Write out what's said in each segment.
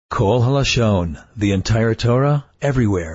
Kol Halashon, the entire Torah, everywhere.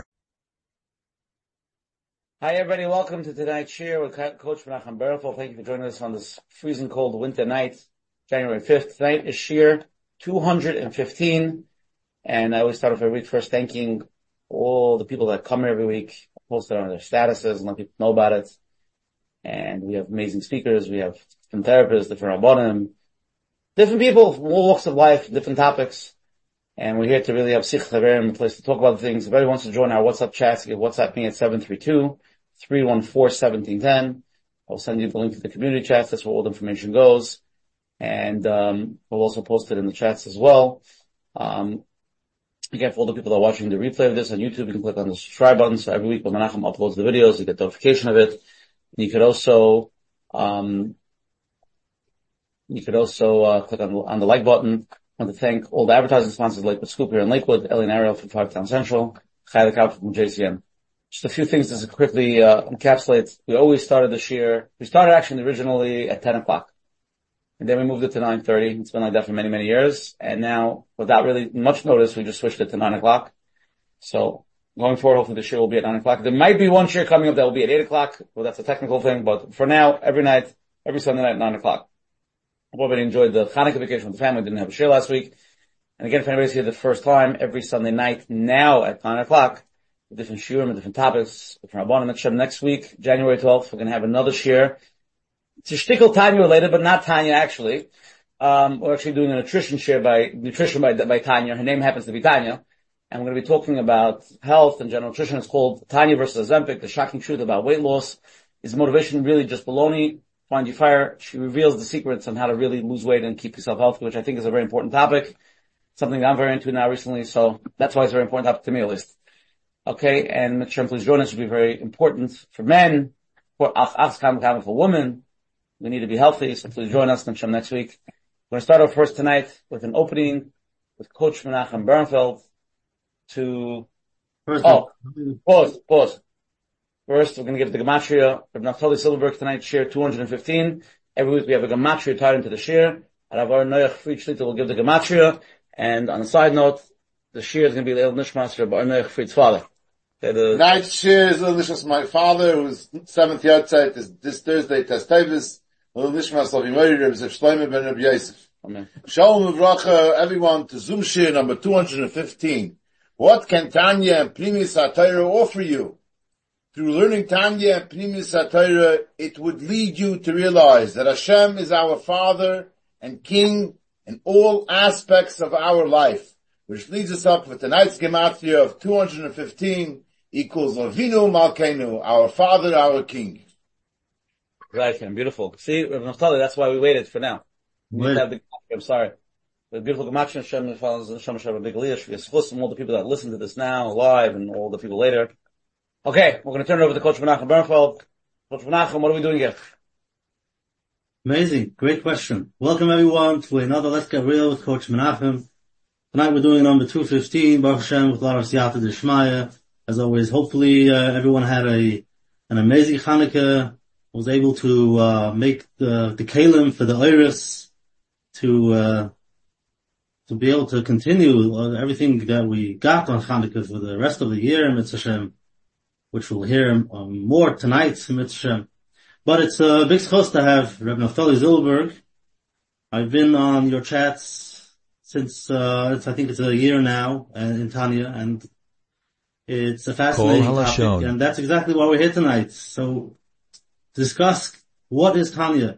Hi everybody, welcome to tonight's shir with Coach Menachem Berfel. Thank you for joining us on this freezing cold winter night, January 5th. Tonight is shir 215, and I always start off every week first thanking all the people that come here every week, post it on their statuses and let people know about it. And we have amazing speakers, we have different therapists, different rabbanim, different people from all walks of life, different topics. And we're here to really have Sich Chaverim, a place to talk about things. If anyone wants to join our WhatsApp chats, you can WhatsApp me at 732-314-1710. I'll send you the link to the community chats. That's where all the information goes. And we'll also post it in the chats as well. Again, for all the people that are watching the replay of this on YouTube, you can click on the subscribe button. So every week when Menachem uploads the videos, you get notification of it. And you could also click on the like button. I want to thank all the advertising sponsors, Lakewood Scoop here in Lakewood, Ellie and Ariel from 5 Town Central, Chai Lekau from JCN. Just a few things to quickly encapsulate. We always started this year. We started actually originally at 10 o'clock. And then we moved it to 9:30. It's been like that for many, many years. And now, without really much notice, we just switched it to 9 o'clock. So, going forward, hopefully the show will be at 9 o'clock. There might be one share coming up that will be at 8 o'clock. Well, that's a technical thing. But for now, every night, every Sunday night at 9 o'clock. I hope everybody enjoyed the Hanukkah vacation with the family. Didn't have a share last week. And again, if anybody's here the first time, every Sunday night now at 9 o'clock, with different shiurim and different topics, different rabbanim. Next week, January 12th, we're going to have another shir. It's a shtickle Tanya related, but not Tanya actually. We're actually doing a nutrition shir by Tanya. Her name happens to be Tanya. And we're going to be talking about health and general nutrition. It's called Tanya versus Ozempic, the shocking truth about weight loss. Is motivation really just baloney? Find you fire. She reveals the secrets on how to really lose weight and keep yourself healthy, which I think is a very important topic. Something that I'm very into now recently, so that's why it's a very important topic to me at least. Okay, and make sure please join us. It will be very important for men, for women. We need to be healthy, so please join us next week. We're going to start off first tonight with an opening with Coach Menachem Bernfeld Pause. First, we're going to give the Gematria of Naftali Silverberg tonight, share 215. Every week we have a Gematria tied into the share. Rav Noach Fried Shlita will give the Gematria. And on a side note, the share is going to be Leil Nishmas Rav Noach Fried's father. Tonight's share is Leil Nishmas, my father, whose 7th yahrzeit is this Thursday, Tes Tevis. Leil Nishmas Lavimori, Reb Zev Shlomo ben Reb Yosef. Amen. Shalom Uvracha, everyone, to Zoom share number 215. What can Tanya and Primis HaTorah offer you? Through learning Tanya and Primis HaTorah, it would lead you to realize that Hashem is our Father and King in all aspects of our life, which leads us up with tonight's Gematria of 215 equals Avinu Malkeinu, our Father, our King. Right, and beautiful. See, Naftali, that's why we waited for now. I'm sorry. The beautiful Gematria, Hashem follows Hashem Hashem, a big Eliyash, and all the people that listen to this now, live, and all the people later. Okay, we're going to turn it over to Coach Menachem Bernfeld. Coach Menachem, what are we doing here? Amazing. Great question. Welcome everyone to another Let's Get Real with Coach Menachem. Tonight we're doing number 215, Baruch Hashem, with a lot of Siyata D'Shmaya. As always, hopefully everyone had an amazing Hanukkah, was able to make the Kalim for the Iris, to be able to continue everything that we got on Hanukkah for the rest of the year, Mitzvah Hashem, which we'll hear more tonight, Mitzvah Hashem. But it's a big schos to have Reb Naftali Zilberg. I've been on your chats since, I think it's a year now, in Tanya, and it's a fascinating topic, and that's exactly why we're here tonight. So, discuss what is Tanya.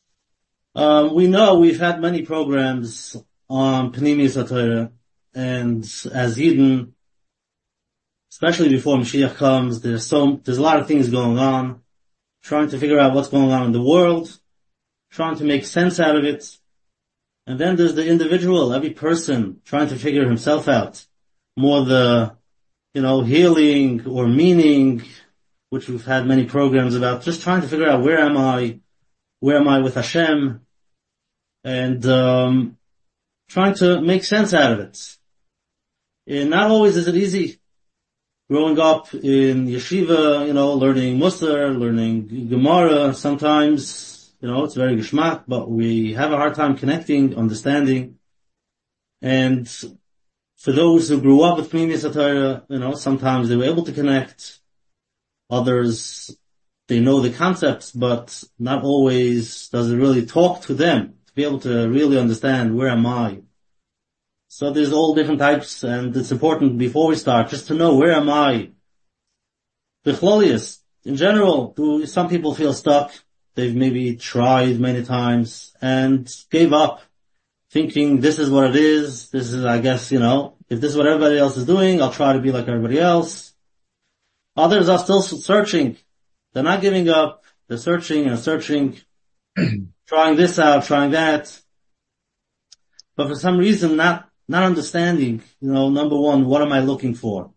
We know we've had many programs on Pnimius HaTorah, and as Yidden, especially before Mashiach comes, there's a lot of things going on, trying to figure out what's going on in the world, trying to make sense out of it. And then there's the individual, every person trying to figure himself out. More the, healing or meaning, which we've had many programs about, just trying to figure out where am I with Hashem, and trying to make sense out of it. And not always is it easy. Growing up in yeshiva, learning Musar, learning Gemara, sometimes, it's very geschmack, but we have a hard time connecting, understanding. And For those who grew up with Pnimius HaTorah, sometimes they were able to connect. Others, they know the concepts, but not always does it really talk to them to be able to really understand where am I. So there's all different types, and it's important before we start just to know where am I. Bichlolius, in general, do some people feel stuck? They've maybe tried many times and gave up, thinking this is what it is. This is, I guess, if this is what everybody else is doing, I'll try to be like everybody else. Others are still searching. They're not giving up. They're searching and searching, trying this out, trying that. But for some reason, not understanding, number one, what am I looking for?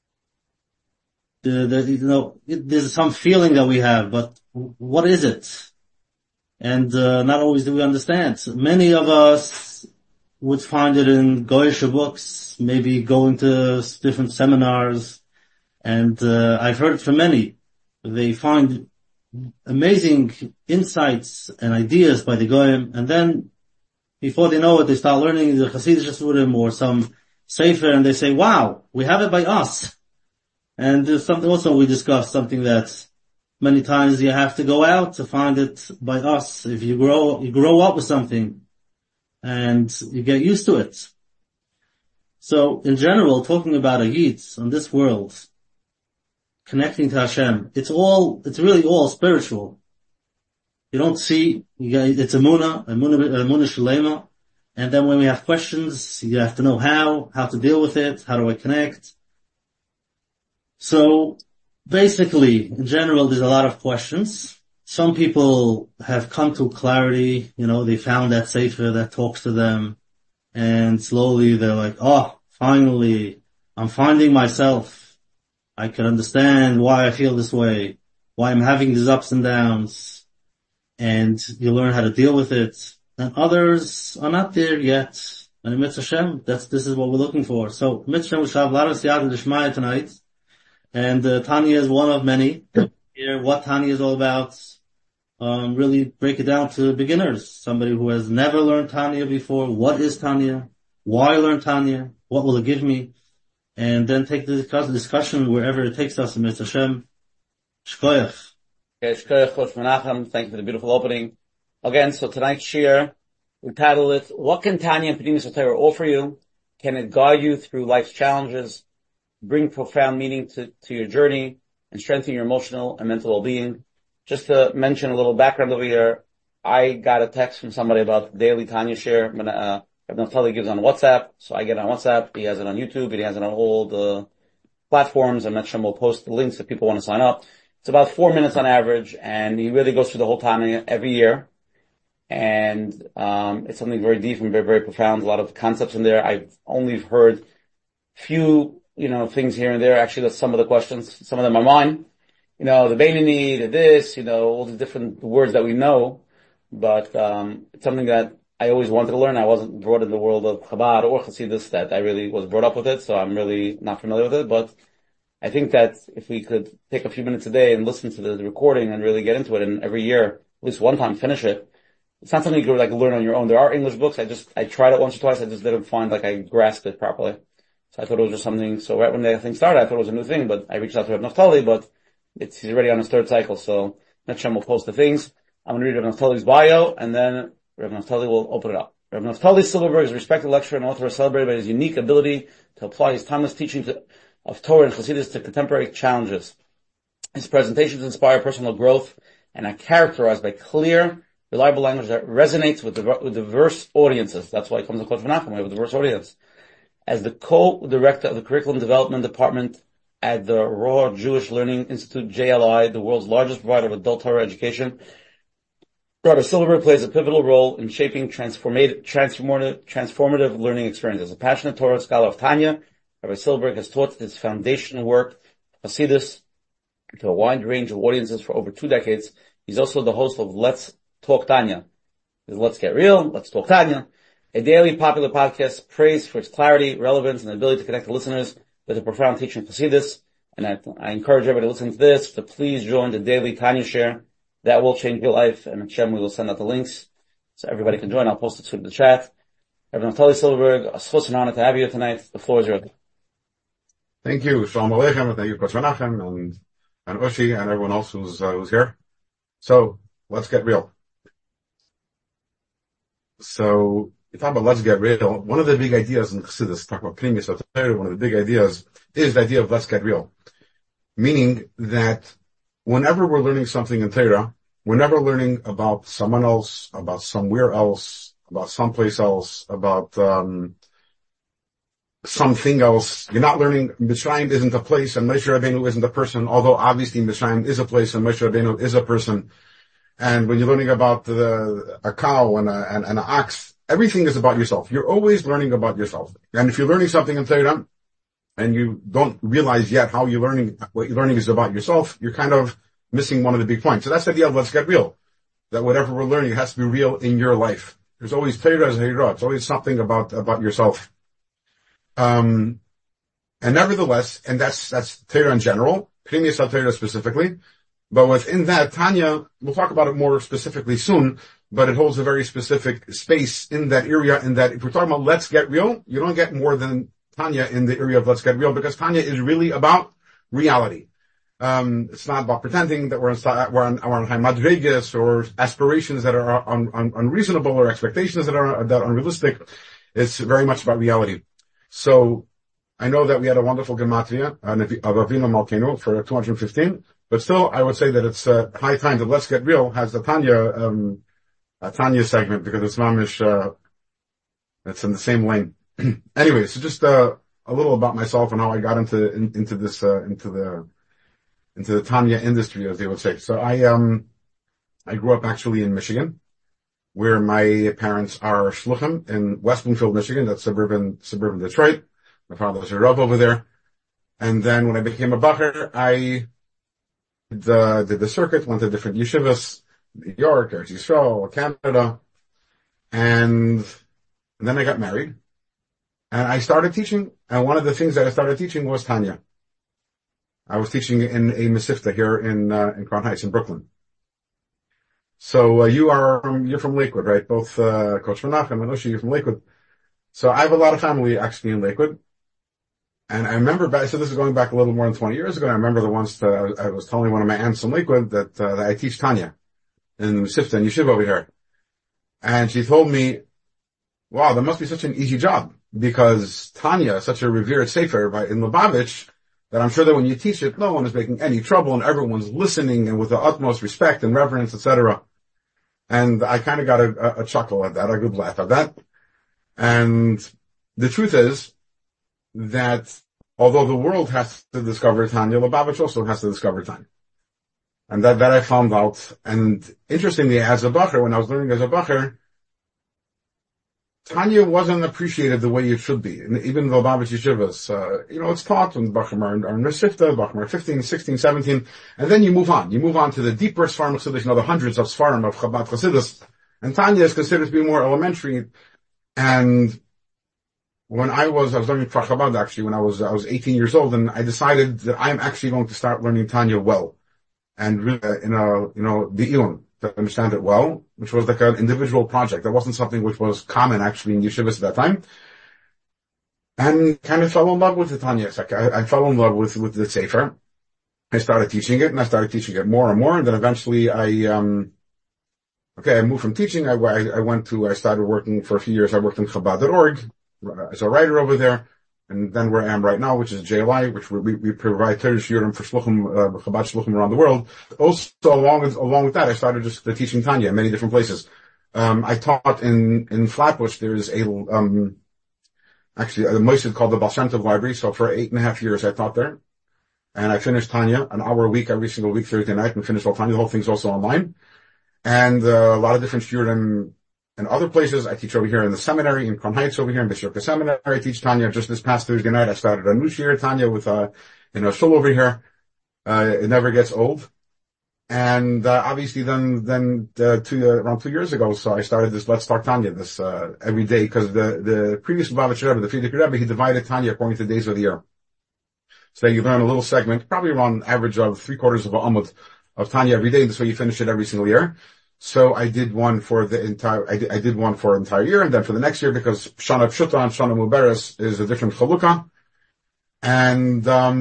There's some feeling that we have, but what is it? And not always do we understand. So many of us would find it in Goyish books, maybe going to different seminars, and I've heard it from many. They find amazing insights and ideas by the Goyim, and then before they know it, they start learning the Hasidic Surim or some Sefer, and they say, wow, we have it by us. And there's something also we discussed, something that many times you have to go out to find it by us. If you grow up with something and you get used to it. So in general, talking about a Yid on this world, connecting to Hashem, it's really all spiritual. You don't see, it's Emunah Shalema. And then when we have questions, you have to know how to deal with it, how do I connect? So basically, in general, there's a lot of questions. Some people have come to clarity, they found that sefer that talks to them, and slowly they're like, oh, finally, I'm finding myself. I can understand why I feel this way, why I'm having these ups and downs, and you learn how to deal with it. And others are not there yet. And Mitzvah Hashem, this is what we're looking for. So, Mitzvah Hashem, we shall have a lot of Siyata D'Shmaya tonight. And Tanya is one of many. Here, what Tanya is all about, really break it down to beginners. Somebody who has never learned Tanya before. What is Tanya? Why learn Tanya? What will it give me? And then take the discussion wherever it takes us in Mitzvah Hashem. Shkoyach. Okay, Shkoyach, Coach Menachem. Thank you for the beautiful opening. Again, so tonight's shir, we titled it, What can Tanya and Pnimius HaTorah offer you? Can it guide you through life's challenges, bring profound meaning to your journey, and strengthen your emotional and mental well-being? Just to mention a little background over here, I got a text from somebody about the daily Tanya share. Rabbi Naftali gives on WhatsApp, so I get it on WhatsApp. He has it on YouTube, and he has it on all the platforms. I'm not sure we'll post the links if people want to sign up. It's about 4 minutes on average, and he really goes through the whole Tanya every year. And it's something very deep and very, very profound. A lot of concepts in there. I've only heard few, things here and there. Actually, that's some of the questions. Some of them are mine. The Beinani, the this, all the different words that we know. But it's something that I always wanted to learn. I wasn't brought in the world of Chabad or Hasidus that I really was brought up with it, so I'm really not familiar with it. But I think that if we could take a few minutes a day and listen to the recording and really get into it, and every year, at least one time, finish it, it's not something you could learn on your own. There are English books. I tried it once or twice. I just didn't find I grasped it properly. So I thought it was just something. So right when the thing started, I thought it was a new thing. But I reached out to Reb Naftali, but he's already on his third cycle. So Netchem will post the things. I'm going to read Reb Naftali's bio, and then Reb Naftali will open it up. Reb Naftali Silverberg is a respected lecturer and author, celebrated by his unique ability to apply his timeless teaching of Torah and Chassidus to contemporary challenges. His presentations inspire personal growth and are characterized by clear, reliable language that resonates with diverse audiences. That's why it comes to Coach Menachem. We have a diverse audience. As the co-director of the Curriculum Development Department at the Rohr Jewish Learning Institute, JLI, the world's largest provider of adult Torah education, Rabbi Silverberg plays a pivotal role in shaping transformative learning experiences. A passionate Torah scholar of Tanya, Rabbi Silverberg has taught his foundational work, Hasidus, to a wide range of audiences for over 2 decades. He's also the host of Let's Talk Tanya. Let's Get Real, Let's Talk Tanya, a daily popular podcast praised for its clarity, relevance, and ability to connect the listeners with a profound teaching of Hasidus. And I encourage everybody listening to this to please join the daily Tanya share. That will change your life, and Hashem, we will send out the links so everybody can join. I'll post it to the chat. Rabbi Naftali Silverberg, a schutz and honor to have you tonight. The floor is yours. Thank you. Shalom Aleichem, and thank you, Coach Menachem, and Ushi, and everyone else who's here. So, let's get real. So, you talk about let's get real. One of the big ideas in Chassidus, talk about Pnimis of Torah, one of the big ideas is the idea of let's get real. Meaning that whenever we're learning something in Torah, we're never learning about someone else, about somewhere else, about someplace else, about something else. You're not learning Mitzrayim isn't a place and Moshe Rabbeinu isn't a person, although obviously Mitzrayim is a place and Moshe Rabbeinu is a person. And when you're learning about a cow and an ox, everything is about yourself. You're always learning about yourself. And if you're learning something in Torah and you don't realize yet how you're learning, what you're learning is about yourself, you're kind of missing one of the big points. So that's the idea of let's get real. That whatever we're learning, it has to be real in your life. There's always Torah as Hira. It's always something about yourself. And nevertheless, and that's Torah in general, Pnimis Torah specifically, but within that, Tanya, we'll talk about it more specifically soon, but it holds a very specific space in that area, in that if we're talking about let's get real, you don't get more than Tanya in the area of let's get real, because Tanya is really about reality. It's not about pretending that we're on high madrigas or aspirations that are unreasonable or expectations that are unrealistic. It's very much about reality. So, I know that we had a wonderful gematria of Avinu Malkeinu for 215, but still, I would say that it's high time that Let's Get Real has the Tanya segment, because it's mamish, it's in the same lane. Anyway, so just a little about myself and how I got into the Tanya industry, as they would say. So I grew up actually in Michigan, where my parents are shluchim in West Bloomfield, Michigan. That's suburban Detroit. My father was a Rav over there. And then when I became a bacher, I did the circuit, went to different yeshivas, New York, Eretz Yisrael, Canada. And then I got married. And I started teaching. And one of the things that I started teaching was Tanya. I was teaching in a Mesivta here in Crown Heights in Brooklyn. So, you're from Lakewood, right? Both, Coach Menachem and Ushi, you're from Lakewood. So I have a lot of family actually in Lakewood. And I remember so this is going back a little more than 20 years ago. I remember the once I was telling one of my aunts in Lakewood that I teach Tanya in Mesivta and Yeshiva over here. And she told me, wow, that must be such an easy job, because Tanya is such a revered sefer in Lubavitch, that I'm sure that when you teach it, no one is making any trouble and everyone's listening and with the utmost respect and reverence, etc. And I kind of got a chuckle at that, a good laugh at that. And the truth is that although the world has to discover Tanya, Lubavitch also has to discover Tanya. And that I found out. And interestingly, as a bacher, when I was learning as a bacher, Tanya wasn't appreciated the way it should be. And even the Lubavitch yeshivas, it's taught when Bachim are in Mesivta, Bachim are 15, 16, 17, and then you move on. You move on to the deeper Sfarim Chassidus, the hundreds of Sfarim of Chabad Chassidus. And Tanya is considered to be more elementary. And when I was learning Kfar Chabad actually, when I was 18 years old, and I decided that I'm actually going to start learning Tanya well. And really, the Ilon, to understand it well, which was like an individual project. That wasn't something which was common actually in yeshivas at that time. And kind of fell in love with the Tanya. It's like I fell in love with the Sefer. I started teaching it, and I started teaching it more and more, and then eventually I moved from teaching. I started working for a few years. I worked in Chabad.org as a writer over there. And then where I am right now, which is JLI, which we provide Torah shiurim for shluchim, Chabad shluchim around the world. Also, along with that, I started just teaching Tanya in many different places. I taught in Flatbush. There is actually a moisid called the Baal Shem Tov Library. So for 8.5 years, I taught there. And I finished Tanya, an hour a week, every single week, Thursday night, and finished all Tanya. The whole thing's also online. And, a lot of different shiurim in other places. I teach over here in the seminary in Crown Heights over here in Bishop Seminary. I teach Tanya. Just this past Thursday night, I started a new shiur Tanya with, shul over here. It never gets old. And, obviously then, around 2 years ago, so I started this Let's Talk Tanya, every day, because the previous Lubavitch Rebbe, the Frierdiker Rebbe, he divided Tanya according to the days of the year. So you learn a little segment, probably around average of 3/4 of an amud of Tanya every day. This way you finish it every single year. So I did one for the entire, I did one for an entire year, and then for the next year, because Shana Pshuta and Shana Muberes is a different chalukah. And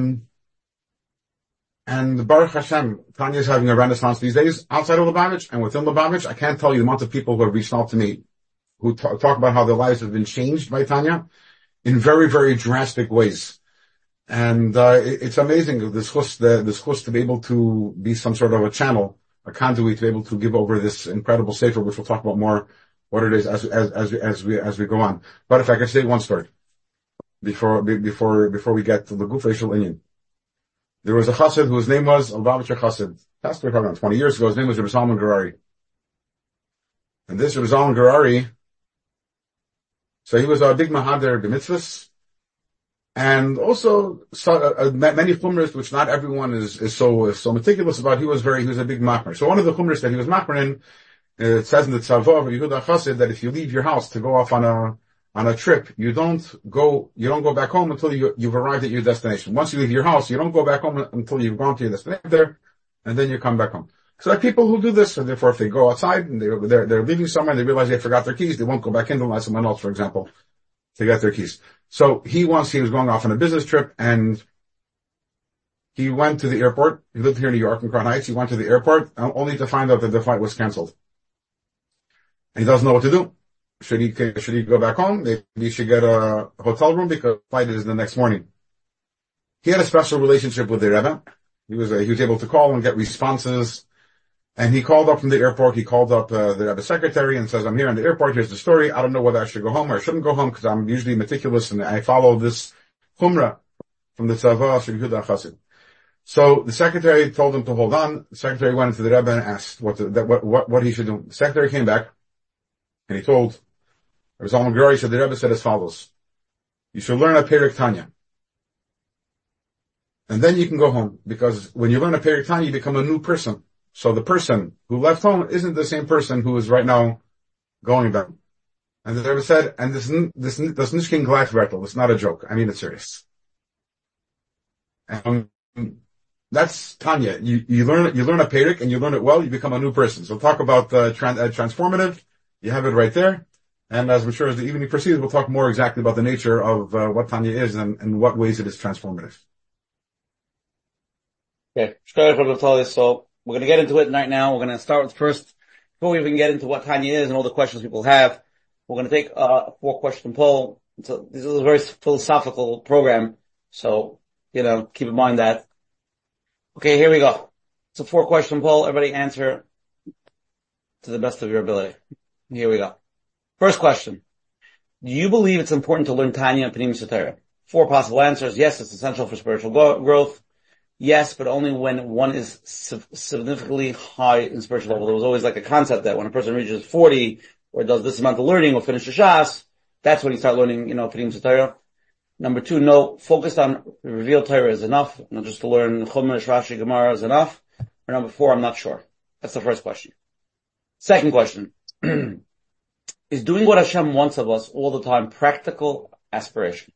Baruch Hashem, Tanya is having a renaissance these days outside of Lubavitch and within Lubavitch. I can't tell you the amount of people who have reached out to me who talk about how their lives have been changed by Tanya in very, very drastic ways. And it's amazing, this chus to be able to be some sort of a channel, a conduit, to be able to give over this incredible sefer, which we'll talk about more what it is as we go on. But if I could say one story before we get to the Guf Eshel Inyan. There was a chassid whose name was Lubavitcher chassid. Passed away probably 20 years ago. His name was Rebbe Zalman Gerari. And this Rebbe Zalman Gerari, so he was a big mahader b'mitzvahs, and also many chumras which not everyone is so meticulous about. He was a big machmer. So one of the chumras that he was machmer in, it says in the Tzavah of Yehuda Chassid that if you leave your house to go off on a trip, you don't go back home until you've arrived at your destination. Once you leave your house, you don't go back home until you've gone to your destination there, and then you come back home. So there are people who do this, and therefore if they go outside and they're leaving somewhere and they realize they forgot their keys, they won't go back in unless someone else, for example, to get their keys. So he was going off on a business trip, and he went to the airport. He lived here in New York, in Crown Heights. He went to the airport only to find out that the flight was canceled. And he doesn't know what to do. Should he go back home? Maybe he should get a hotel room because the flight is the next morning. He had a special relationship with the Rebbe. He was able to call and get responses. And he called up from the airport. He called up the Rebbe's secretary and says, "I'm here in the airport. Here's the story. I don't know whether I should go home or I shouldn't go home because I'm usually meticulous and I follow this chumrah from the Tzavah Shel Yehuda Chassid." So the secretary told him to hold on. The secretary went into the Rebbe and asked what he should do. The secretary came back and he told Rebbe Zalman Gerari, the Rebbe said as follows: "You should learn a Perek Tanya, and then you can go home, because when you learn a Perek Tanya, you become a new person. So the person who left home isn't the same person who is right now going back." And the Rebbe said, and this Nishkin Gleichwertel, it's not a joke. I mean, it's serious. That's Tanya. You learn a Perek and you learn it well, you become a new person. So talk about transformative. You have it right there. And as I'm sure as the evening proceeds, we'll talk more exactly about the nature of what Tanya is and what ways it is transformative. Okay. So we're going to get into it right now. We're going to start with first, before we even get into what Tanya is and all the questions people have, we're going to take a 4-question poll. So this is a very philosophical program. So, keep in mind that. Okay, here we go. It's a 4-question poll. Everybody answer to the best of your ability. Here we go. First question. Do you believe it's important to learn Tanya and Pnimis Torah? 4 possible answers. Yes, it's essential for spiritual growth. Yes, but only when one is significantly high in spiritual level. There was always like a concept that when a person reaches 40 or does this amount of learning or finishes Shas, that's when you start learning, Pnimis Torah. Number 2, no, focused on revealed Torah is enough. Not just to learn Chumash, Rashi, Gemara is enough. Or number 4, I'm not sure. That's the first question. Second question. Is doing what Hashem wants of us all the time practical aspiration?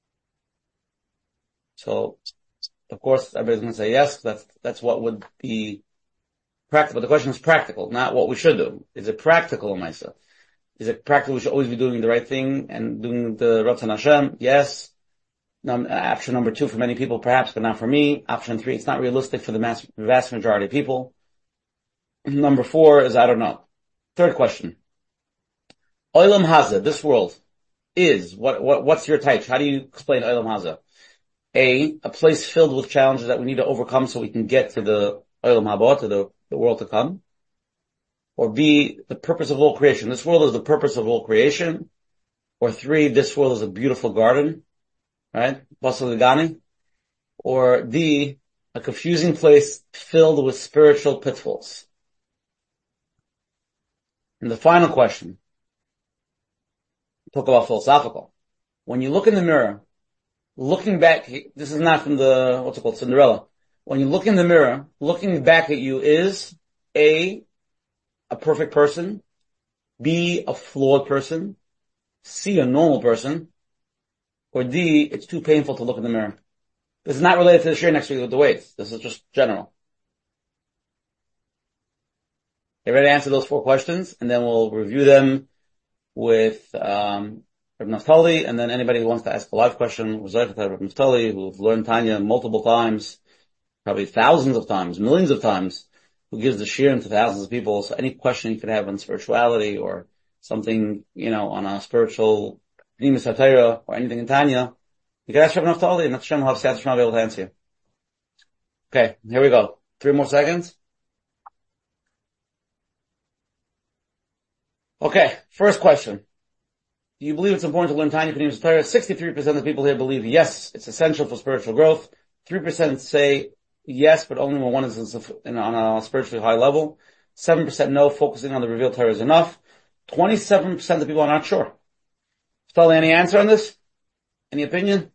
So, of course, everybody's going to say yes. That's what would be practical. But the question is practical, not what we should do. Is it practical, Maisa? Is it practical? We should always be doing the right thing and doing the Ratzon Hashem? Yes. Option number 2 for many people, perhaps, but not for me. Option 3, it's not realistic for the vast majority of people. Number 4 is I don't know. Third question. Olam Haza, this world, is, what's your type? How do you explain Olam Haza? A place filled with challenges that we need to overcome so we can get to the Olam Haba, to the world to come. Or B, the purpose of all creation. This world is the purpose of all creation. Or 3, this world is a beautiful garden, right? Basal Gani. Or D, a confusing place filled with spiritual pitfalls. And the final question, talk about philosophical. When you look in the mirror, looking back, this is not from the, Cinderella. When you look in the mirror, looking back at you is A, a perfect person, B, a flawed person, C, a normal person, or D, it's too painful to look in the mirror. This is not related to the share next week with the weights. This is just general. They ready to answer those 4 questions, and then we'll review them with Reb Naftali, and then anybody who wants to ask a live question, Reb Naftali, who've learned Tanya multiple times, probably thousands of times, millions of times, who gives the shiurim to thousands of people. So any question you could have on spirituality or something, on a spiritual Pnimis HaTorah or anything in Tanya, you can ask Reb Naftali, and Hashem will have Siyat Shema be able to answer you. Okay, here we go. 3 more seconds. Okay, first question. Do you believe it's important to learn Tanya Pnimis HaTorah? 63% of people here believe yes, it's essential for spiritual growth. 3% say yes, but only when one is on a spiritually high level. 7% no, focusing on the revealed Torah is enough. 27% of people are not sure. Stali, any answer on this? Any opinion?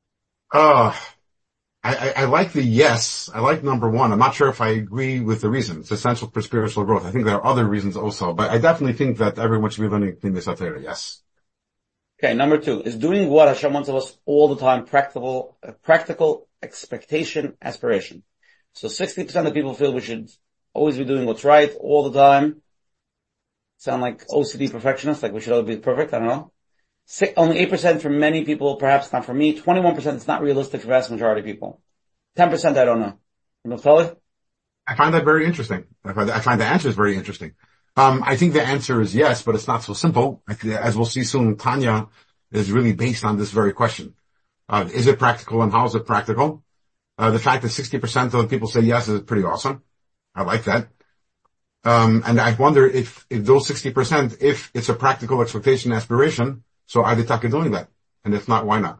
I like the yes. I like number 1. I'm not sure if I agree with the reason. It's essential for spiritual growth. I think there are other reasons also, but I definitely think that everyone should be learning Pnimis HaTorah, yes. Okay, number 2. Is doing what Hashem wants of us all the time practical expectation, aspiration? So 60% of people feel we should always be doing what's right all the time. Sound like OCD perfectionists, like we should always be perfect, I don't know. Only 8% for many people, perhaps not for me. 21% it's not realistic for the vast majority of people. 10% I don't know. Naftali? I find that very interesting. I find the answer is very interesting. I think the answer is yes, but it's not so simple. As we'll see soon, Tanya is really based on this very question. Is it practical and how is it practical? The fact that 60% of the people say yes is pretty awesome. I like that. And I wonder if those 60%, if it's a practical expectation, aspiration, so are they doing that? And if not, why not?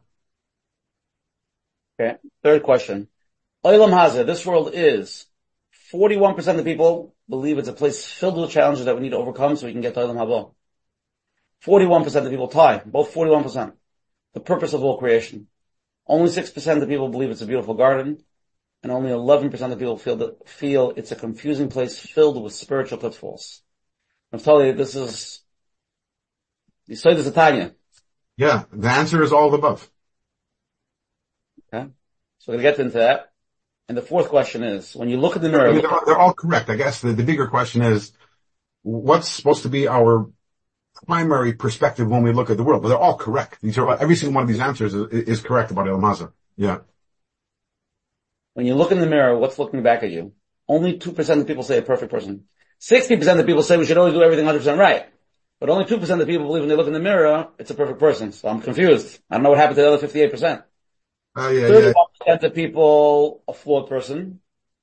Okay. Third question. Olam Hazeh, this world is 41% of people believe it's a place filled with challenges that we need to overcome so we can get to Olam Haba. 41% of people tie, both 41%. The purpose of all creation. Only 6% of people believe it's a beautiful garden, and only 11% of people feel it's a confusing place filled with spiritual pitfalls. I'm telling you, this is, you say this is Tanya. Yeah, the answer is all of the above. Okay. So we're going to get into that. And the fourth question is, when you look at the mirror... they're all correct. I guess the bigger question is, what's supposed to be our primary perspective when we look at the world? But they're all correct. Every single one of these answers is correct about Olam Hazeh. Yeah. When you look in the mirror, what's looking back at you? Only 2% of people say a perfect person. 60% of people say we should always do everything 100% right. But only 2% of people believe when they look in the mirror, it's a perfect person. So I'm confused. I don't know what happened to the other 58%. 31% of people, a flawed person.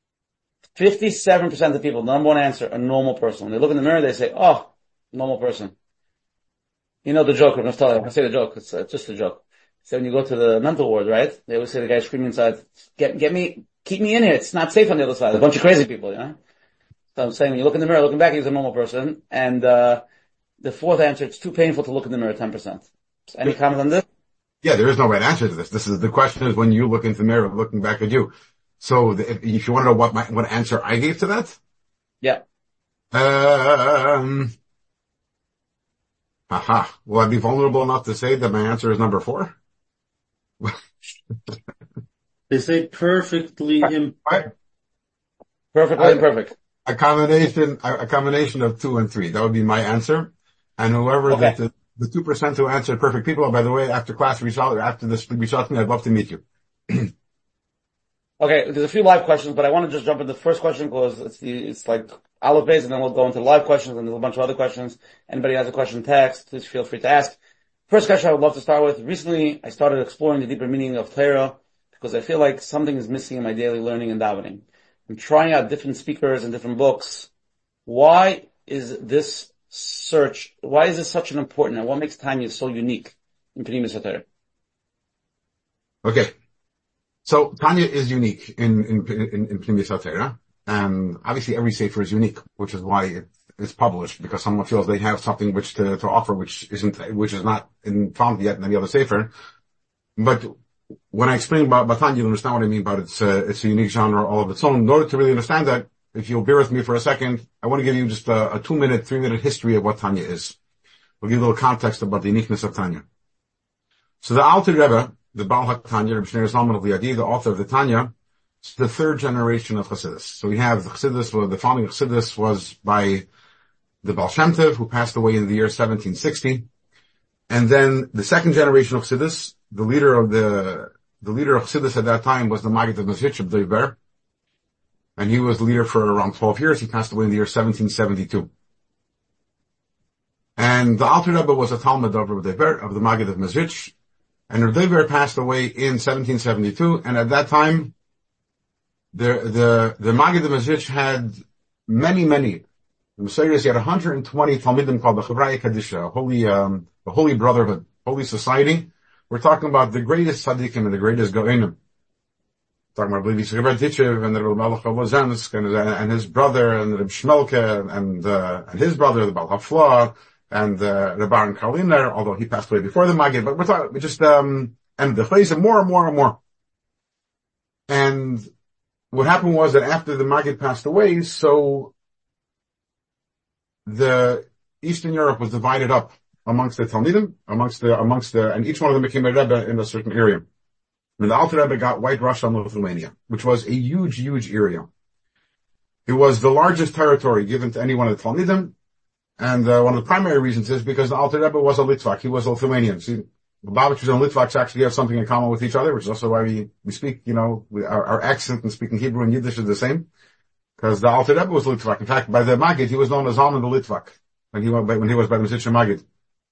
57% of people, number 1 answer, a normal person. When they look in the mirror, they say, oh, normal person. You know the joke, I'm telling you, I say the joke, it's just a joke. So when you go to the mental ward, right? They always say the guy screaming inside, get me, keep me in here, it's not safe on the other side. There's a bunch of crazy people, So I'm saying when you look in the mirror, looking back, he's a normal person. And, the fourth answer, it's too painful to look in the mirror, 10%. So any comment on this? Yeah, there is no right answer to this. The question is when you look into the mirror, looking back at you. So if you want to know what answer I gave to that? Yeah. Will I be vulnerable enough to say that my answer is number 4? They say perfectly imperfect. Perfectly imperfect. A combination of 2 and 3. That would be my answer. And whoever the 2% who answered perfect people, by the way, after class after this reach out to me, I'd love to meet you. Okay, there's a few live questions, but I want to just jump into the first question because it's like Aleph Beis, and then we'll go into live questions and there's a bunch of other questions. Anybody has a question, text, please feel free to ask. First question I would love to start with. Recently, I started exploring the deeper meaning of Torah because I feel like something is missing in my daily learning and davening. I'm trying out different speakers and different books. Why is this such an important, and what makes Tanya so unique in Pnimis HaTorah? Okay. So Tanya is unique in Pnimis HaTorah, and obviously every sefer is unique, which is why it's published, because someone feels they have something which to offer which is not found yet in any other sefer. But when I explain about Tanya, you'll understand what I mean about it's a unique genre all of its own. In order to really understand that, if you'll bear with me for a second, I want to give you just a 2-minute, 3-minute history of what Tanya is. We'll give you a little context about the uniqueness of Tanya. So the Alter Rebbe, the Baal HaTanya, Reb Shneur Zalman of Liadi, the author of the Tanya, is the 3rd generation of Chassidus. So we have the Chassidus, the founding of Chassidus was by the Baal Shem Tov, who passed away in the year 1760. And then the second generation of Chassidus, the leader of Chassidus at that time was the Maggid of Mezhitch of Doiber. And he was the leader for around 12 years. He passed away in the year 1772. And the Alter Rebbe was a Talmud of Rebbe Doiber, of the Maggid of Mezhitch. And Rebbe Doiber passed away in 1772. And at that time, the Maggid of Mezhitch had many, the Messiah, he had 120 Talmidim called the Chavraya Kadisha, a holy brotherhood, holy society. We're talking about the greatest tzaddikim and the greatest go'enim. Talking about Levi Shcheber Titchev and the Rebbe Melech of Lozhensk and his brother and Reb Shmelke and his brother, the Baal Hafla, and Reb Aaron Karliner, although he passed away before the Maggid, but we're talking and the place and more and more. And what happened was that after the Maggid passed away, so the Eastern Europe was divided up amongst the Talmidim, and each one of them became a Rebbe in a certain area. And the Alter Rebbe got White Russia and Lithuania, which was a huge area. It was the largest territory given to any one of the Talmidim, and one of the primary reasons is because the Alter Rebbe was a Litvak, he was a Lithuanian. See, the Lubavitchers and Litvaks actually have something in common with each other, which is also why we speak, our accent and speaking Hebrew and Yiddish is the same. Because the Alter Rebbe was Litvak. In fact, by the Maggid, he was known as Zalman the Litvak when he was by the Mezhitch Maggid.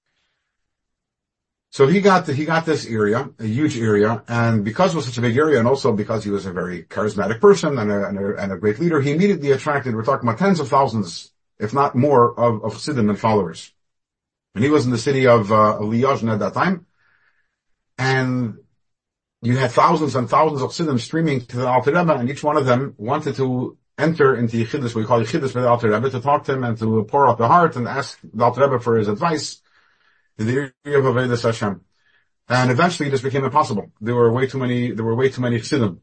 So he got this area, a huge area, and because it was such a big area, and also because he was a very charismatic person and a great leader, he immediately attracted, we're talking about tens of thousands, if not more, of Chassidim and followers. And he was in the city of Liozhin at that time, and you had thousands and thousands of Chassidim streaming to the Alter Rebbe, and each one of them wanted to enter into Yechidus, we call Yechidus with the Alter Rebbe, to talk to him and to pour out the heart and ask the Alter Rebbe for his advice in the area of Avodas Hashem. And eventually this became impossible. There were way too many Chassidim.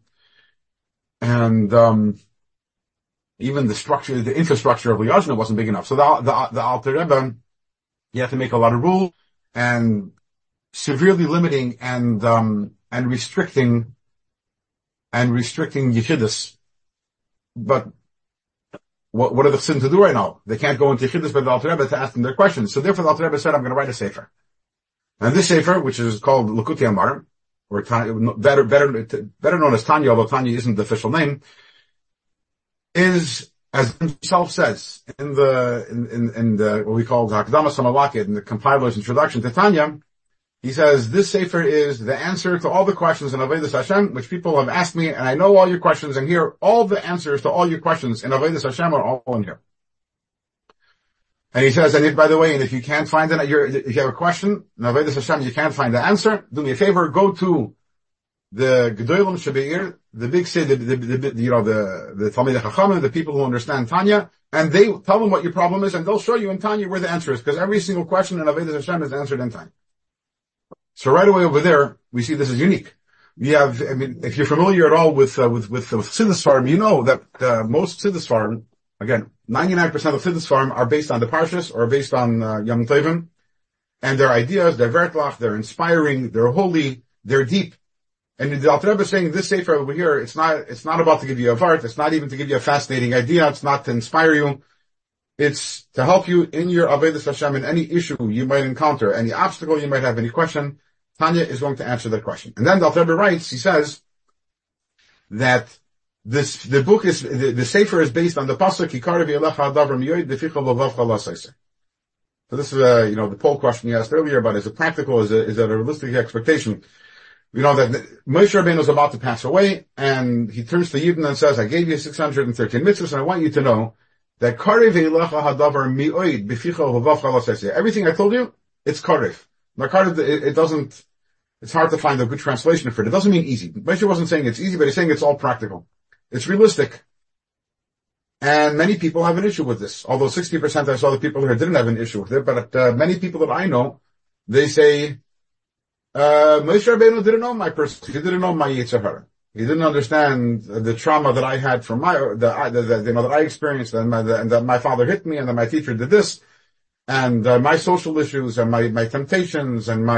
And, even the infrastructure of Liozhin wasn't big enough. So the Alter Rebbe, he had to make a lot of rules and severely limiting and restricting Yechidus. But what are the Chassidim to do right now? They can't go into Yechidus by the Alter Rebbe to ask them their questions. So therefore the Alter Rebbe said, I'm going to write a sefer. And this sefer, which is called Likutei Amarim, or better known as Tanya, although Tanya isn't the official name, is, as himself says, in the what we call the Hakdamas HaMalakid, in the compiler's introduction to Tanya, he says, this sefer is the answer to all the questions in Avodas Hashem, which people have asked me, and I know all your questions, and here, all the answers to all your questions in Avodas Hashem are all in here. And he says, and if, by the way, and if you can't find it, if you have a question in Avodas Hashem, you can't find the answer, do me a favor, go to the Gedolim Shebe'ir, the big city, the Talmidei Chachamim, the people who understand Tanya, and they tell them what your problem is, and they'll show you in Tanya where the answer is, because every single question in Avodas Hashem is answered in Tanya. So right away over there, we see this is unique. We have, if you're familiar at all with Chassidus Farm, you know that, most Chassidus Farm, again, 99% of Chassidus Farm are based on the Parshas or based on, Yom Tovim. And their ideas, they're vertlach, they're inspiring, they're holy, they're deep. And the Alter Rebbe is saying this sefer over here, it's not about to give you a vart, it's not even to give you a fascinating idea, it's not to inspire you. It's to help you in your Avodas Hashem in any issue you might encounter, any obstacle you might have, any question. Tanya is going to answer that question. And then the Alter Rebbe writes, he says that the book is, the sefer is based on the pasuk, Yikarev Elecha Adavar Miyoid Beficha Lovavcha Laseiser. So this is, the poll question you asked earlier about, is it practical, is it a realistic expectation? You know that Moshe Rabbeinu is about to pass away, and he turns to Yidden and says, I gave you 613 mitzvahs, and I want you to know that Karev Elecha Hadavar Miyoid Beficha Lovavcha Laseiser. Everything I told you, it's Karev. Now Karev, it's hard to find a good translation for it. It doesn't mean easy. Moshe wasn't saying it's easy, but he's saying it's all practical. It's realistic. And many people have an issue with this. Although 60% I saw the people here didn't have an issue with it, but many people that I know, they say, Moshe Rabbeinu didn't know my person. He didn't know my Yetzer Hara. He didn't understand the trauma that I had from that I experienced, and that my father hit me, and that my teacher did this, and my social issues, and my temptations, and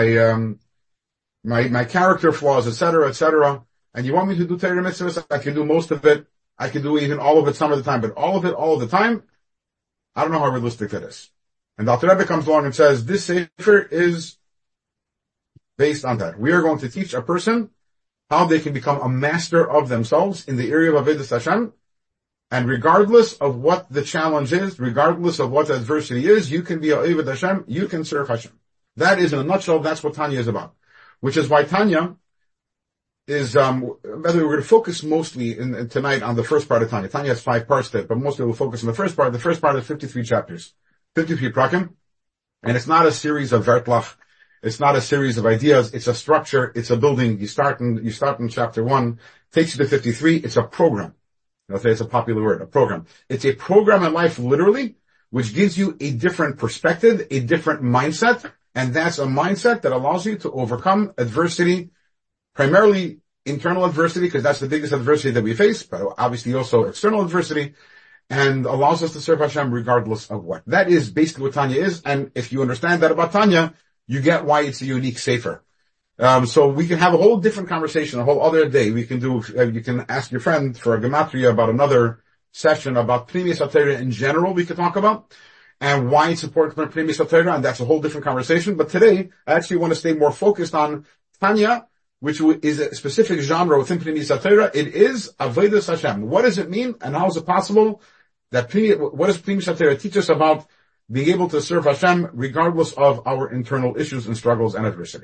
my character flaws, etc. And you want me to do Torah mitzvahs? I can do most of it. I can do even all of it some of the time, but all of the time, I don't know how realistic that is. And the Alter Rebbe comes along and says, this sefer is based on that. We are going to teach a person how they can become a master of themselves in the area of Avodas Hashem. And regardless of what the challenge is, regardless of what the adversity is, you can be a Avodas Hashem, you can serve Hashem. That is, in a nutshell, that's what Tanya is about. Which is why Tanya is, we're going to focus mostly tonight on the first part of Tanya. Tanya has 5 parts to it, but mostly we'll focus on the first part. The first part is 53 chapters, 53 prakim. And it's not a series of vertlach. It's not a series of ideas. It's a structure. It's a building. You start in chapter 1, takes you to 53. It's a program. I'll say it's a popular word, a program. It's a program in life, literally, which gives you a different perspective, a different mindset, and that's a mindset that allows you to overcome adversity, primarily internal adversity, because that's the biggest adversity that we face, but obviously also external adversity, and allows us to serve Hashem regardless of what. That is basically what Tanya is, and if you understand that about Tanya, you get why it's a unique sefer. So we can have a whole different conversation, a whole other day. We can do, you can ask your friend for a gematria about another session about Pnimius HaTorah in general we could talk about, and why it's important for Pnimius HaTorah, and that's a whole different conversation. But today, I actually want to stay more focused on Tanya, which is a specific genre within Pnimius HaTorah. It is Avodas Hashem. What does it mean, and how is it possible that what does Pnimius HaTorah teach us about being able to serve Hashem regardless of our internal issues and struggles and adversity?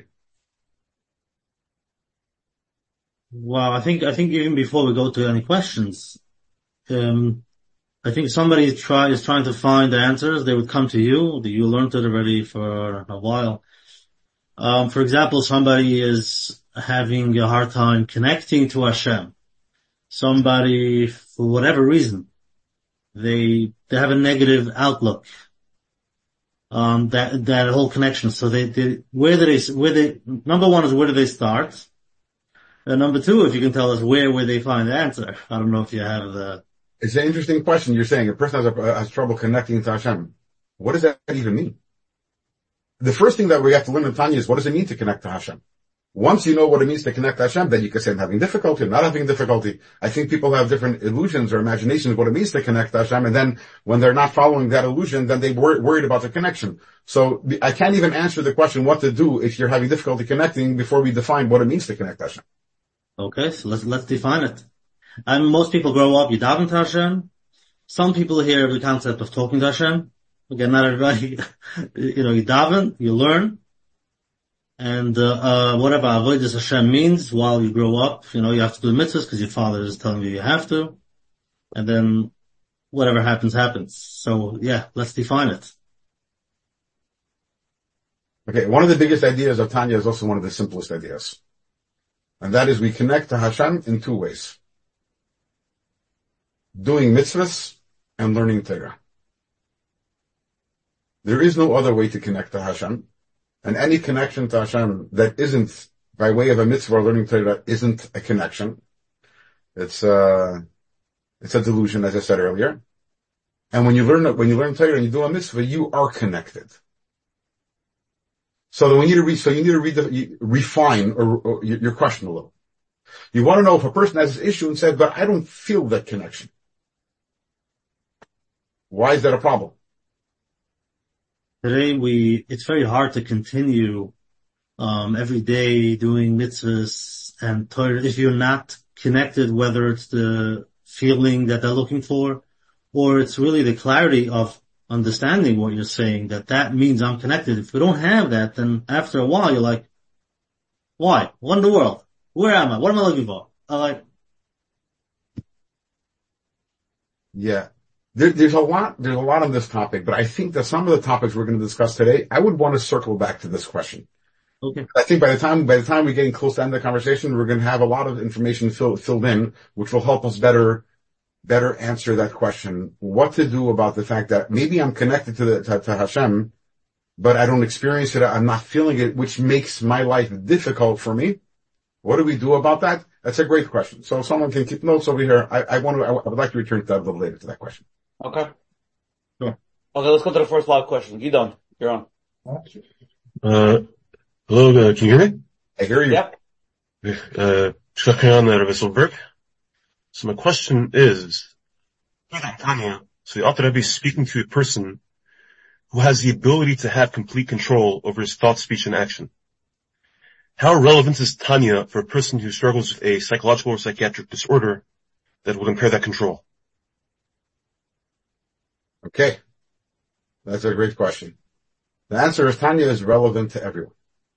Well, I think even before we go to any questions, I think somebody is trying to find the answers. They would come to you. You learned it already for a while. For example, somebody is having a hard time connecting to Hashem. Somebody, for whatever reason, they have a negative outlook on that whole connection. So number one is, where do they start? And number 2, if you can tell us where they find the answer. I don't know if you have the... It's an interesting question. You're saying a person has trouble connecting to Hashem. What does that even mean? The first thing that we have to learn in Tanya is, what does it mean to connect to Hashem? Once you know what it means to connect to Hashem, then you can say, I'm having difficulty, I'm not having difficulty. I think people have different illusions or imaginations of what it means to connect to Hashem, and then when they're not following that illusion, then they're worried about the connection. So I can't even answer the question what to do if you're having difficulty connecting before we define what it means to connect to Hashem. Okay, so let's define it. And most people grow up, you daven to Hashem. Some people hear the concept of talking to Hashem. Again, not everybody, you daven, you learn. And, whatever Avodas Hashem means while you grow up, you have to do the mitzvahs because your father is telling you have to. And then whatever happens, happens. So yeah, let's define it. Okay, one of the biggest ideas of Tanya is also one of the simplest ideas. And that is, we connect to Hashem in 2 ways. Doing mitzvahs and learning Torah. There is no other way to connect to Hashem. And any connection to Hashem that isn't by way of a mitzvah or learning Torah isn't a connection. It's a delusion, as I said earlier. And when you learn Torah and you do a mitzvah, you are connected. So you need to refine or your question a little. You want to know if a person has this issue and said, but I don't feel that connection. Why is that a problem? Today it's very hard to continue, every day doing mitzvahs and Torah if you're not connected, whether it's the feeling that they're looking for, or it's really the clarity of understanding what you're saying, that means I'm connected. If we don't have that, then after a while you're like, why? What in the world? Where am I? What am I looking for? Yeah. There's a lot on this topic, but I think that some of the topics we're going to discuss today, I would want to circle back to this question. Okay. I think by the time we're getting close to the end of the conversation, we're going to have a lot of information filled in, which will help us better answer that question. What to do about the fact that maybe I'm connected to Hashem, but I don't experience it. I'm not feeling it, which makes my life difficult for me. What do we do about that? That's a great question. So if someone can keep notes over here, I would like to return to that a little later to that question. Okay. Sure. Okay, let's go to the first live question. Gidon, you're on. Hello, can you hear me? I hear you. Yep. So my question is, Tanya, So the Alter Rebbe is speaking to a person who has the ability to have complete control over his thought, speech, and action. How relevant is Tanya for a person who struggles with a psychological or psychiatric disorder that would impair that control? Okay. That's a great question. The answer is Tanya is relevant to everyone.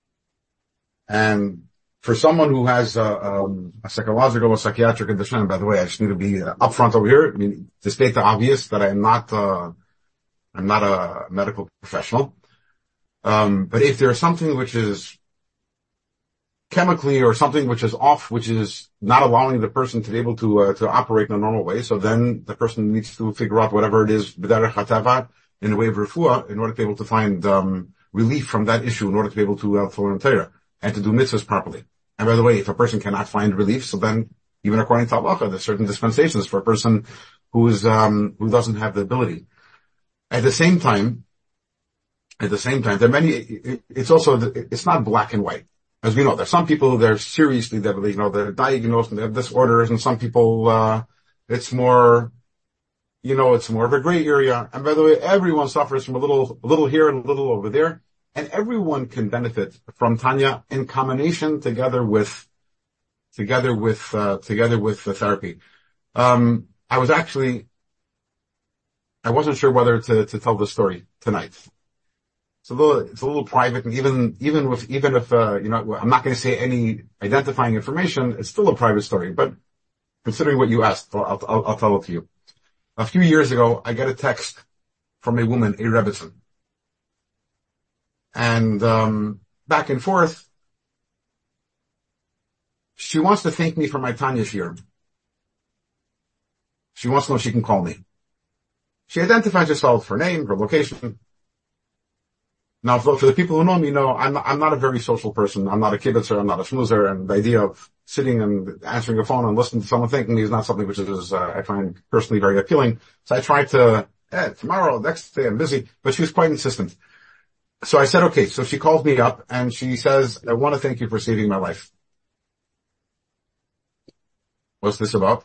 And for someone who has a psychological or psychiatric condition, and by the way, I just need to be upfront over here, I mean, to state the obvious that I'm not a medical professional. But if there's something which is chemically or something which is off, which is not allowing the person to be able to operate in a normal way, so then the person needs to figure out whatever it is, b'derech hatava, in the way of refuah, in order to be able to find relief from that issue, in order to be able to learn Torah and to do mitzvahs properly. And by the way, if a person cannot find relief, so then even according to halacha, there's certain dispensations for a person who doesn't have the ability. At the same time, there are many. It's not black and white. As we know, there's some people they're diagnosed and they have disorders, and some people it's more of a gray area. And by the way, everyone suffers from a little here and a little over there, and everyone can benefit from Tanya in combination together with the therapy. I wasn't sure whether to tell the story tonight. It's a little private, and even if I'm not going to say any identifying information, it's still a private story. But considering what you asked, I'll tell it to you. A few years ago, I get a text from a woman, a Rebbetzin. And back and forth, she wants to thank me for my Tanya Shir. She wants to know if she can call me. She identifies herself, her name, her location. Now, for the people who know me, I'm not a very social person. I'm not a kibbutzer, I'm not a schmoozer, and the idea of sitting and answering a phone and listening to someone thanking me is not something which is, I find personally very appealing. So I tried to, tomorrow, next day, I'm busy, but she was quite insistent. So I said, okay, so she calls me up and she says, I want to thank you for saving my life. What's this about?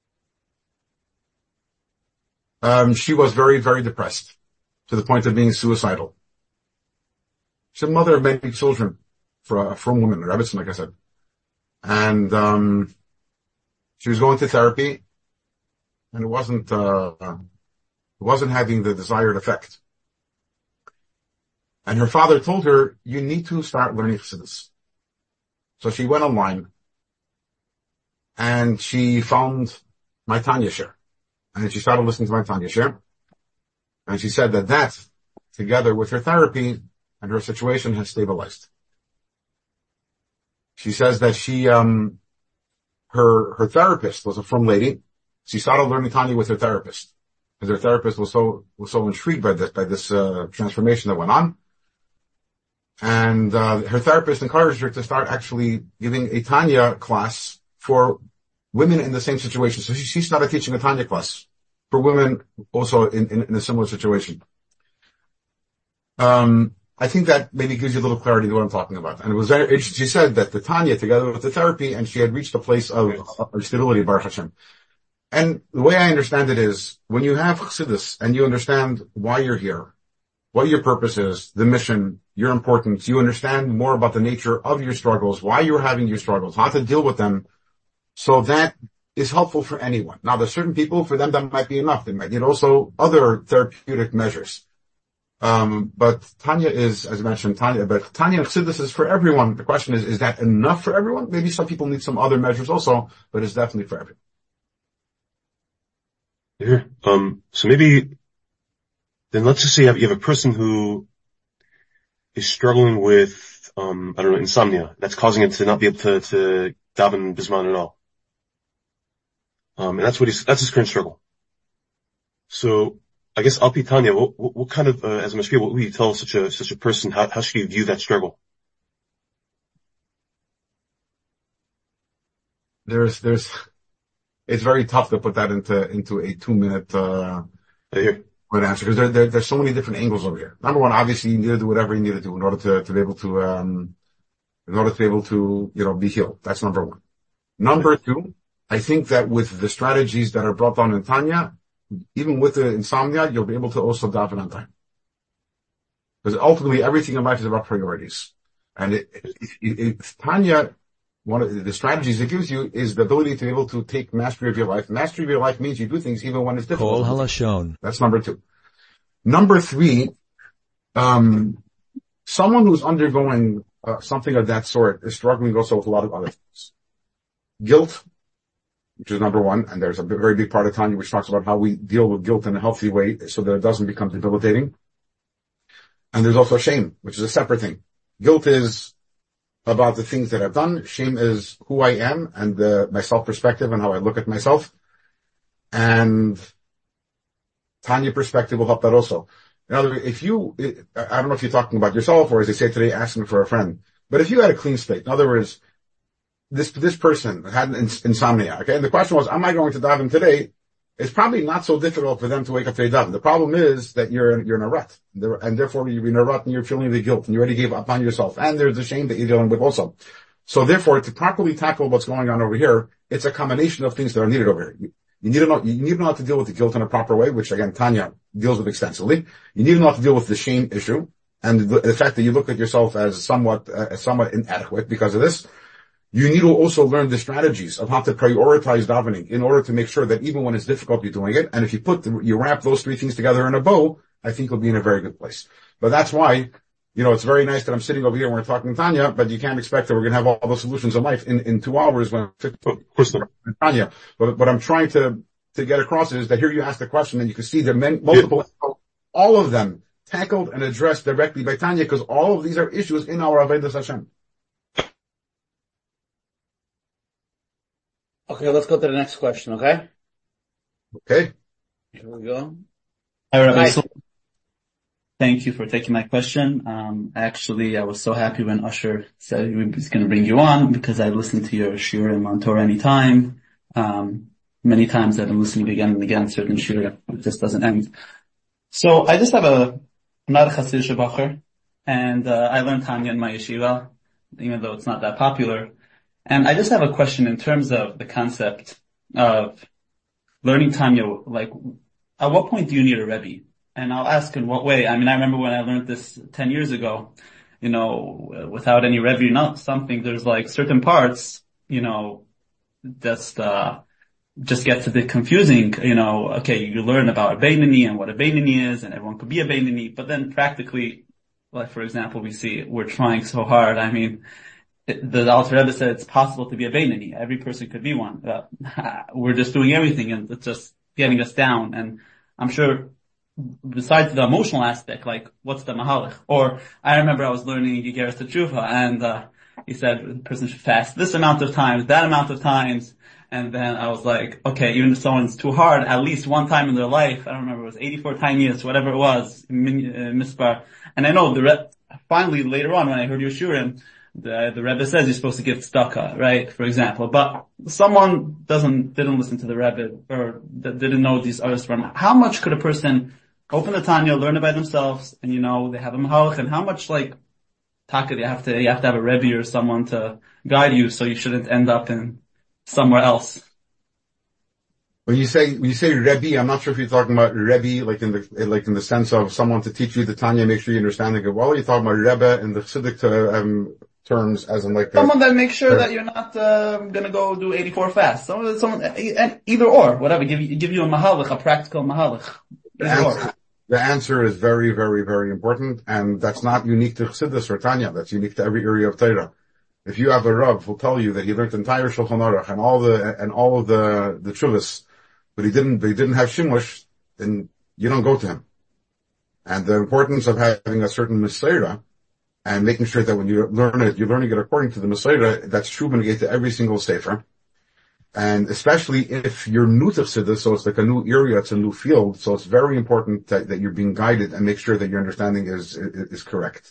She was very, very depressed to the point of being suicidal. She's a mother of many children, for a frum woman, a Rebbetzin, like I said. And, she was going to therapy and it wasn't having the desired effect. And her father told her, you need to start learning Chassidus. So she went online and she found my Tanya Shir. And she started listening to my Tanya Shir. And she said that together with her therapy and her situation has stabilized. She says that her therapist was a frum lady. She started learning Tanya with her therapist. Because her therapist was so intrigued by this transformation that went on. And, her therapist encouraged her to start actually giving a Tanya class for women in the same situation. So she started teaching a Tanya class for women also in a similar situation. I think that maybe gives you a little clarity to what I'm talking about. And it was very interesting. She said that the Tanya together with the therapy, and she had reached a place of stability, Baruch Hashem. And the way I understand it is, when you have Chassidus and you understand why you're here, what your purpose is, the mission, your importance, you understand more about the nature of your struggles, why you're having your struggles, how to deal with them. So that is helpful for anyone. Now, there's certain people, for them that might be enough. They might need also other therapeutic measures. But Tanya is, as I mentioned, Tanya and Chassidus is for everyone. The question is that enough for everyone? Maybe some people need some other measures also, but it's definitely for everyone. Yeah. So maybe, then let's just say you have a person who is struggling with, insomnia. That's causing it to not be able to daven bisman at all. And that's his current struggle. So, I guess Alpi Tanya, what kind of, as a mashpia, what would you tell such a person? How should you view that struggle? It's very tough to put that into a 2-minute, answer, because there's so many different angles over here. Number one, obviously you need to do whatever you need to do in order to be able to, be healed. That's number one. Number two, I think that with the strategies that are brought down in Tanya, even with the insomnia, you'll be able to also daven on time. Because ultimately everything in life is about priorities. And Tanya, one of the strategies it gives you is the ability to be able to take mastery of your life. Mastery of your life means you do things even when it's difficult. Kol halashon. That's number 2. Number 3, someone who's undergoing something of that sort is struggling also with a lot of other things. Guilt, which is number 1, and there's a very big part of Tanya which talks about how we deal with guilt in a healthy way so that it doesn't become debilitating. And there's also shame, which is a separate thing. Guilt is about the things that I've done. Shame is who I am and my self-perspective and how I look at myself. And Tanya perspective will help that also. In other words, I don't know if you're talking about yourself or as they say today, asking for a friend, but if you had a clean slate, in other words, this person had insomnia, okay? And the question was, am I going to daven today? It's probably not so difficult for them to wake up today daven. The problem is that you're in a rut, and therefore you're in a rut and you're feeling the guilt and you already gave up on yourself, and there's the shame that you're dealing with also. So therefore, to properly tackle what's going on over here, it's a combination of things that are needed over here. You need to know how to deal with the guilt in a proper way, which again, Tanya deals with extensively. You need to know how to deal with the shame issue and the fact that you look at yourself as somewhat inadequate because of this. You need to also learn the strategies of how to prioritize davening in order to make sure that even when it's difficult, you're doing it. And if you wrap those 3 things together in a bow, I think you'll be in a very good place. But that's why, it's very nice that I'm sitting over here and we're talking Tanya, but you can't expect that we're going to have all the solutions in life in 2 hours when Tanya. But what I'm trying to get across is that here you ask the question and you can see there are multiple, all of them tackled and addressed directly by Tanya because all of these are issues in our Avodas Hashem. Okay, let's go to the next question, okay? Okay. Here we go. Hi, Rabbi. Thank you for taking my question. Actually, I was so happy when Usher said he was going to bring you on because I listened to your shiurim on Torah Anytime. Many times I've been listening again and again, certain shiurim. It just doesn't end. So I just have I'm not a Hasidic Bacher, and I learned Tanya in my yeshiva, even though it's not that popular. And I just have a question in terms of the concept of learning Tanya, like, at what point do you need a Rebbe? And I'll ask in what way. I mean, I remember when I learned this 10 years ago, without any Rebbe, there's like certain parts, just gets a bit confusing, okay, you learn about a Beinani and what a Beinani is, and everyone could be a Beinani, but then practically, like, for example, we're trying so hard. I mean, the Alter Rebbe said it's possible to be a Beinani. Every person could be one. We're just doing everything and it's just getting us down. And I'm sure besides the emotional aspect, like what's the Mahalach? Or I remember I was learning Yigeres Teshuva and he said the person should fast this amount of times, that amount of times. And then I was like, okay, even if someone's too hard, at least one time in their life, I don't remember, it was 84 tiniest, whatever it was, Mispar. And I know finally later on when I heard your shiurim, the Rebbe says you're supposed to give tzedakah, right? For example, but someone didn't listen to the Rebbe or didn't know these others from. How much could a person open the Tanya, learn it by themselves, and they have a mahalach, and how much taka you have to have a Rebbe or someone to guide you, so you shouldn't end up in somewhere else. When you say Rebbe, I'm not sure if you're talking about Rebbe, like in the sense of someone to teach you the Tanya, make sure you understand the Gemara. You're talking about Rebbe in the Chassidic terms, as in someone that makes sure that you're not gonna go do 84 fast. Someone, either or, whatever. Give you a mahalach, a practical mahalach. The answer is very, very, very important, and that's not unique to Chassidus or Tanya. That's unique to every area of Torah. If you have a Rav who'll tell you that he learned the entire Shulchan Aruch and all of the Tshuvas, but he didn't have Shimush, then you don't go to him. And the importance of having a certain Mesorah and making sure that when you learn it, you're learning it according to the Mesorah, that's true when you get to every single sefer. And especially if you're new to Chassidus, so it's like a new area, it's a new field, so it's very important that you're being guided and make sure that your understanding is correct.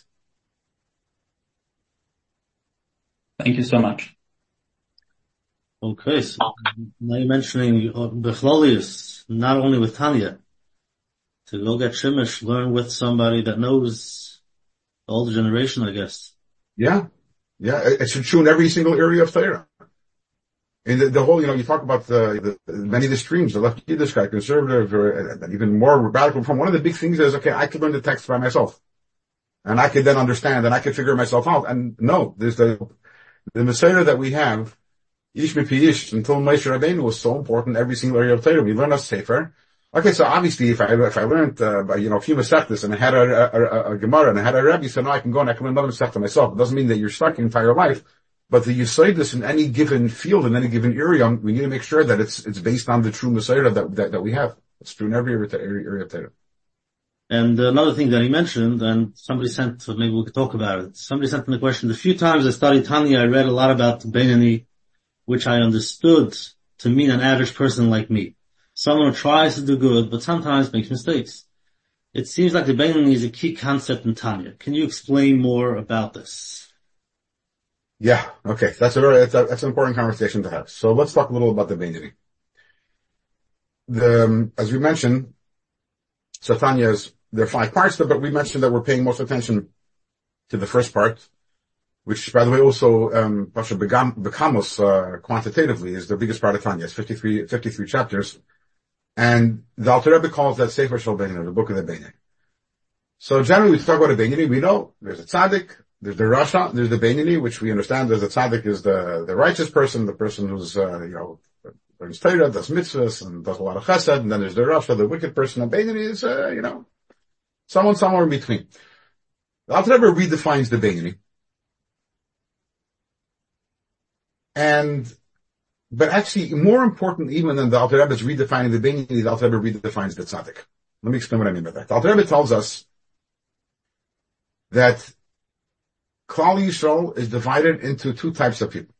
Thank you so much. Okay, so now you're mentioning Bechlolius, not only with Tanya, to go get Shemesh, learn with somebody that knows the older generation, I guess. Yeah. It's true in every single area of Torah. And the whole, you talk about many of the streams, the left Yiddishkeit, conservative, and even more radical from one of the big things is, okay, I could learn the text by myself. And I could then understand, and I could figure myself out. And no, there's the Messiah that we have, Ish Mipi Ish, until Moshe Rabbeinu was so important in every single area of Torah. We learn a Sefer. Okay, so obviously if I learned, a few Masechtas and I had a Gemara and I had a Rebbe, so now I can go and I can learn another Masechta myself. It doesn't mean that you're stuck your entire life. But the Yesodus in any given field, in any given area, we need to make sure that it's based on the true Messiah that we have. It's true in every area of Torah. And another thing that he mentioned, and somebody sent, so maybe we could talk about it. Somebody sent in the question, the few times I studied Tanya, I read a lot about the Beinani, which I understood to mean an average person like me. Someone who tries to do good, but sometimes makes mistakes. It seems like the Beinani is a key concept in Tanya. Can you explain more about this? Yeah, okay. That's an important conversation to have. So let's talk a little about the Beinani. As we mentioned, so Tanya's, there are 5 parts, but we mentioned that we're paying most attention to the first part, which, by the way, also, Pasha Bekamos, quantitatively is the biggest part of Tanya. It's 53 chapters. And the Alter Rebbe calls that Sefer Shel Beinani, the book of the Beinani. So generally, we talk about a Beinani, we know there's a tzaddik, there's the Rasha, there's the Beinani, which we understand as the tzaddik is the righteous person, the person who's, learns Torah, does mitzvahs, and does a lot of chesed, and then there's the Rasha, the wicked person, and Beinani is, someone somewhere in between. The Alter Rebbe redefines the Beinani. But actually, more important even than the Alter Rebbe is redefining the Beinani, the Alter Rebbe redefines the tzaddik. Let me explain what I mean by that. The Alter Rebbe tells us that Klal Yisrael is divided into 2 types of people.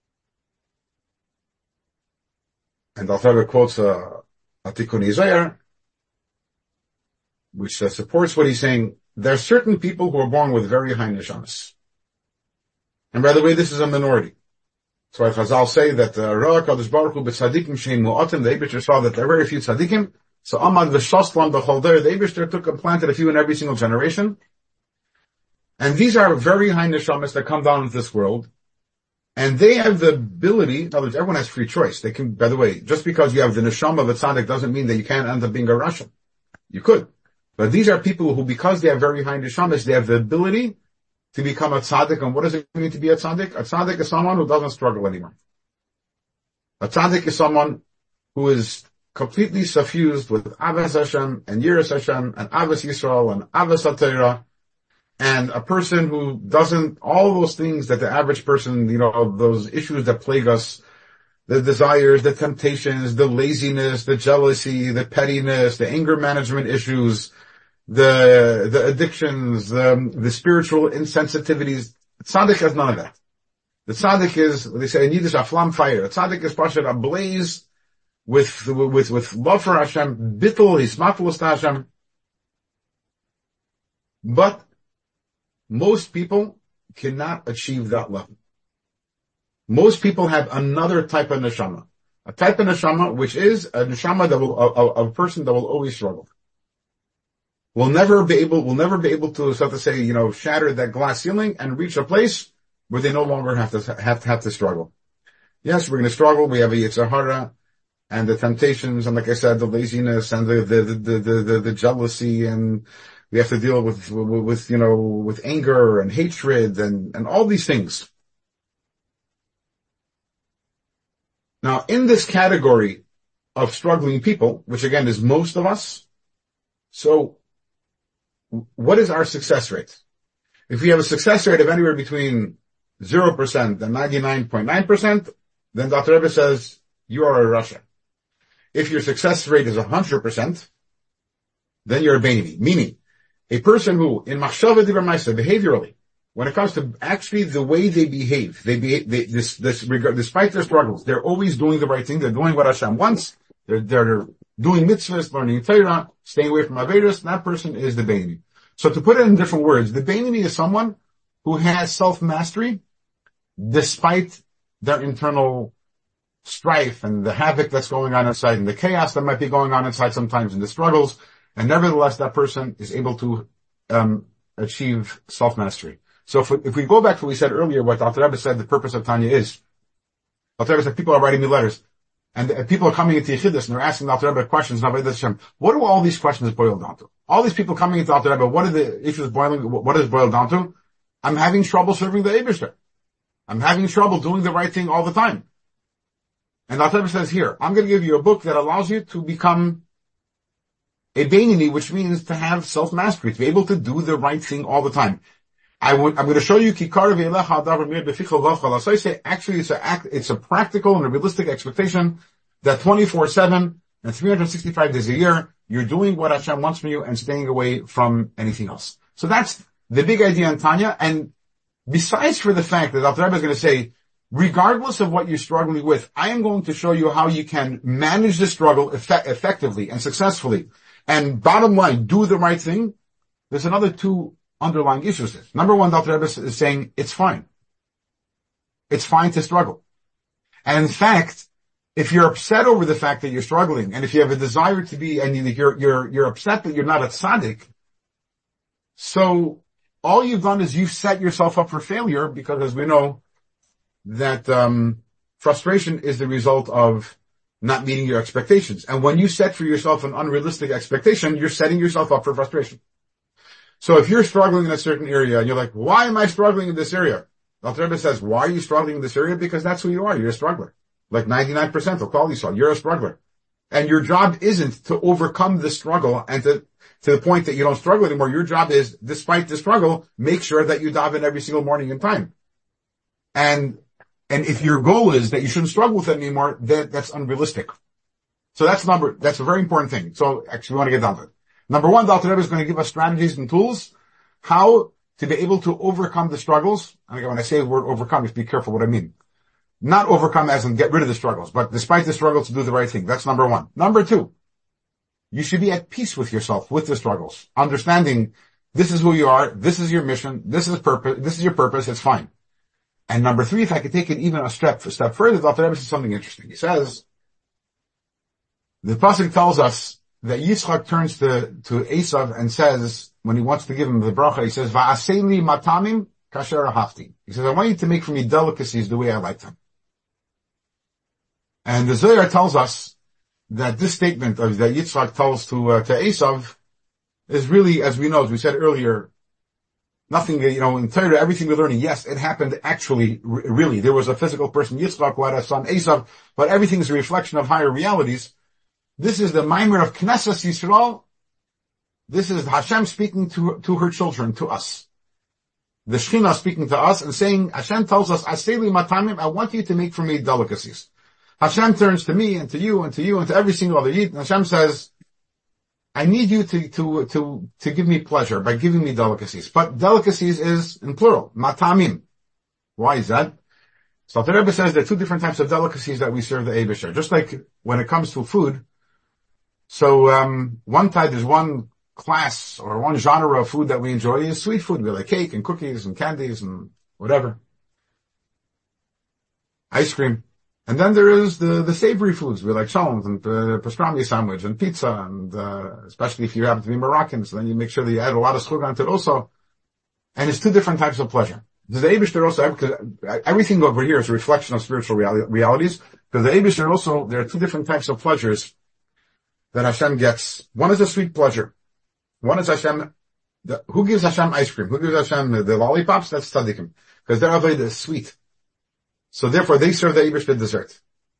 And the Alter Rebbe quotes a Tikkun Zohar, which supports what he's saying. There are certain people who are born with very high neshamas. And by the way, this is a minority. So Chazal say that Ra Kadosh Baruch Hu b'tzadikim shein mu'atim, the Eibishter saw that there are very few tzadikim. So Amad v'shoslam b'chol der, the Eibishter took and planted a few in every single generation. And these are very high neshamas that come down into this world. And they have the ability, in other words, everyone has free choice. They can, by the way, just because you have the neshama of a tzaddik doesn't mean that you can't end up being a Rasha. You could. But these are people who, because they have very high neshamas, they have the ability to become a tzaddik. And what does it mean to be a tzaddik? A tzaddik is someone who doesn't struggle anymore. A tzaddik is someone who is completely suffused with Avas Hashem and Yiras Hashem and Avas Yisrael and Avas HaTorah, and a person who doesn't, all those things that the average person, those issues that plague us, the desires, the temptations, the laziness, the jealousy, the pettiness, the anger management issues, the addictions, the spiritual insensitivities. The tzaddik has none of that. The tzaddik is, they say in Yiddish, a flam fire. The tzaddik is pashat ablaze with love for Hashem, bittul, hismatulus to Hashem. But most people cannot achieve that level. Most people have another type of neshama. A type of neshama which is a neshama that will, a person that will always struggle. Will never be able to, so to say, shatter that glass ceiling and reach a place where they no longer have to struggle. Yes, we're going to struggle. We have a Yetzer Hara and the temptations, and like I said, the laziness and the jealousy, and we have to deal with anger and hatred and all these things. Now, in this category of struggling people, which again is most of us, so what is our success rate? If we have a success rate of anywhere between 0% and 99.9%, then Dr. Rebbe says, you are a Rasha. If your success rate is 100%, then you're a Beinani. Meaning, a person who, in Machshava Divrei Ma'aseh, behaviorally, when it comes to actually the way they behave, despite their struggles, they're always doing the right thing. They're doing what Hashem wants. They're doing mitzvahs, learning Torah, staying away from Averos. That person is the Beinani. So to put it in different words, the Beinani is someone who has self-mastery despite their internal strife and the havoc that's going on inside and the chaos that might be going on inside sometimes and the struggles. And nevertheless, that person is able to achieve self-mastery. So if we go back to what we said earlier, what Dr. Rebbe said the purpose of Tanya is, Alter Rebbe said, people are writing me letters. And people are coming into Yechidus and they're asking Alter Rebbe questions. What do all these questions boil down to? All these people coming into Alter Rebbe, what are the issues boiling, what does it boil down to? I'm having trouble serving the Eibishter. I'm having trouble doing the right thing all the time. And Alter Rebbe says here, I'm going to give you a book that allows you to become a Beinoni, which means to have self-mastery, to be able to do the right thing all the time. I'm going to show you I say actually it's a practical and a realistic expectation that 24/7 and 365 days a year, you're doing what Hashem wants from you and staying away from anything else. So that's the big idea in Tanya. And besides for the fact that Alter Rebbe is going to say, regardless of what you're struggling with, I am going to show you how you can manage the struggle effectively and successfully. And bottom line, do the right thing. There's another two underlying issues. Number one, Alter Rebbe is saying it's fine. It's fine to struggle. And in fact, if you're upset over the fact that you're struggling, and if you have a desire to be, and you're upset that you're not a tzaddik, so all you've done is you've set yourself up for failure, because as we know, that frustration is the result of not meeting your expectations. And when you set for yourself an unrealistic expectation, you're setting yourself up for frustration. So if you're struggling in a certain area and you're like, why am I struggling in this area? Alter Rebbe says, why are you struggling in this area? Because that's who you are. You're a struggler. Like 99% of Klal Yisrael, you're a struggler. And your job isn't to overcome the struggle and to the point that you don't struggle anymore. Your job is, despite the struggle, make sure that you daven every single morning in time. And if your goal is that you shouldn't struggle with it anymore, then that's unrealistic. So that's a very important thing. So actually we want to get down to it. Number one, the Alter Rebbe is going to give us strategies and tools, how to be able to overcome the struggles. And again, when I say the word overcome, just be careful what I mean. Not overcome as in get rid of the struggles, but despite the struggles to do the right thing. That's number one. Number two, you should be at peace with yourself, with the struggles, understanding this is who you are, this is your mission, this is your purpose, it's fine. And number three, if I could take it even a step further, the Alter Rebbe says something interesting. He says, the pasuk tells us that Yitzchak turns to Esav and says, when he wants to give him the bracha, he says, Va'aseli matamim kasher ahavti. He says, I want you to make for me delicacies the way I like them. And the Zohar tells us that this statement that Yitzchak tells to Esav is really, as we know, as we said earlier, nothing, in Torah, everything we're learning, yes, it happened actually, really. There was a physical person, Yitzchak, who had a son, Esav, but everything is a reflection of higher realities. This is the Maimer of Knesset Yisrael. This is Hashem speaking to her children, to us. The Shekhinah speaking to us and saying, Hashem tells us, Aseli matamim, I want you to make for me delicacies. Hashem turns to me and to you and to you and to every single other Yid, and Hashem says, I need you to give me pleasure by giving me delicacies. But delicacies is in plural, matamim. Why is that? So the Rebbe says there are two different types of delicacies that we serve the Eibishter. Just like when it comes to food, so one type, there's one class or one genre of food that we enjoy is sweet food. We like cake and cookies and candies and whatever. Ice cream. And then there is the savory foods. We like shalom and pastrami sandwich and pizza, and especially if you happen to be Moroccan, so then you make sure that you add a lot of sugar to it also. And it's two different types of pleasure. The Eibishter also, because everything over here is a reflection of spiritual realities, because the Eibishter also, there are two different types of pleasures that Hashem gets. One is a sweet pleasure. One is Hashem, who gives Hashem ice cream? Who gives Hashem the lollipops? That's tzaddikim. Because their avodah is sweet. So therefore they serve the Eibishter dessert.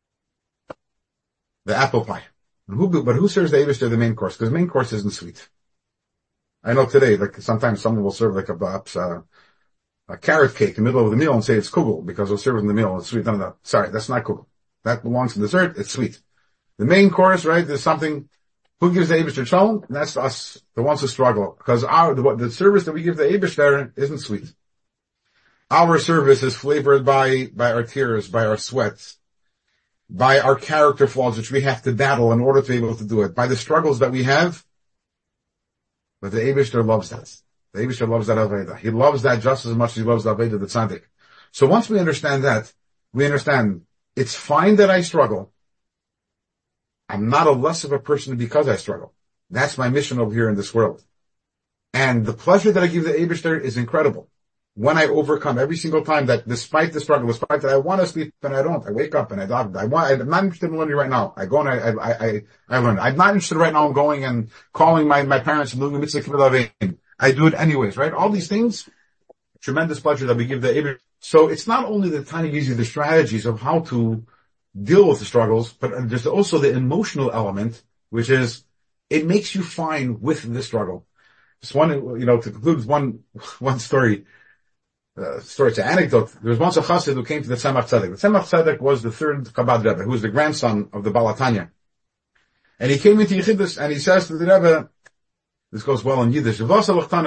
The apple pie. But who serves the Eibishter the main course? Because the main course isn't sweet. I know today, like sometimes someone will serve like a carrot cake in the middle of the meal and say it's kugel because they'll serve it in the meal and it's sweet. No, sorry, that's not kugel. That belongs to dessert, it's sweet. The main course, right, there's something, who gives the Eibishter shalom? That's us, the ones who struggle. Because the service that we give the Eibishter isn't sweet. Our service is flavored by our tears, by our sweat, by our character flaws, which we have to battle in order to be able to do it, by the struggles that we have. But the Eibishter loves that. The Eibishter loves that Aveda. He loves that just as much as he loves the Aveda, the Tzaddik. So once we understand that, we understand it's fine that I struggle. I'm not a less of a person because I struggle. That's my mission over here in this world. And the pleasure that I give the Eibishter is incredible. when I overcome every single time that despite the struggle, despite that I want to sleep and I don't, I wake up and I'm not interested in learning right now. I go and I learn. I'm not interested right now in going and calling my parents and doing the mitzvah. I do it anyways, right? All these things, tremendous pleasure that we give the Eber. So it's not only the tiny gives you the strategies of how to deal with the struggles, but there's also the emotional element, which is it makes you fine with the struggle. Just one, to conclude one story. It's an anecdote. There was once a chassid who came to the Tzemach Tzedek. The Tzemach Tzedek was the third Chabad Rebbe, who was the grandson of the Baal HaTanya. And he came into Yechidus and he says to the Rebbe, this goes well in Yiddish, what should I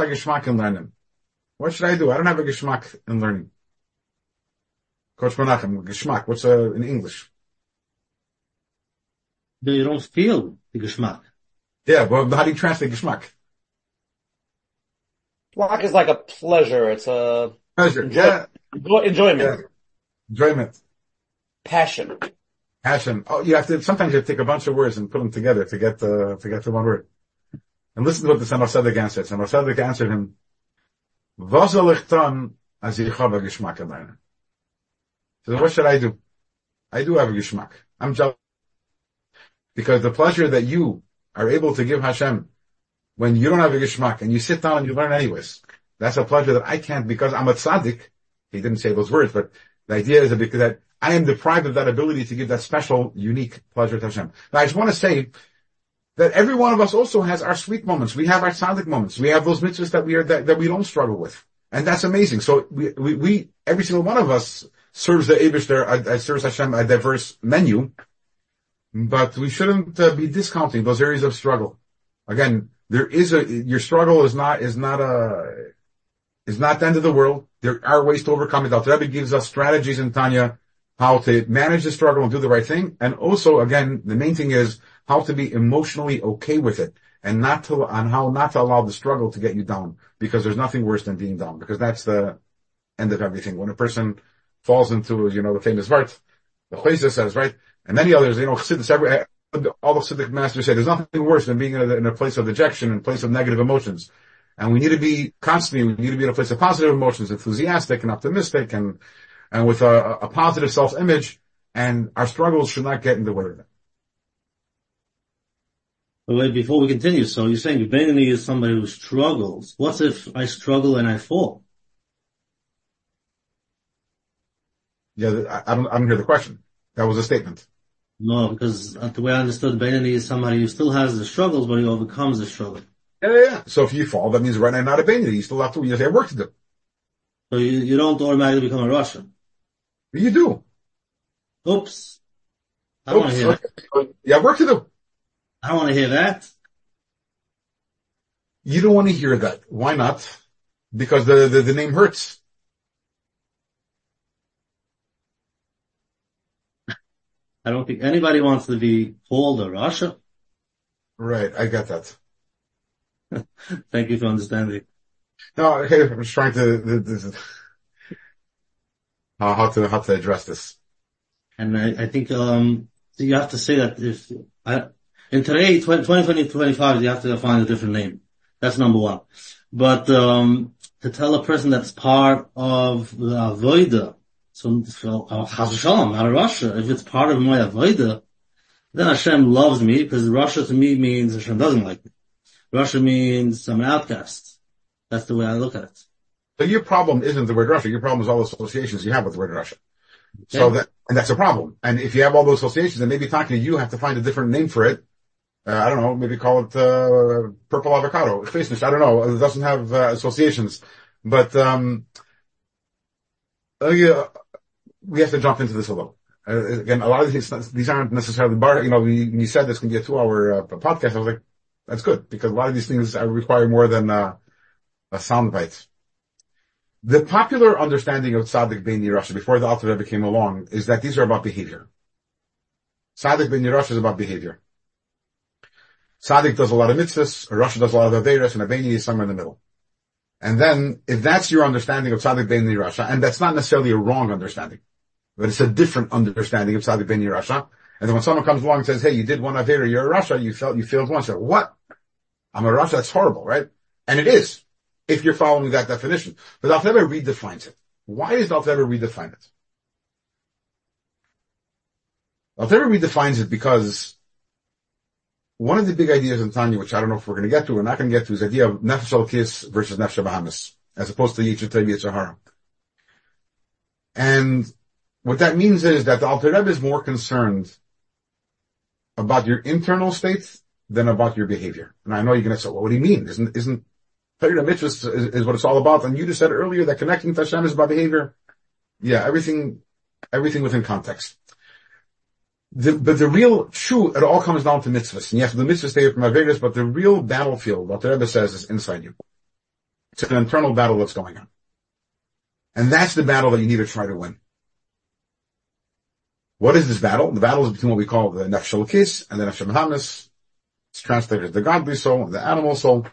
do? I don't have a geschmack in learning. Coach Menachem, geschmack, what's in English? You don't feel the geschmack. Yeah, but how do you translate geschmack? Geschmack is like a pleasure. It's a pleasure. Enjoyment. Yeah. Enjoyment. Passion. Oh, sometimes you have to take a bunch of words and put them together to get to one word. And listen to what the Tzemach Tzedek answered. Tzemach Tzedek answered him, was soll ich tun, als ich habe Geschmack in meinem? So what should I do? I do have a geschmack. I'm jealous. Because the pleasure that you are able to give Hashem when you don't have a geschmack and you sit down and you learn anyways, that's a pleasure that I can't because I'm a tzaddik. He didn't say those words, but the idea is that I am deprived of that ability to give that special, unique pleasure to Hashem. Now I just want to say that every one of us also has our sweet moments. We have our tzaddik moments. We have those mitzvahs that we don't struggle with. And that's amazing. So we every single one of us serves the Eibishter, serves Hashem a diverse menu, but we shouldn't be discounting those areas of struggle. Again, your struggle is not the end of the world. There are ways to overcome it. The Rebbe gives us strategies in Tanya, how to manage the struggle and do the right thing. And also, again, the main thing is how to be emotionally okay with it and how not to allow the struggle to get you down, because there's nothing worse than being down, because that's the end of everything. When a person falls into, the famous Vart, the Chayza says, right? And many others, Chassidus, all the Siddiq masters say there's nothing worse than being in a place of dejection and a place of negative emotions. And we need to be in a place of positive emotions, enthusiastic and optimistic and with a positive self-image, and our struggles should not get in the way of that. But wait, before we continue, so you're saying Beinoni is somebody who struggles. What if I struggle and I fall? Yeah, I don't hear the question. That was a statement. No, because the way I understood Beinoni is somebody who still has the struggles, but he overcomes the struggle. Yeah. So if you fall, that means right now you're not a Beinoni. You still have work to do. So you don't automatically become a Rasha. You do. Oops. I don't want to hear that. You have work to do. I don't want to hear that. You don't want to hear that. Why not? Because the name hurts. I don't think anybody wants to be called a Rasha. Right, I get that. Thank you for understanding. No, okay, I'm just trying to how to address this. And I think you have to say that in today 2025 you have to find a different name. That's number one. But to tell a person that's part of the Avodah, so Chas Shalom, not a Rasha, if it's part of my Avodah, then Hashem loves me, because Rasha to me means Hashem doesn't like me. Rasha means I'm an outcast. That's the way I look at it. So your problem isn't the word Rasha. Your problem is all the associations you have with the word Rasha. Okay. And that's a problem. And if you have all those associations, then maybe talking to you have to find a different name for it. I don't know, maybe call it purple avocado. I don't know. It doesn't have associations. But we have to jump into this a little. Again, a lot of these aren't necessarily when you said this can be a 2-hour podcast, I was like, that's good, because a lot of these things require more than a soundbite. The popular understanding of Tzaddik Beinoni Rasha before the Alter Rebbe came along is that these are about behavior. Tzaddik Beinoni Rasha is about behavior. Tzaddik does a lot of mitzvahs, a Rasha does a lot of Aveiros, and a Beinoni is somewhere in the middle. And then, if that's your understanding of Tzaddik Beinoni Rasha, and that's not necessarily a wrong understanding, but it's a different understanding of Tzaddik Beinoni Rasha, and then when someone comes along and says, hey, you did one Aveira, you're a Rasha, you failed once, what? I'm a Rasha, that's horrible, right? And it is. if you're following that definition. But Alter Rebbe redefines it. Why does Alter Rebbe redefine it? Alter Rebbe redefines it because one of the big ideas in Tanya, which I don't know if we're going to get to or not going to get to, is the idea of Nefesh Elokis versus Nefesh Bahamis, as opposed to Yetzer Tov Yetzer Hara. And what that means is that the Alter Rebbe is more concerned about your internal state than about your behavior. And I know you're going to say, well, what do you mean? Isn't Torah Mitzvahs is what it's all about? And you just said earlier that connecting to Hashem is about behavior. Yeah, everything within context. But the real it all comes down to mitzvahs. And yes, the mitzvahs stay from Averis, but the real battlefield, what the Rebbe says, is inside you. It's an internal battle that's going on. And that's the battle that you need to try to win. What is this battle? The battle is between what we call the Nefesh Elokis and the Nefesh Bahamis. It's translated as the godly soul and the animal soul.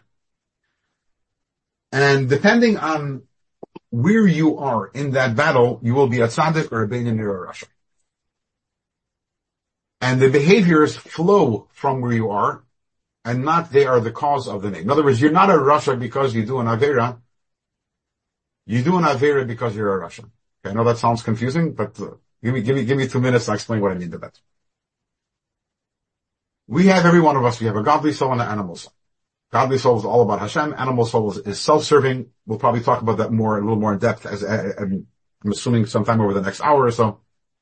And depending on where you are in that battle, you will be a tzaddik or a Beinoni or a Rasha. And the behaviors flow from where you are, and not they are the cause of the name. In other words, you're not a Rasha because you do an Avera. You do an Avera because you're a Rasha. Okay, I know that sounds confusing, but give me 2 minutes to explain what I mean by that. We have, every one of us, we have a godly soul and an animal soul. Godly soul is all about Hashem. Animal soul is self-serving. We'll probably talk about that a little more in depth as I'm assuming sometime over the next hour or so.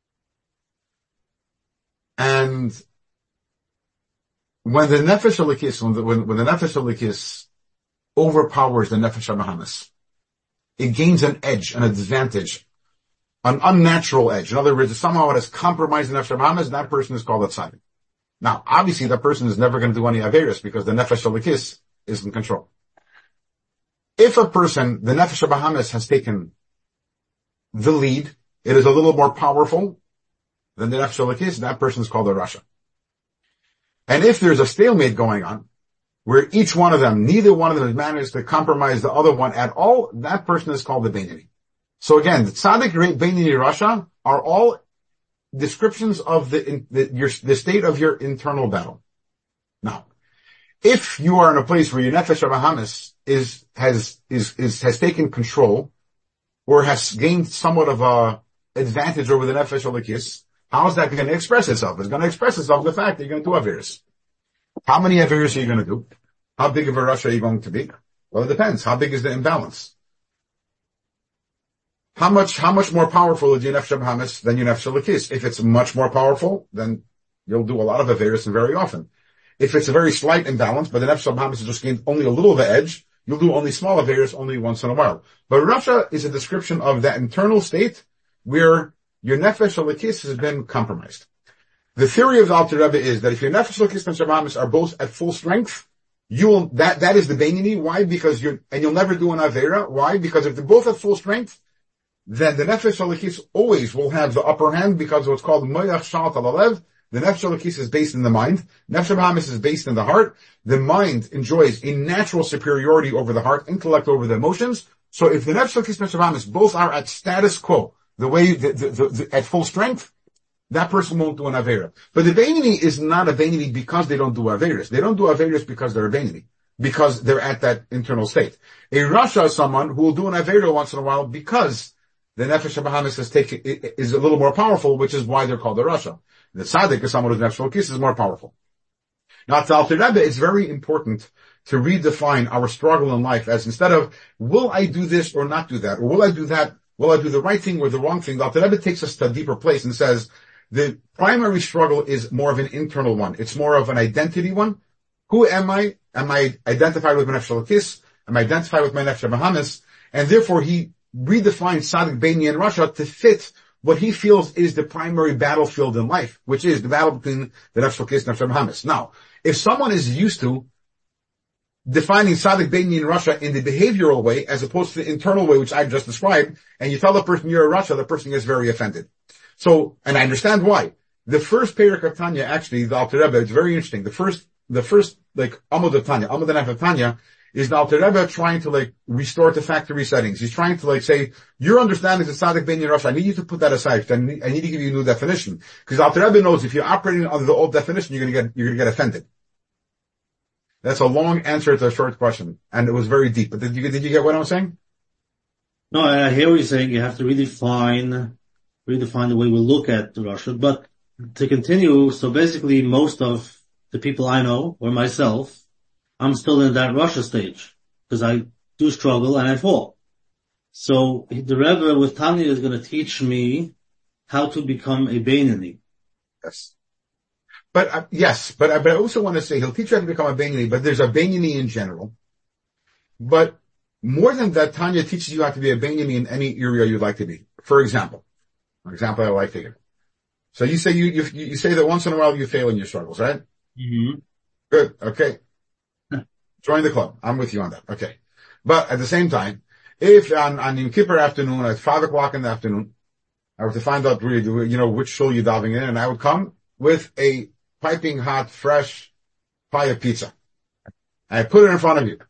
And when the Nefesh Elokis, when the Nefesh Elokis overpowers the Nefesh Bahamis, it gains an edge, an advantage, an unnatural edge. In other words, if somehow it has compromised the Nefesh Bahamis, that person is called a tzaddik. Now, obviously, that person is never going to do any Averis because the Nefesh Elokis is in control. If a person, the Nefesh Bahamis, has taken the lead, it is a little more powerful than the Nefesh Elokis, that person is called a Rasha. And if there's a stalemate going on, where each one of them, neither one of them has managed to compromise the other one at all, that person is called the Beinoni. So again, the Tzaddik, Beinoni, Rasha are all descriptions of the state of your internal battle. Now, if you are in a place where your Nefesh Bahamis has taken control, or has gained somewhat of a advantage over the Nefesh Elokis, how is that going to express itself? It's going to express itself in the fact that you're going to do Averis. How many Averis are you going to do? How big of a Rasha are you going to be? Well, it depends. How big is the imbalance? How much more powerful is your Nefesh Bahamis than your Nefesh Elokis? If it's much more powerful, then you'll do a lot of Averis and very often. If it's a very slight imbalance, but the Nefesh Bahamis has just gained only a little of the edge, you'll do only small Averis only once in a while. But Rasha is a description of that internal state where your Nefesh Elokis has been compromised. The theory of the Alter Rebbe is that if your Nefesh Elokis and Nefesh Bahamis are both at full strength, that is the Beinoni. Why? Because you'll never do an Avera. Why? Because if they're both at full strength, then the Nefesh Elokis always will have the upper hand because of what's called Moyach Shalt Alalev. The Nefesh Elokis is based in the mind. Nefesh Bahamis is based in the heart. The mind enjoys a natural superiority over the heart, intellect over the emotions. So if the Nefesh Elokis and Nefesh Bahamis both are at status quo, the way, at full strength, that person won't do an Avera. But the Beinoni is not a Beinoni because they don't do Averas. They don't do Averas because they're a Beinoni, because they're at that internal state. A Rasha is someone who will do an Avera once in a while because the Nefesh Bahamis is a little more powerful, which is why they're called a Rasha. The Tzaddik is someone who's Nefesh Elokis is more powerful. Now, to Alter Rebbe, it's very important to redefine our struggle in life as instead of, will I do this or not do that? Or will I do that? Will I do the right thing or the wrong thing? The Alter Rebbe takes us to a deeper place and says, the primary struggle is more of an internal one. It's more of an identity one. Who am I? Am I identified with my Nefesh Elokis? Am I identified with my Nefesh Bahamis? And therefore he redefines Tzaddik, Beinoni, and Rasha to fit what he feels is the primary battlefield in life, which is the battle between the Nefesh Elokis and Nefesh Bahamis. Now, if someone is used to defining Tzaddik, Beinoni, and Rasha in the behavioral way as opposed to the internal way, which I've just described, and you tell the person you're a Rasha, the person gets very offended. So, and I understand why. The first Perek of Tanya, actually, the Alter Rebbe, it's very interesting. The first, Amud of Tanya, Amud and of Tanya, is the Alter Rebbe trying to restore to factory settings. He's trying to say, your understanding of Tzaddik, Beinoni, and Rasha, I need you to put that aside. I need to give you a new definition. Because Alter Rebbe knows if you're operating under the old definition, you're gonna get offended. That's a long answer to a short question, and it was very deep. But did you get what I was saying? No, I hear what you're saying. You have to redefine the way we look at Russia. But to continue, so basically most of the people I know, or myself, I'm still in that Russia stage, because I do struggle and I fall. So the Rebbe with Tanya is going to teach me how to become a Beinoni. Yes. But I also want to say he'll teach you how to become a Beinoni, but there's a Beinoni in general. But more than that, Tanya teaches you how to be a Beinoni in any area you'd like to be. For example, I like to give. So you say you say that once in a while you fail in your struggles, right? Mm-hmm. Good. Okay. Join the club. I'm with you on that. Okay. But at the same time, if on Yom Kippur afternoon at 5:00 in the afternoon, I were to find out really, which shul you're diving in, and I would come with a piping hot, fresh pie of pizza. I put it in front of you.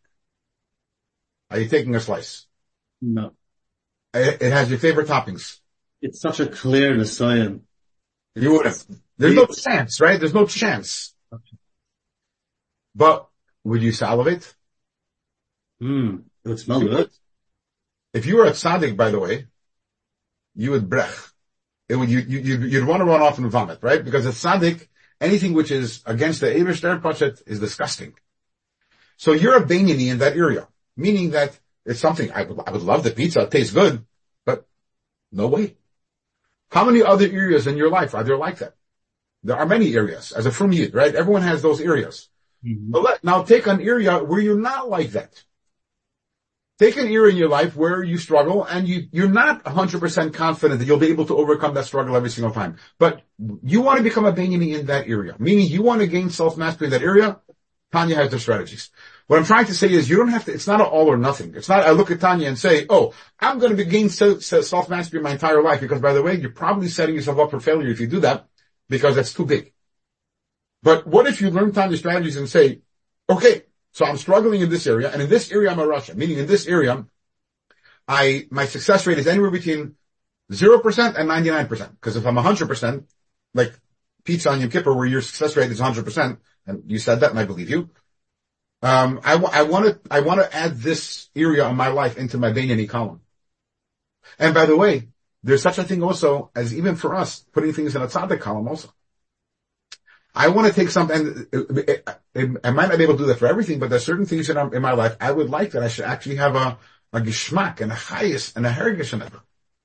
Are you taking a slice? No. It has your favorite toppings. It's such a clear Nisayan. You wouldn't. There's no chance, right? There's no chance. Okay. But would you salivate? It would smell good. If you were a tzaddik, by the way, you would brech. You'd want to run off and vomit, right? Because a tzaddik, anything which is against the Eibishter Pachet is disgusting. So you're a Beinoni in that area, meaning that it's something, I would love the pizza, it tastes good, but no way. How many other areas in your life are there like that? There are many areas, as a Frum Yid, right? Everyone has those areas. Mm-hmm. But now take an area where you're not like that. Take an area in your life where you struggle and you're not 100% confident that you'll be able to overcome that struggle every single time. But you want to become a Beinoni in that area, meaning you want to gain self-mastery in that area. Tanya has the strategies. What I'm trying to say is you don't have to, it's not an all or nothing. It's not, I look at Tanya and say, I'm going to gain self-mastery my entire life, because by the way, you're probably setting yourself up for failure if you do that, because that's too big. But what if you learn Tanya's strategies and say, okay, so I'm struggling in this area, and in this area I'm a Russia, meaning in this area, my success rate is anywhere between 0% and 99%. Because if I'm 100%, like pizza on Yom Kippur, where your success rate is 100%, and you said that and I believe you, I want to add this area of my life into my Beinoni column. And by the way, there's such a thing also as, even for us, putting things in a tzaddik column also. I want to take something, I might not be able to do that for everything, but there's certain things in my life I would like that I should actually have a geschmack and a chayis and a hergish in it.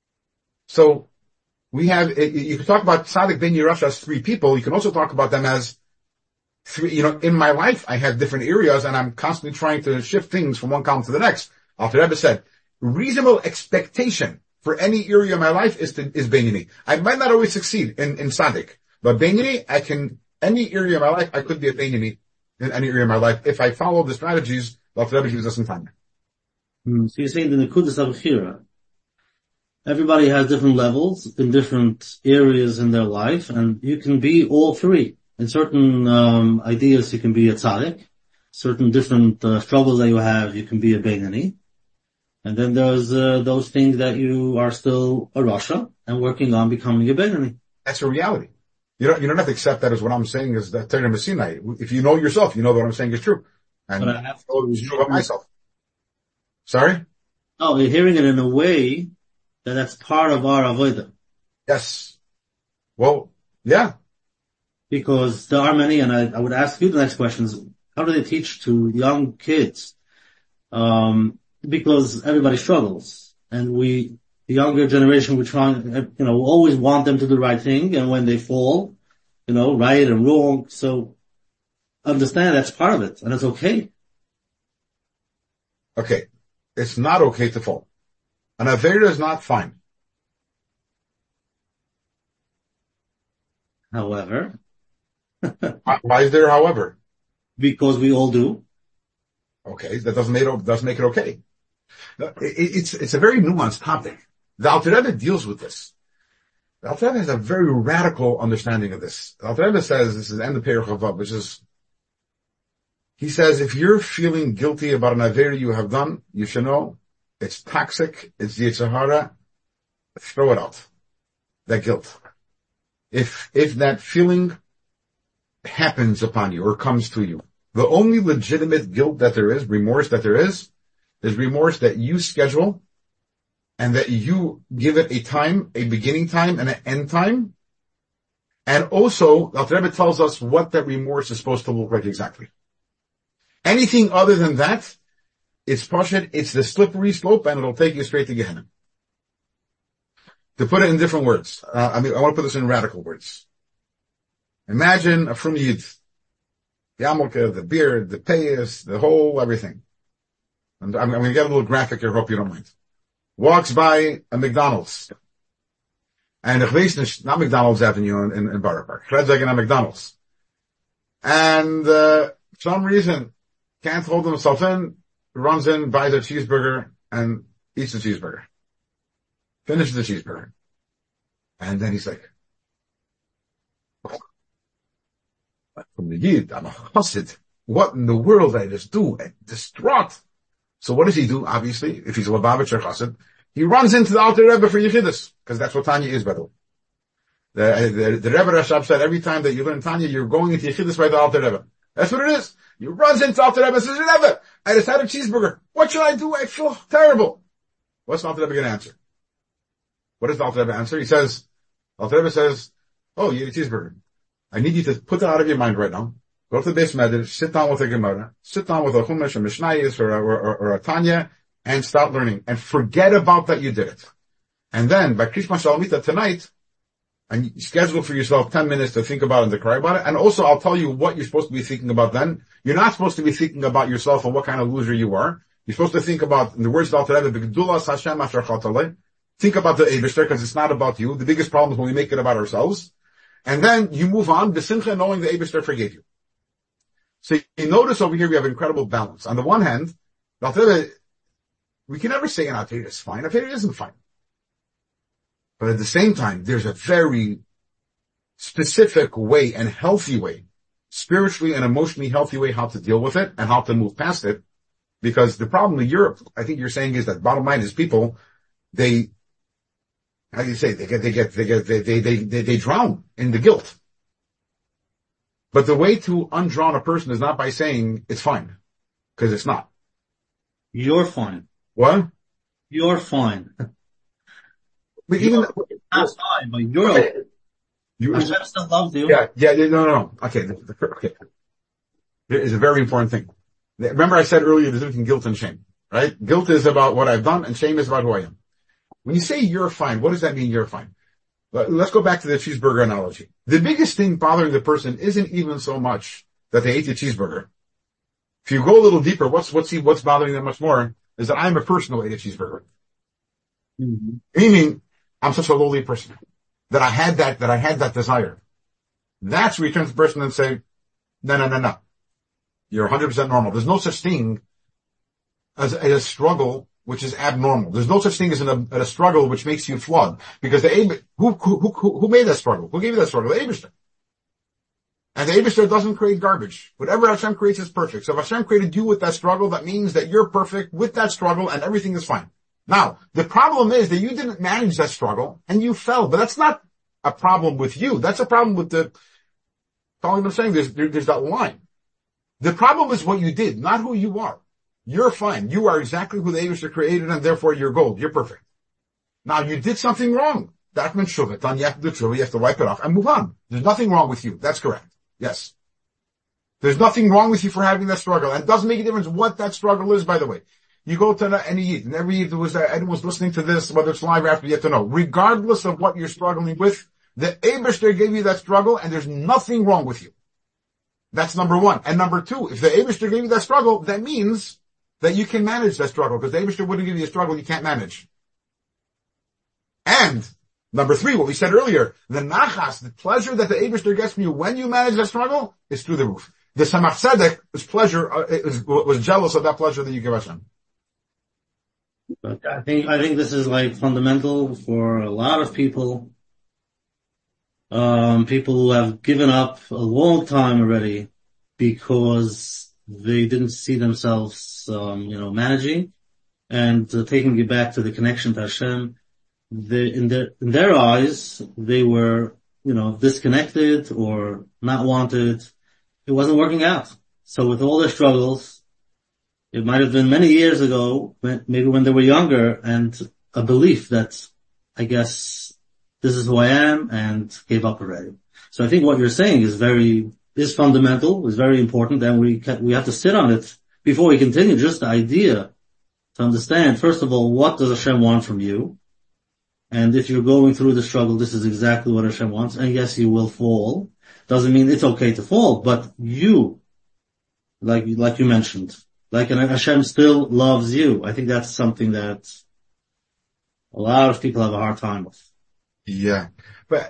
So we have, you can talk about tzaddik Beinoni Russia as three people. You can also talk about them as three, in my life I have different areas and I'm constantly trying to shift things from one column to the next. Alter Rebbe said, reasonable expectation for any area of my life is Beinoni. I might not always succeed in tzaddik, but Beinoni, any area of my life, I could be a Beinoni in any area of my life if I follow the strategies that Rebbe gives us in time. So you're saying the Nekudas Abchira. Everybody has different levels in different areas in their life, and you can be all three. In certain ideas, you can be a tzaddik. Certain different struggles that you have, you can be a Beinoni. And then there's those things that you are still a Rasha and working on becoming a Beinoni. That's a reality. You don't have to accept that as what I'm saying is that Torah Messina. If you know yourself, you know that what I'm saying is true. And but I have to it's true about myself. Sorry? No, you're hearing it in a way that's part of our avodah. Yes. Well, yeah. Because there are many, and I would ask you the next questions. How do they teach to young kids? Because everybody struggles, and the younger generation, we try, always want them to do the right thing, and when they fall, right and wrong. So understand that's part of it, and it's okay. Okay. It's not okay to fall. An Avera is not fine. However. Why is there however? Because we all do. Okay. That doesn't make it okay. It's a very nuanced topic. The Alter Rebbe deals with this. The Alter Rebbe has a very radical understanding of this. The Alter Rebbe says, this is the end of Perich Chavav, which is, he says, if you're feeling guilty about an Avera you have done, you should know it's toxic, it's Yetzer Hara, throw it out. That guilt. If that feeling happens upon you or comes to you, The only legitimate guilt that there is, remorse that there is remorse that you schedule and that you give it a time, a beginning time and an end time. And also, the Rebbe tells us what that remorse is supposed to look like exactly. Anything other than that, it's pashut, it's the slippery slope, and it'll take you straight to Gehenna. To put it in different words, I want to put this in radical words. Imagine a Frum Yid, the Amilka, the beard, the payas, the whole everything. And I'm going to get a little graphic here, hope you don't mind. Walks by a McDonald's. And not McDonald's Avenue in Borough Park. Redzagen at McDonald's. And, for some reason, can't hold himself in, runs in, buys a cheeseburger, and eats the cheeseburger. Finishes the cheeseburger. And then he's like, from the Yid, I'm a chassid. What in the world did I just do? I'm distraught. So what does he do? Obviously, if he's a Lubavitcher chassid, he runs into the Alter Rebbe for Yechidus, because that's what Tanya is, by the way. The Rebbe Rashab said every time that you learn Tanya, you're going into Yechidus by the Alter Rebbe. That's what it is. He runs into Alter Rebbe and says, Rebbe, I just had a cheeseburger. What should I do? I feel terrible. What's the Alter Rebbe going to answer? What does the Alter Rebbe answer? He says, Alter Rebbe says, oh, you ate a cheeseburger. I need you to put that out of your mind right now. Go to the base medrash, sit down with a Gemara, sit down with a Chumash, a Mishnayos, or a Tanya, and start learning. And forget about that you did it. And then, by Krishma Shalamita tonight, and you schedule for yourself 10 minutes to think about it and to cry about it. And also, I'll tell you what you're supposed to be thinking about then. You're not supposed to be thinking about yourself and what kind of loser you are. You're supposed to think about, in the words of Alter Rebbe, B'gedulas Hashem Asher Chatalei. Think about the Eibishter, because it's not about you. The biggest problem is when we make it about ourselves. And then you move on, b'simcha, knowing the Eibishter forgave you. So you notice over here we have incredible balance. On the one hand, we can never say an Atayr is fine. Atayr isn't fine. But at the same time, there's a very specific way and healthy way, spiritually and emotionally healthy way how to deal with it and how to move past it. Because the problem in Europe, I think you're saying, is that bottom line is people, they drown in the guilt. But the way to undrown a person is not by saying it's fine. Because it's not. You're fine. What? You're fine. But even not fine, but you're okay. Hashem still loves you. Yeah, no. Okay. There is a very important thing. Remember I said earlier there's between guilt and shame, right? Guilt is about what I've done and shame is about who I am. When you say you're fine, what does that mean you're fine? Let's go back to the cheeseburger analogy. The biggest thing bothering the person isn't even so much that they ate the cheeseburger. If you go a little deeper, what's bothering them much more is that I'm a person who ate a cheeseburger. Mm-hmm. Meaning, I'm such a lowly person that I had that desire. That's where you turn to the person and say, no. You're 100% normal. There's no such thing as a struggle which is abnormal. There's no such thing as a struggle which makes you flawed. Because who made that struggle? Who gave you that struggle? The Eibishter. And the Eibishter doesn't create garbage. Whatever Hashem creates is perfect. So if Hashem created you with that struggle, that means that you're perfect with that struggle and everything is fine. Now, the problem is that you didn't manage that struggle and you fell. But that's not a problem with you. That's a problem with following what I'm saying, there's that line. The problem is what you did, not who you are. You're fine. You are exactly who the Eibishter created and therefore you're gold. You're perfect. Now you did something wrong. That means shuvah. Then you have to do shuvah. You have to wipe it off and move on. There's nothing wrong with you. That's correct. Yes. There's nothing wrong with you for having that struggle. And it doesn't make a difference what that struggle is, by the way. You go to any Yid, and every Yid anyone's listening to this, whether it's live or after, you have to know. Regardless of what you're struggling with, the Eibishter gave you that struggle and there's nothing wrong with you. That's number one. And number two, if the Eibishter gave you that struggle, that means that you can manage that struggle, because the Eibishter wouldn't give you a struggle you can't manage. And number three, what we said earlier, the nachas, the pleasure that the Eibishter gets from you when you manage that struggle, is through the roof. The Samach Tzedek was jealous of that pleasure that you give Hashem. But I think this is like fundamental for a lot of people. People who have given up a long time already because they didn't see themselves, managing and taking it back to the connection to Hashem. In their eyes, they were, disconnected or not wanted. It wasn't working out. So with all their struggles, it might have been many years ago, maybe when they were younger, and a belief that, I guess, this is who I am, and gave up already. So I think what you're saying is fundamental, is very important, and we have to sit on it before we continue. Just the idea to understand, first of all, what does Hashem want from you? And if you're going through the struggle, this is exactly what Hashem wants. And yes, you will fall. Doesn't mean it's okay to fall, but you, like you mentioned, and Hashem still loves you. I think that's something that a lot of people have a hard time with. Yeah. But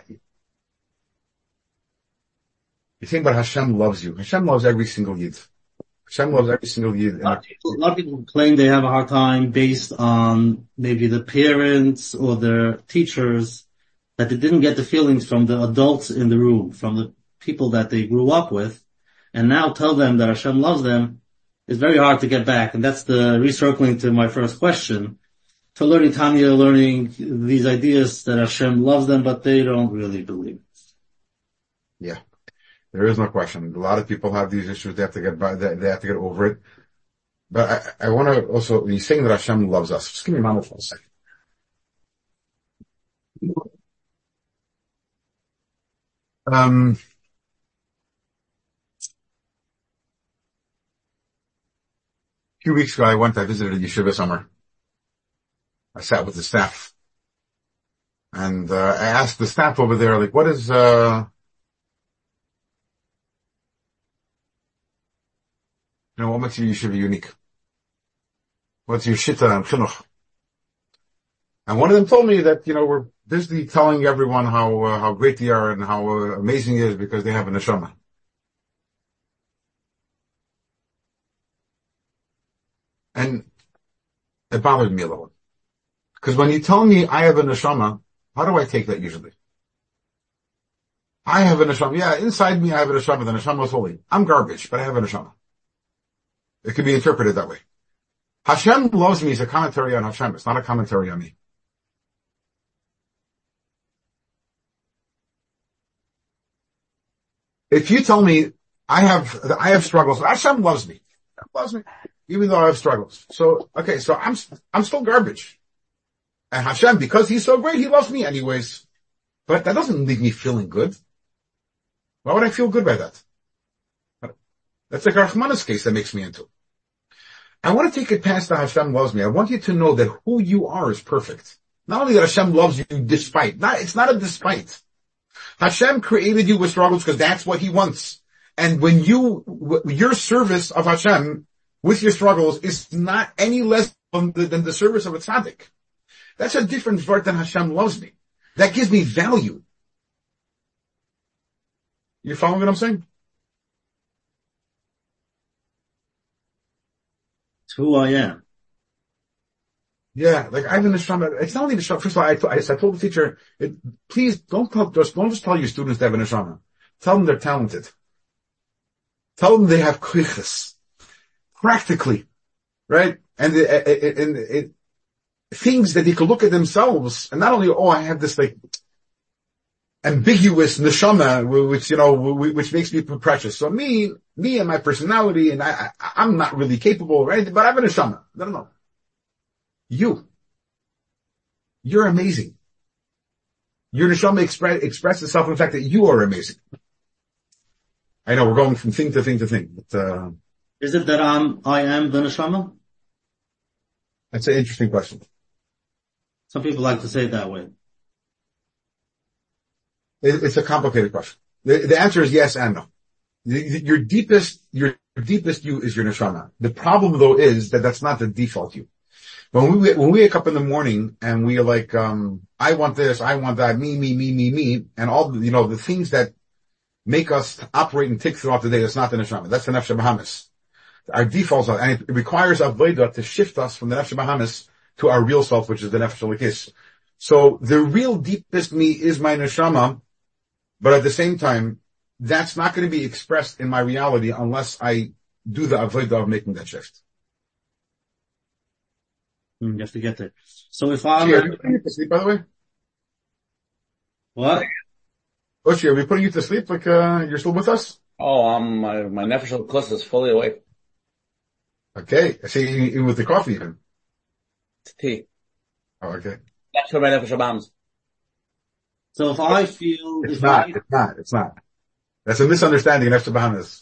you think about Hashem loves you. Hashem loves every single Yid. Hashem loves every single Yid. A lot of people claim they have a hard time based on maybe the parents or their teachers, that they didn't get the feelings from the adults in the room, from the people that they grew up with, and now tell them that Hashem loves them is very hard to get back. And that's the recircling to my first question. To learning Tanya, learning these ideas that Hashem loves them, but they don't really believe. Yeah. There is no question. A lot of people have these issues. They have to get by, they have to get over it. But I want to also, you're saying that Hashem loves us. Just give me a moment for a second. A few weeks ago, I visited a yeshiva somewhere. I sat with the staff. And, I asked the staff over there, like, what is, what makes your yeshiva unique? What's your shitta and chinuch? And one of them told me that, we're busy telling everyone how great they are and how amazing it is because they have a neshama. And it bothered me a little. Because when you tell me I have a neshama, how do I take that usually? I have a neshama. Yeah, inside me I have a neshama. The neshama is holy. I'm garbage, but I have a neshama. It can be interpreted that way. Hashem loves me is a commentary on Hashem. It's not a commentary on me. If you tell me I have struggles, Hashem loves me. Hashem loves me, even though I have struggles. So, okay, so I'm still garbage. And Hashem, because He's so great, He loves me anyways. But that doesn't leave me feeling good. Why would I feel good by that? That's like a Rahman's case that makes me into. I want to take it past that Hashem loves me. I want you to know that who you are is perfect. Not only that Hashem loves you despite, it's not a despite. Hashem created you with struggles because that's what He wants. And when your service of Hashem with your struggles is not any less than the service of a tzaddik. That's a different word than Hashem loves me. That gives me value. You following what I'm saying? It's who I am. Yeah, like I have a neshama. It's not only neshama. First of all, I told the teacher, please don't just tell your students they have a neshama. Tell them they're talented. Tell them they have koiches. Practically. Right? And things that they could look at themselves, and not only, I have this like ambiguous neshama, which makes me precious. So me and my personality, and I'm not really capable, right? But I have a neshama. No. You're amazing. Your neshama expresses itself in the fact that you are amazing. I know we're going from thing to thing to thing, but, is it that I am the neshama? That's an interesting question. Some people like to say it that way. It's a complicated question. The answer is yes and no. Your deepest you is your neshama. The problem though is that that's not the default you. When we wake up in the morning and we are like, I want this, I want that, me, and all, the things that make us operate and tick throughout the day, that's not the neshama. That's the nefesh bahamis. Our defaults are, and it requires avodah to shift us from the nefesh bahamis to our real self, which is the nefesh elikis. So the real deepest me is my neshama, but at the same time, that's not going to be expressed in my reality unless I do the avodah of making that shift. You have to get there. So if I'm... Are we putting you to sleep, by the way? What? Ochi, are we putting you to sleep like, you're still with us? Oh, my Nefesh HaKos is fully awake. Okay. I see even with the coffee even. It's tea. Oh, okay. That's for my Nefesh HaBams. So if I feel... It's not. That's a misunderstanding of Nefesh HaBams.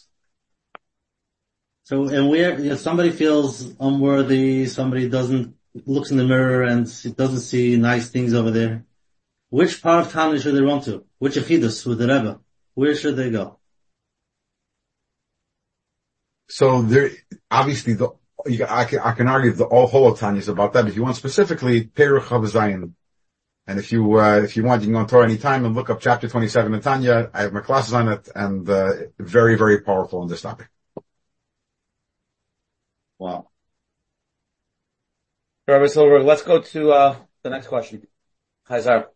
So, and if somebody feels unworthy, somebody looks in the mirror and doesn't see nice things over there, which part of Tanya should they run to? Which Yechidus with the Rebbe? Where should they go? So there, obviously I can argue the whole of Tanya is about that, but if you want specifically, Peruch HaVazayin. And if you want, you can go on Torah anytime and look up chapter 27 in Tanya. I have my classes on it and, very, very powerful on this topic. Wow. Rabbi Silverberg, let's go to the next question. Hi, Zara.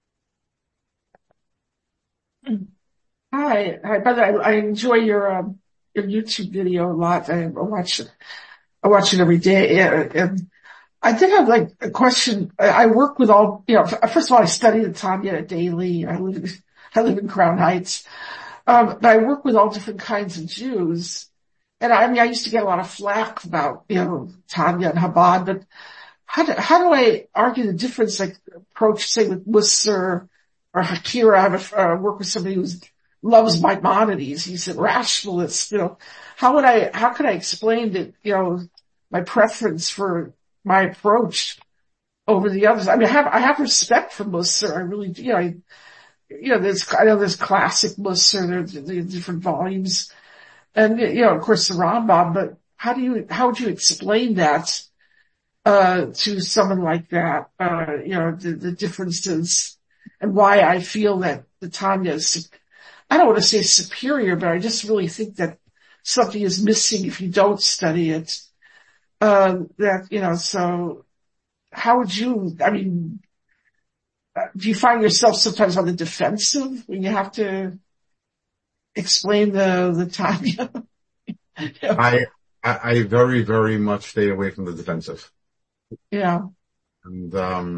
Hi, brother. I enjoy your YouTube video a lot. I watch it every day. And I did have like a question. I work with all, first of all, I study the Tanya daily. I live in Crown Heights. But I work with all different kinds of Jews. And I used to get a lot of flack about, Tanya and Chabad, but how do I argue the difference, like approach, say with Musar or Hakira? I work with somebody who loves Maimonides. He's a rationalist, how could I explain that, my preference for my approach over the others? I mean, I have respect for Musar. I really do. I know there's classic Musar, there's the different volumes. And, of course the Rambam, but how would you explain that, to someone like that, the differences and why I feel that the Tanya is, I don't want to say superior, but I just really think that something is missing if you don't study it. So how would you, do you find yourself sometimes on the defensive when you have to explain the Tanya? I very, very much stay away from the defensive. Yeah. And,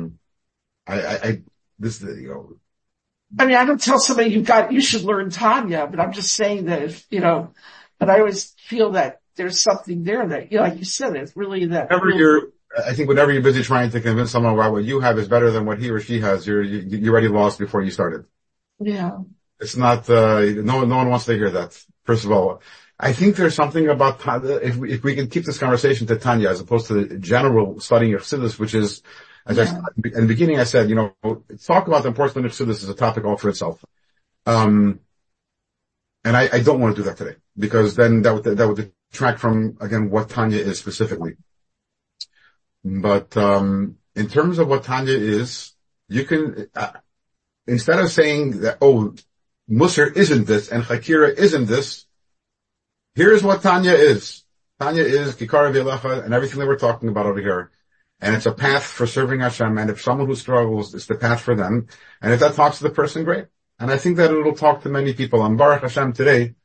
I don't tell somebody you should learn Tanya, but I'm just saying that but I always feel that there's something there that, like you said, it's really that. I think whenever you're busy trying to convince someone why what you have is better than what he or she has, you already lost before you started. Yeah. It's not, no one wants to hear that. First of all, I think there's something about Tanya, if we can keep this conversation to Tanya as opposed to the general studying of Chassidus, which is, in the beginning I said, talk about the importance of Chassidus is a topic all for itself. And I don't want to do that today because then that would detract from, again, what Tanya is specifically. But, in terms of what Tanya is, you can, instead of saying that, Musar isn't this and Hakira isn't this, here's what Tanya is. Tanya is Kikara V'Elecha and everything that we're talking about over here. And it's a path for serving Hashem. And if someone who struggles, it's the path for them. And if that talks to the person, great. And I think that it'll talk to many people. And Baruch Hashem today,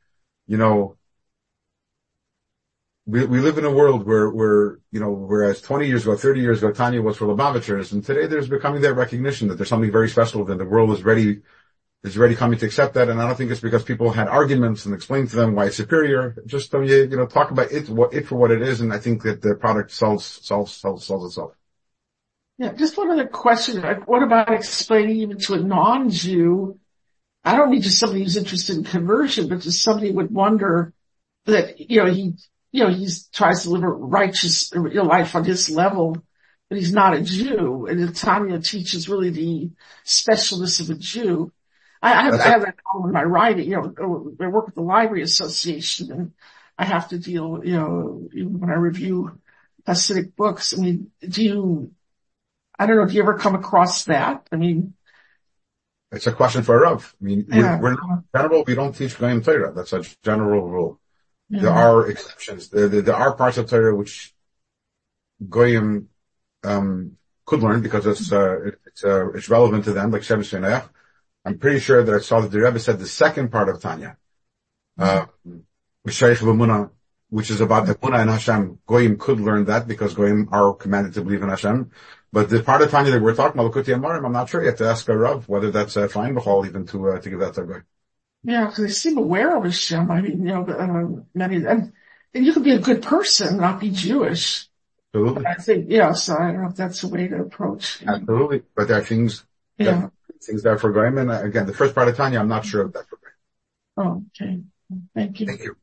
we live in a world where, whereas 20 years ago, 30 years ago, Tanya was for Lubavitchers, and today there's becoming that recognition that there's something very special, that the world is ready coming to accept that. And I don't think it's because people had arguments and explained to them why it's superior. Just, talk about it for what it is. And I think that the product sells itself. Yeah. Just one other question. What about explaining even to a non-Jew? I don't mean just somebody who's interested in conversion, but just somebody would wonder that, he tries to live a righteous life on his level, but he's not a Jew. And Tanya teaches really the specialness of a Jew. I have that problem in my writing. I work with the Library Association, and I have to deal, when I review Hasidic books. Do you ever come across that? It's a question for a Rav. We're not general. We don't teach Goyim Torah. That's a general rule. Yeah. There are exceptions. There are parts of Torah which Goyim, could learn because it's relevant to them, like Shevet Shneach. I'm pretty sure that I saw that the Rebbe said the second part of Tanya, which is about Emunah in Hashem. Goyim could learn that because Goyim are commanded to believe in Hashem. But the part of Tanya that we're talking about, Likutei Amarim, I'm not sure. You have to ask a Rav whether that's fine b'chol even to give that to a Goy. Yeah, because they seem aware of Hashem. I mean, many, and you could be a good person and not be Jewish. Absolutely. I think, so I don't know if that's a way to approach. Absolutely. But there are things, things that are for Goyim. And again, the first part of Tanya, I'm not sure if that's for Goyim. Oh, okay. Thank you. Thank you.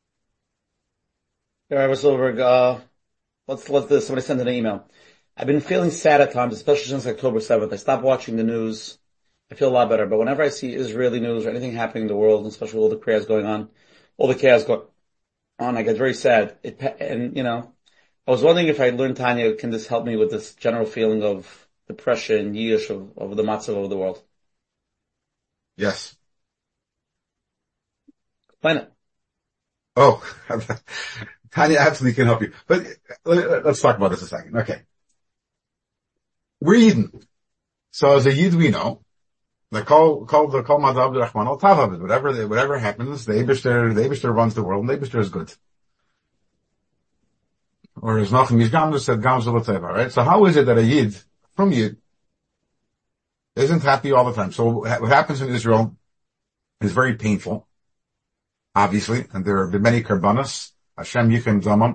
Rabbi Silverberg, let's somebody send an email. I've been feeling sad at times, especially since October 7th. I stopped watching the news. I feel a lot better. But whenever I see Israeli news or anything happening in the world, especially all the chaos going on, I get very sad. I was wondering if I learned Tanya, can this help me with this general feeling of depression, yish of the matzav of the world? Yes. Explain it. Oh, Tanya absolutely can help you. But let's talk about this a second. Okay. We're Yidden. So as a Yid, we know, whatever happens, the Eibishter runs the world, and the Eibishter is good. Or as Nachum Yishgamdu said, Gamzu L'Teva, right? So how is it that a Yid, from Yid, isn't happy all the time? So what happens in Israel is very painful, obviously, and there have been many karbanos, Hashem Yichim Zamam,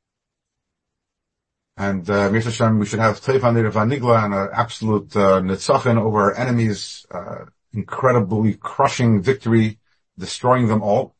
and Mir Hashem, we should have Teifan Nirav Anigla and an absolute nitzachin over our enemies, incredibly crushing victory, destroying them all.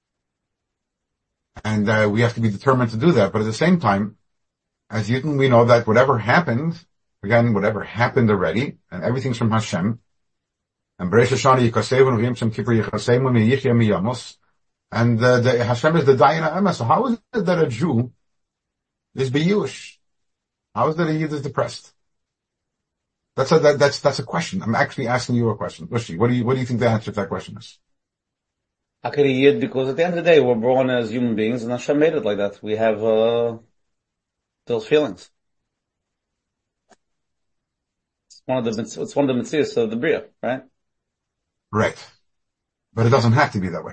And we have to be determined to do that. But at the same time, as Yidden, we know that whatever happened already, and everything's from Hashem, and Beresh Hashanah Yikasevon V'yim Shem Kippur Yichasevon Miyichya Miyamos, and Hashem is the Dayan HaEmes. So how is it that a Jew is beyush? How is that a Yid is depressed? That's a question. I'm actually asking you a question. Ushi, what do you think the answer to that question is? How could a Yid, because at the end of the day, we're born as human beings, and Hashem made it like that. We have those feelings. It's one of the mitzvahs of the Bria, right? Right. But it doesn't have to be that way.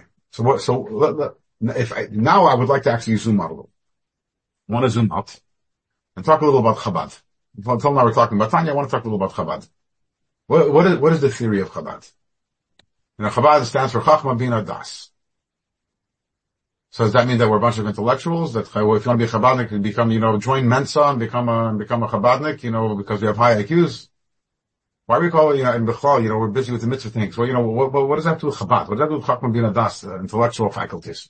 Now I would like to actually zoom out a little. I want to zoom out and talk a little about Chabad. Until now we're talking about Tanya, I want to talk a little about Chabad. What is the theory of Chabad? Chabad stands for Chachma Bina Das. So does that mean that we're a bunch of intellectuals? That if you want to be a Chabadnik, you become, join Mensa and become a Chabadnik, because we have high IQs? Why we call it, in Bechal, we're busy with the mitzvah things. Well, what does that do with Chabad? What does that do with Chachma Bina Das, intellectual faculties?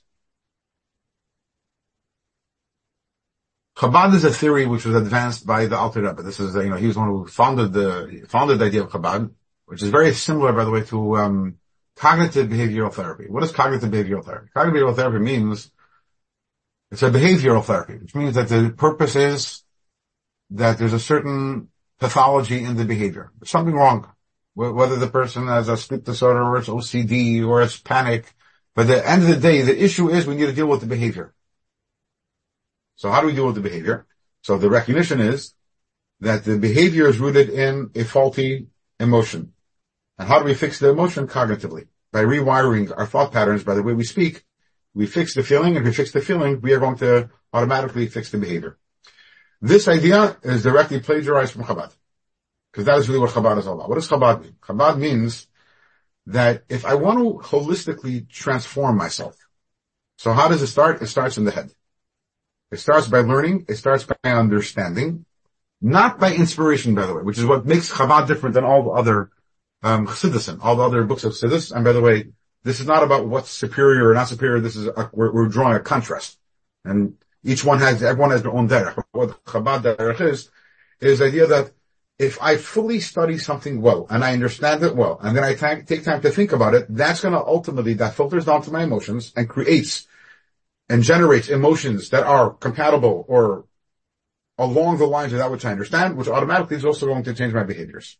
Chabad is a theory which was advanced by the Alter Rebbe. This is, he was one who founded the idea of Chabad, which is very similar, by the way, to, cognitive behavioral therapy. What is cognitive behavioral therapy? Cognitive behavioral therapy means it's a behavioral therapy, which means that the purpose is that there's a certain pathology in the behavior. There's something wrong. Whether the person has a sleep disorder or it's OCD or it's panic. But at the end of the day, the issue is we need to deal with the behavior. So how do we deal with the behavior? So the recognition is that the behavior is rooted in a faulty emotion. And how do we fix the emotion? Cognitively. By rewiring our thought patterns by the way we speak, we fix the feeling, and if we fix the feeling, we are going to automatically fix the behavior. This idea is directly plagiarized from Chabad. Because that is really what Chabad is all about. What does Chabad mean? Chabad means that if I want to holistically transform myself, so how does it start? It starts in the head. It starts by learning, it starts by understanding, not by inspiration, by the way, which is what makes Chabad different than all the other Chassidus, all the other books of Chassidus. And by the way, this is not about what's superior or not superior. This is we're drawing a contrast, and everyone has their own derech. What Chabad derech is the idea that if I fully study something well and I understand it well, and then I take time to think about it, that's going to ultimately that filters down to my emotions and creates and generates emotions that are compatible or along the lines of that which I understand, which automatically is also going to change my behaviors.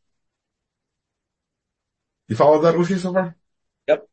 You follow that, Ushi, so far? Yep.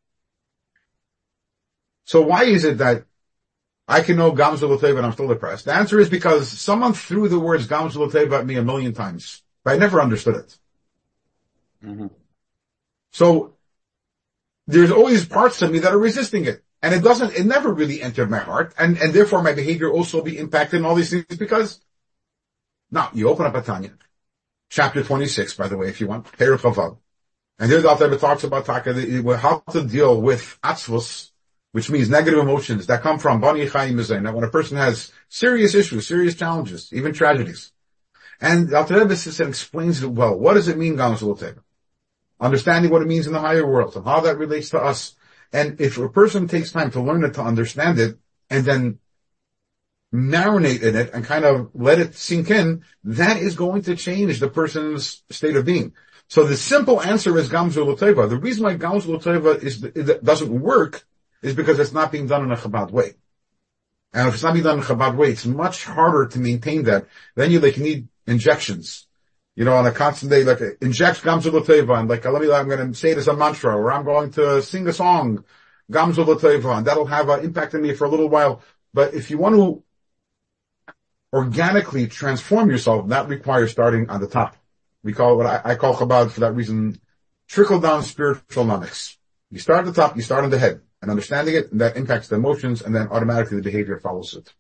So why is it that I can know Gamzu L'Teva and I'm still depressed? The answer is because someone threw the words Gamzu L'Teva at me 1,000,000 times, but I never understood it. Mm-hmm. So there's always parts of me that are resisting it. And it never really entered my heart, and therefore my behavior also be impacted in all these things because, now, you open up Tanya, chapter 26, by the way, if you want, Perek Chavav. And here the Alter Rebbe talks about how to deal with atzvus, which means negative emotions that come from bani chayim mizayin. That when a person has serious issues, serious challenges, even tragedies. And the Alter Rebbe explains it well. What does it mean, Gamzul Teva? Understanding what it means in the higher world and how that relates to us. And if a person takes time to learn it, to understand it, and then marinate in it and kind of let it sink in, that is going to change the person's state of being. So the simple answer is Gamzul Teva. The reason why Gamzul Teva doesn't work is because it's not being done in a Chabad way. And if it's not being done in a Chabad way, it's much harder to maintain that. Then you need injections. On a constant day, inject Gamzul Teva, and I'm going to say this a mantra, or I'm going to sing a song, Gamzul Teva, and that'll have an impact on me for a little while. But if you want to organically transform yourself, that requires starting on the top. We call what I call Chabad for that reason, trickle down spiritual dynamics. You start at the top, you start on the head, and understanding it, and that impacts the emotions, and then automatically the behavior follows it.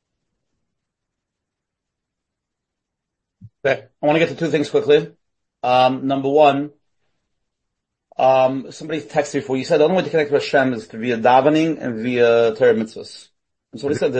Okay. I want to get to two things quickly. Number one, somebody texted before. You said the only way to connect with Hashem is via davening and via Torah mitzvahs. And so what he said,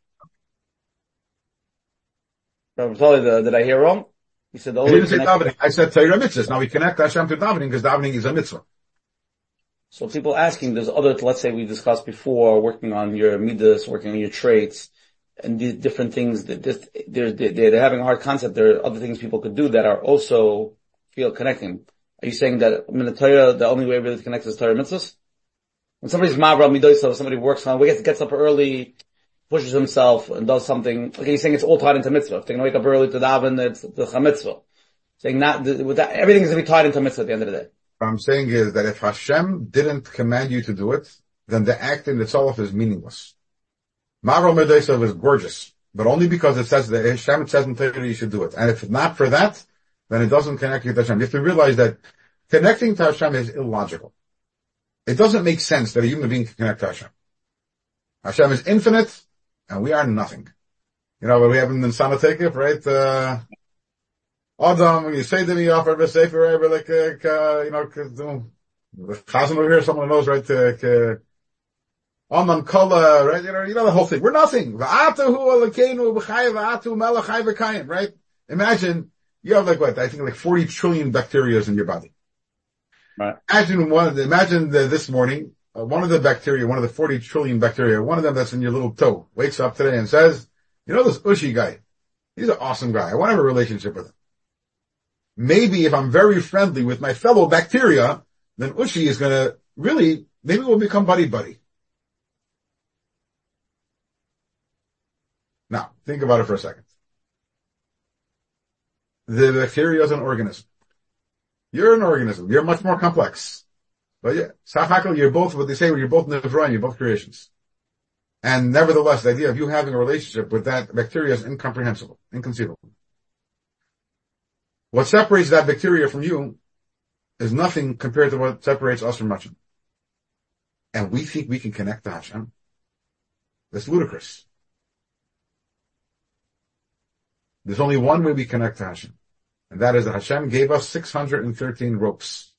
did I hear wrong? He said the only way to connect. Davening. I said Torah mitzvahs. Now we connect Hashem to davening because davening is a mitzvah. So people asking, there's other, let's say we discussed before, working on your midas, working on your traits, and these different things that they're having a hard concept. There are other things people could do that are also feel connecting. Are you saying that in the Torah, the only way really to connect is Torah mitzvahs? When somebody's mavra midoisa, somebody works on, gets up early, pushes himself and does something. Okay, you're saying it's all tied into mitzvah. If they're going to wake up early to daven, it's the mitzvah. Saying with that, everything is going to be tied into mitzvah at the end of the day. What I'm saying is that if Hashem didn't command you to do it, then the act in itself is meaningless. Mavra Medesa was gorgeous, but only because it says that Hashem says in Torah you should do it. And if not for that, then it doesn't connect you to Hashem. You have to realize that connecting to Hashem is illogical. It doesn't make sense that a human being can connect to Hashem. Hashem is infinite, and we are nothing. What we have in the Sanatekif, right? Adam, you say to me off every sefer, like, the Chazan over here, someone knows, right? Aman Kala, right? The whole thing. We're nothing. Right? Imagine you have I think 40 trillion bacteria in your body. Right. Imagine this morning, one of the 40 trillion bacteria, one of them that's in your little toe, wakes up today and says, this Ushi guy, he's an awesome guy. I want to have a relationship with him. Maybe if I'm very friendly with my fellow bacteria, then Ushi is gonna maybe we'll become buddy-buddy. Now, think about it for a second. The bacteria is an organism. You're an organism. You're much more complex. But you're both what they say, you're both Nevra, you're both creations. And nevertheless, the idea of you having a relationship with that bacteria is incomprehensible, inconceivable. What separates that bacteria from you is nothing compared to what separates us from Hashem. And we think we can connect to Hashem. That's ludicrous. There's only one way we connect to Hashem. And that is that Hashem gave us 613 ropes.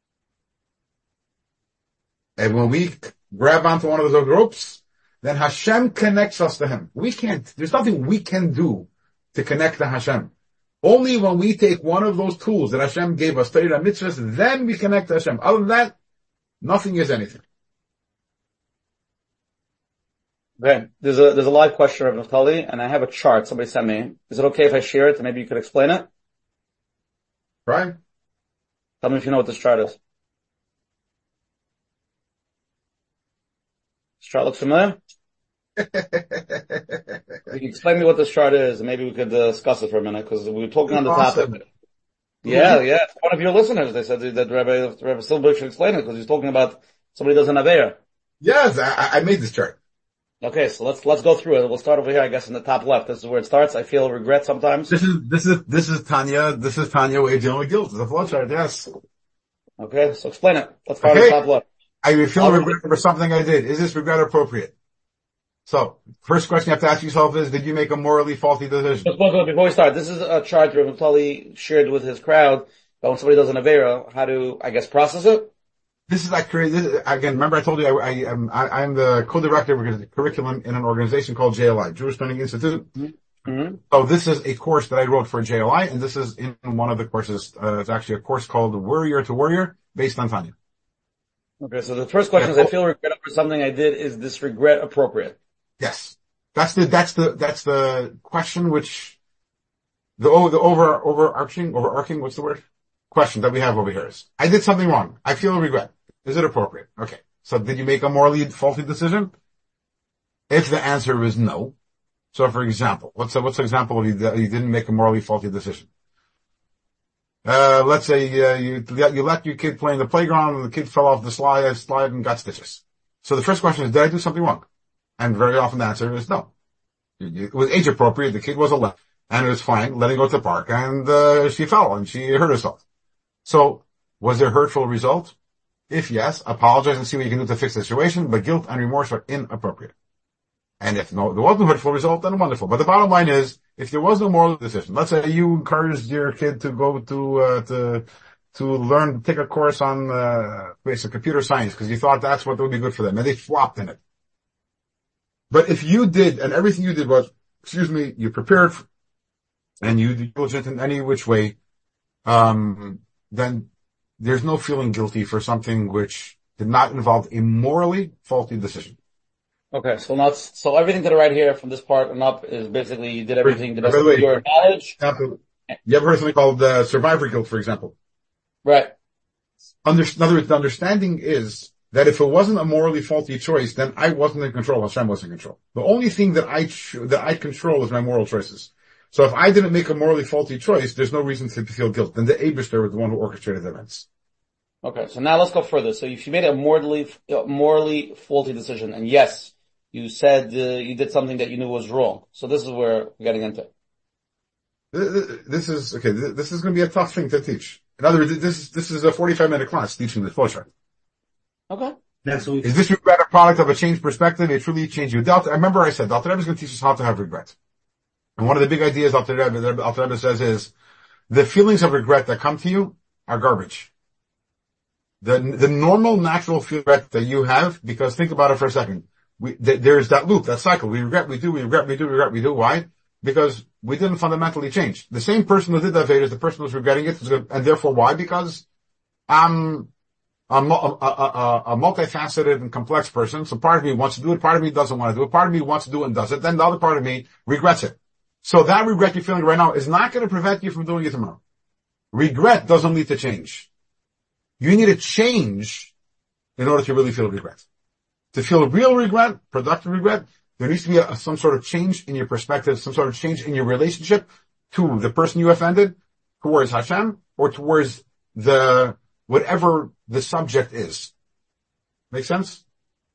And when we grab onto one of those ropes, then Hashem connects us to Him. There's nothing we can do to connect to Hashem. Only when we take one of those tools that Hashem gave us, Torah mitzvahs, then we connect to Hashem. Other than that, nothing is anything. Okay. There's a live question of Naftali, and I have a chart somebody sent me. Is it okay if I share it and maybe you could explain it? Right? Tell me if you know what this chart is. This chart looks familiar? You can explain me what this chart is, and maybe we could discuss it for a minute, because we were talking on the topic. Yeah. One of your listeners, they said that Rabbi Silberg should explain it, because he's talking about somebody does an Aveira. Yes, I made this chart. Okay, so let's go through it. We'll start over here, I guess, in the top left. This is where it starts. I feel regret sometimes. This is Tanya. This is Tanya way dealing with guilt. It's a flow chart, yes. Okay, so explain it. Let's start at the top left. I feel regret for something I did. Is this regret appropriate? So, first question you have to ask yourself is, did you make a morally faulty decision? Before we start, this is a chart Rabbi Tully shared with his crowd. But when somebody does an Avera, how to, I guess, process it? This is actually, again, remember I told you I'm the co-director of the curriculum in an organization called JLI, Jewish Learning Institute. Mm-hmm. So this is a course that I wrote for JLI, and this is in one of the courses. It's actually a course called Warrior to Warrior, based on Tanya. Okay, so the first question is, I feel regret over something I did. Is this regret appropriate? Yes. That's the question which, the overarching, what's the word? Question that we have over here is, I did something wrong. I feel regret. Is it appropriate? Okay. So did you make a morally faulty decision? If the answer is no. So for example, what's the example of you didn't make a morally faulty decision? Let's say, you let your kid play in the playground and the kid fell off the slide and got stitches. So the first question is, did I do something wrong? And very often the answer is no. It was age appropriate. The kid was 11 and it was fine. Letting go to the park and, she fell and she hurt herself. So was there a hurtful result? If yes, apologize and see what you can do to fix the situation, but guilt and remorse are inappropriate. And if no, there wasn't a hurtful result, then wonderful. But the bottom line is, if there was no moral decision, let's say you encouraged your kid to go to learn, take a course on, basic computer science because you thought that's what would be good for them and they flopped in it. But if you did, and everything you did was, you prepared and you diligent in any which way, then there's no feeling guilty for something which did not involve a morally faulty decision. Okay, so everything to the right here from this part and up is basically you did everything to the best of your knowledge. You ever heard of something called survivor guilt, for example? Right. In other words, the understanding is that if it wasn't a morally faulty choice, then I wasn't in control, Hashem was in control. The only thing that I control is my moral choices. So if I didn't make a morally faulty choice, there's no reason to feel guilt. Then the Eibishter was the one who orchestrated the events. Okay, so now let's go further. So if you made a morally faulty decision, and yes, you said you did something that you knew was wrong. So this is where we're getting into. This is going to be a tough thing to teach. In other words, this is a 45-minute class teaching this flowchart. Okay. Is this regret a product of a changed perspective? It truly changed you. I remember I said, Dr. Rebbe is going to teach us how to have regret. And one of the big ideas Dr. Rebbe says is, the feelings of regret that come to you are garbage. The normal, natural regret that you have, because think about it for a second. There's that loop, that cycle. We regret, we do. Why? Because we didn't fundamentally change. The same person who did that Veda is the person who's regretting it, and therefore why? Because I'm a multifaceted and complex person, so part of me wants to do it, part of me doesn't want to do it, part of me wants to do it and does it, then the other part of me regrets it. So that regret you're feeling right now is not going to prevent you from doing it tomorrow. Regret doesn't lead to change. You need a change in order to really feel regret. To feel real regret, productive regret, there needs to be some sort of change in your perspective, some sort of change in your relationship to the person you offended, towards Hashem, or towards whatever the subject is. Make sense?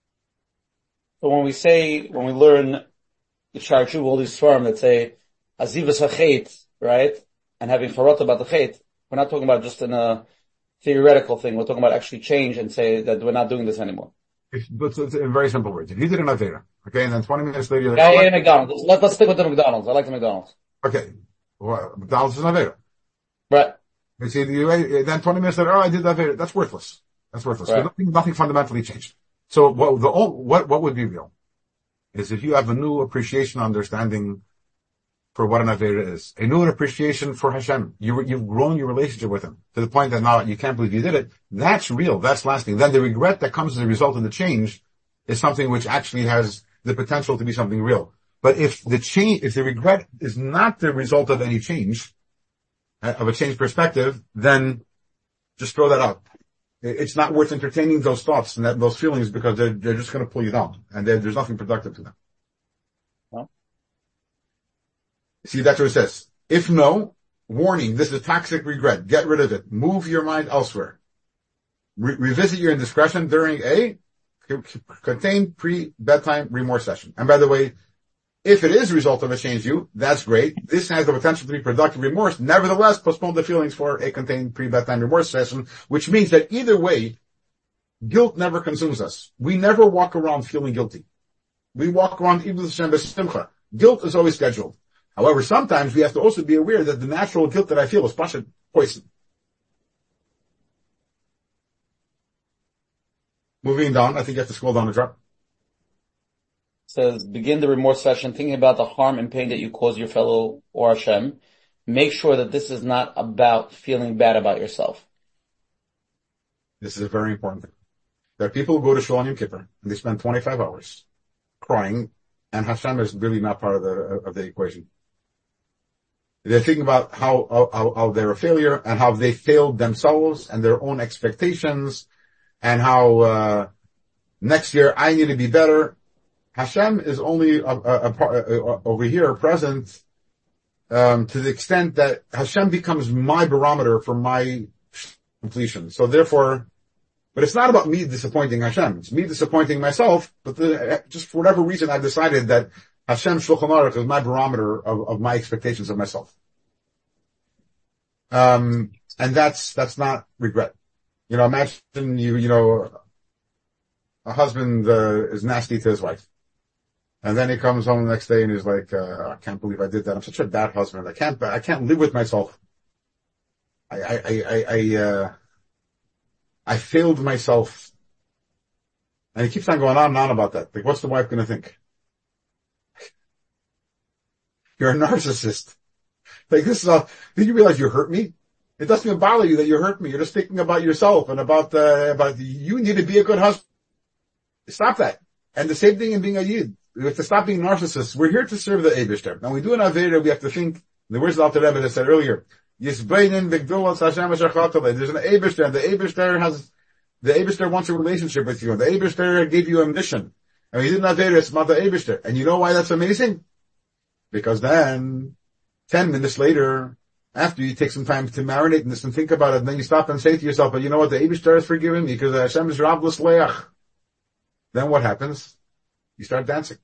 So when we learn the Shar Tshuva, all these forms that say, Azivas HaChet, right? And having Farot about the Chet, we're not talking about just in a theoretical thing, we're talking about actually change and say that we're not doing this anymore. But it's in very simple words. If you did an Avera, okay, and then 20 minutes later you're like, McDonald's. Let's stick with the McDonald's. I like the McDonald's. Okay. Well, McDonald's is an Avera. Right. You see, then 20 minutes later, I did that Avera. That's worthless. Right. Nothing fundamentally changed. So what would be real is if you have a new appreciation, understanding for what an Avera is, a new appreciation for Hashem. You've grown your relationship with Him to the point that now you can't believe you did it. That's real. That's lasting. Then the regret that comes as a result of the change is something which actually has the potential to be something real. But if the regret is not the result of any change, of a changed perspective, then just throw that out. It's not worth entertaining those thoughts and those feelings because they're just going to pull you down and there's nothing productive to them. No. See, that's what it says. If no, warning, this is toxic regret. Get rid of it. Move your mind elsewhere. Revisit your indiscretion during a contained pre-bedtime remorse session. And by the way, if it is a result of a change that's great. This has the potential to be productive remorse. Nevertheless, postpone the feelings for a contained pre-bedtime remorse session, which means that either way, guilt never consumes us. We never walk around feeling guilty. We walk around even with Hashem b'simcha. Guilt is always scheduled. However, sometimes we have to also be aware that the natural guilt that I feel is poison. Moving down, I think you have to scroll down a drop. Says, begin the remorse session thinking about the harm and pain that you cause your fellow or Hashem. Make sure that this is not about feeling bad about yourself. This is a very important thing. There are people who go to Shul on Yom Kippur and they spend 25 hours crying, and Hashem is really not part of the equation. They're thinking about how they're a failure and how they failed themselves and their own expectations, and how next year I need to be better. Hashem is only over here present to the extent that Hashem becomes my barometer for my completion. So therefore, but it's not about me disappointing Hashem. It's me disappointing myself. But just for whatever reason, I've decided that Hashem Shulchan Aruch is my barometer of my expectations of myself. And that's not regret. Imagine a husband is nasty to his wife. And then he comes home the next day and he's like, I can't believe I did that. I'm such a bad husband. I can't live with myself. I failed myself. And he keeps on going on and on about that. Like, what's the wife going to think? You're a narcissist. Like, this is all, did you realize you hurt me? It doesn't even bother you that you hurt me. You're just thinking about yourself and about you need to be a good husband. Stop that. And the same thing in being a Yid. We have to stop being narcissists. We're here to serve the Eibishter. Now, when we do an Aveda, we have to think, the words of Alter Rebbe that said earlier, there's an Eibishter, and the Eibishter wants a relationship with you, and the Eibishter gave you a mission. And we did an Aveda, it's Mother Eibishter. And you know why that's amazing? Because then, 10 minutes later, after you take some time to marinate in this and think about it, and then you stop and say to yourself, but you know what, the Eibishter has forgiven me, because Hashem is Rav L'Sleach. Then what happens? You start dancing.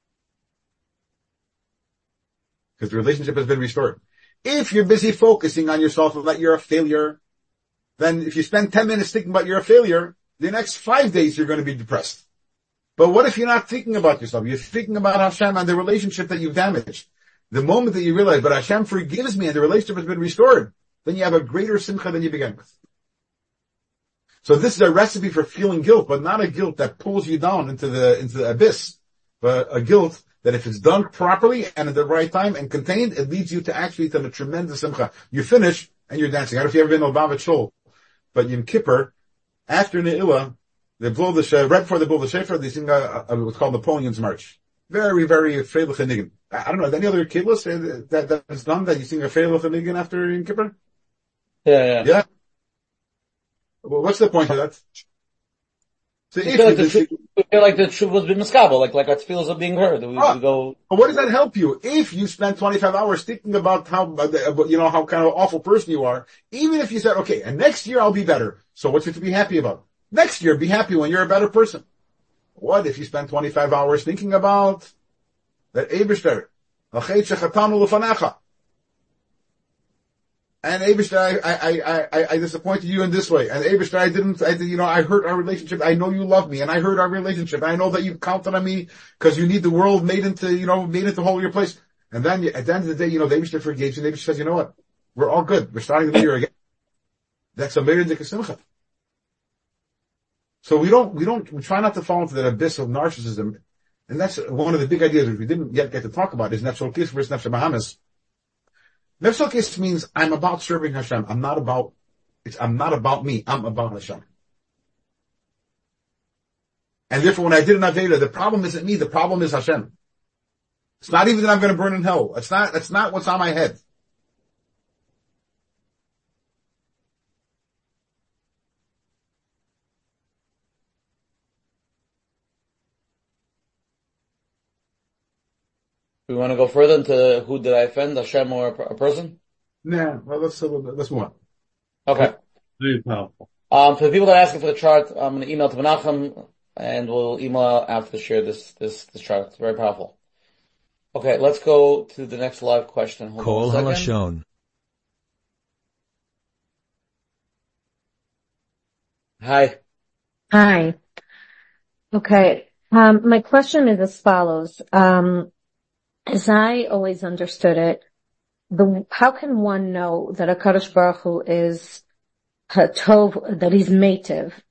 Because the relationship has been restored. If you're busy focusing on yourself and that you're a failure, then if you spend 10 minutes thinking about you're a failure, the next 5 days you're going to be depressed. But what if you're not thinking about yourself? You're thinking about Hashem and the relationship that you've damaged. The moment that you realize, but Hashem forgives me and the relationship has been restored, then you have a greater simcha than you began with. So this is a recipe for feeling guilt, but not a guilt that pulls you down into the abyss, but a guilt that if it's done properly and at the right time and contained, it leads you to actually to a tremendous simcha. You finish and you're dancing. I don't know if you've ever been to Lubavitch Shul, but Yom Kippur, after Ne'ilah, they blow right before they blow the shofar, they sing what's called Napoleon's March. Very, very Freilich and Nigen. I don't know, any other kiddush that is done that you sing a Freilich and Nigen after Yom Kippur? Yeah. Well, what's the point of that? So we feel like the truth was being miskabel, like our feelings are being heard. We go. But what does that help you? If you spend 25 hours thinking about how kind of awful person you are, even if you said, okay, and next year I'll be better. So what's it to be happy about? Next year, be happy when you're a better person. What if you spend 25 hours thinking about that Eibishter, and Eibishter, I disappointed you in this way. And Eibishter, I hurt our relationship. I know you love me, and I hurt our relationship. I know that you counted on me because you need the world made into holier place. And then at the end of the day, the Eibishter forgives you, and Eibishter says, you know what? We're all good. We're starting the year again. That's a Meir Dik Simcha. So we try not to fall into that abyss of narcissism. And that's one of the big ideas which we didn't yet get to talk about is Nefesh Elokis versus Nefesh Bahamis. Nefesh Elokis means I'm about serving Hashem. I'm not about me. I'm about Hashem. And therefore when I did an Aveda, the problem isn't me. The problem is Hashem. It's not even that I'm going to burn in hell. That's not what's on my head. We want to go further into who did I offend, Hashem or a person? Nah, well, let's move on. Okay. Very powerful. For the people that are asking for the chart, I'm going to email to Menachem and we'll email after to share this chart. It's very powerful. Okay, let's go to the next live question. Hold Kol on a Halashon. Hi. Okay. My question is as follows. As I always understood it, how can one know that HaKadosh Baruch Hu is Hatov, that he's Meitiv?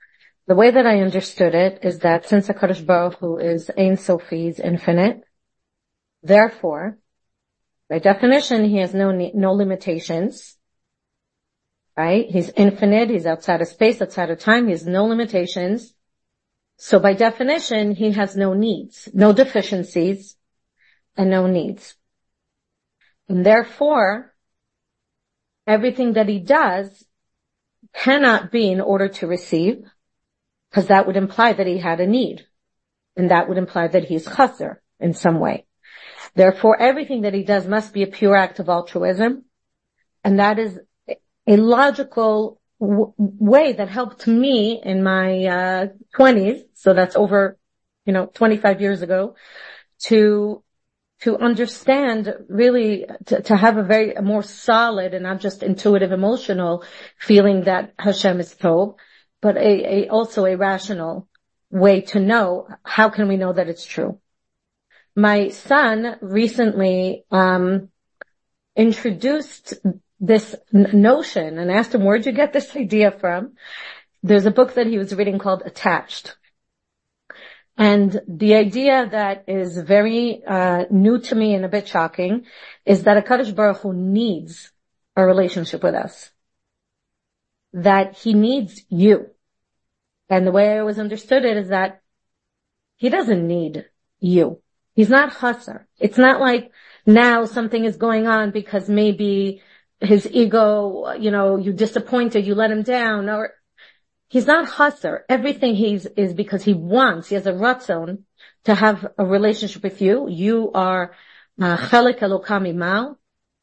The way that I understood it is that since HaKadosh Baruch Hu is Ein Sofi, is infinite, therefore, by definition, he has no limitations, right? He's infinite, he's outside of space, outside of time, he has no limitations. So by definition, he has no needs, no deficiencies, and no needs. And therefore, everything that he does cannot be in order to receive, because that would imply that he had a need. And that would imply that he's chaser in some way. Therefore, everything that he does must be a pure act of altruism. And that is a logical way that helped me in my 20s. So that's over, 25 years ago, to understand really, to have a more solid and not just intuitive emotional feeling that Hashem is Tov, but also a rational way to know. How can we know that it's true? My son recently introduced this notion and asked him, where'd you get this idea from? There's a book that he was reading called Attached. And the idea that is very new to me and a bit shocking is that HaKadosh Baruch Hu needs a relationship with us. That he needs you. And the way I always understood it is that he doesn't need you. He's not chaser. It's not like now something is going on because maybe his ego, you disappointed, you let him down, or he's not chaser. Everything is because he has a ratzon to have a relationship with you. You are chelek elokam imau.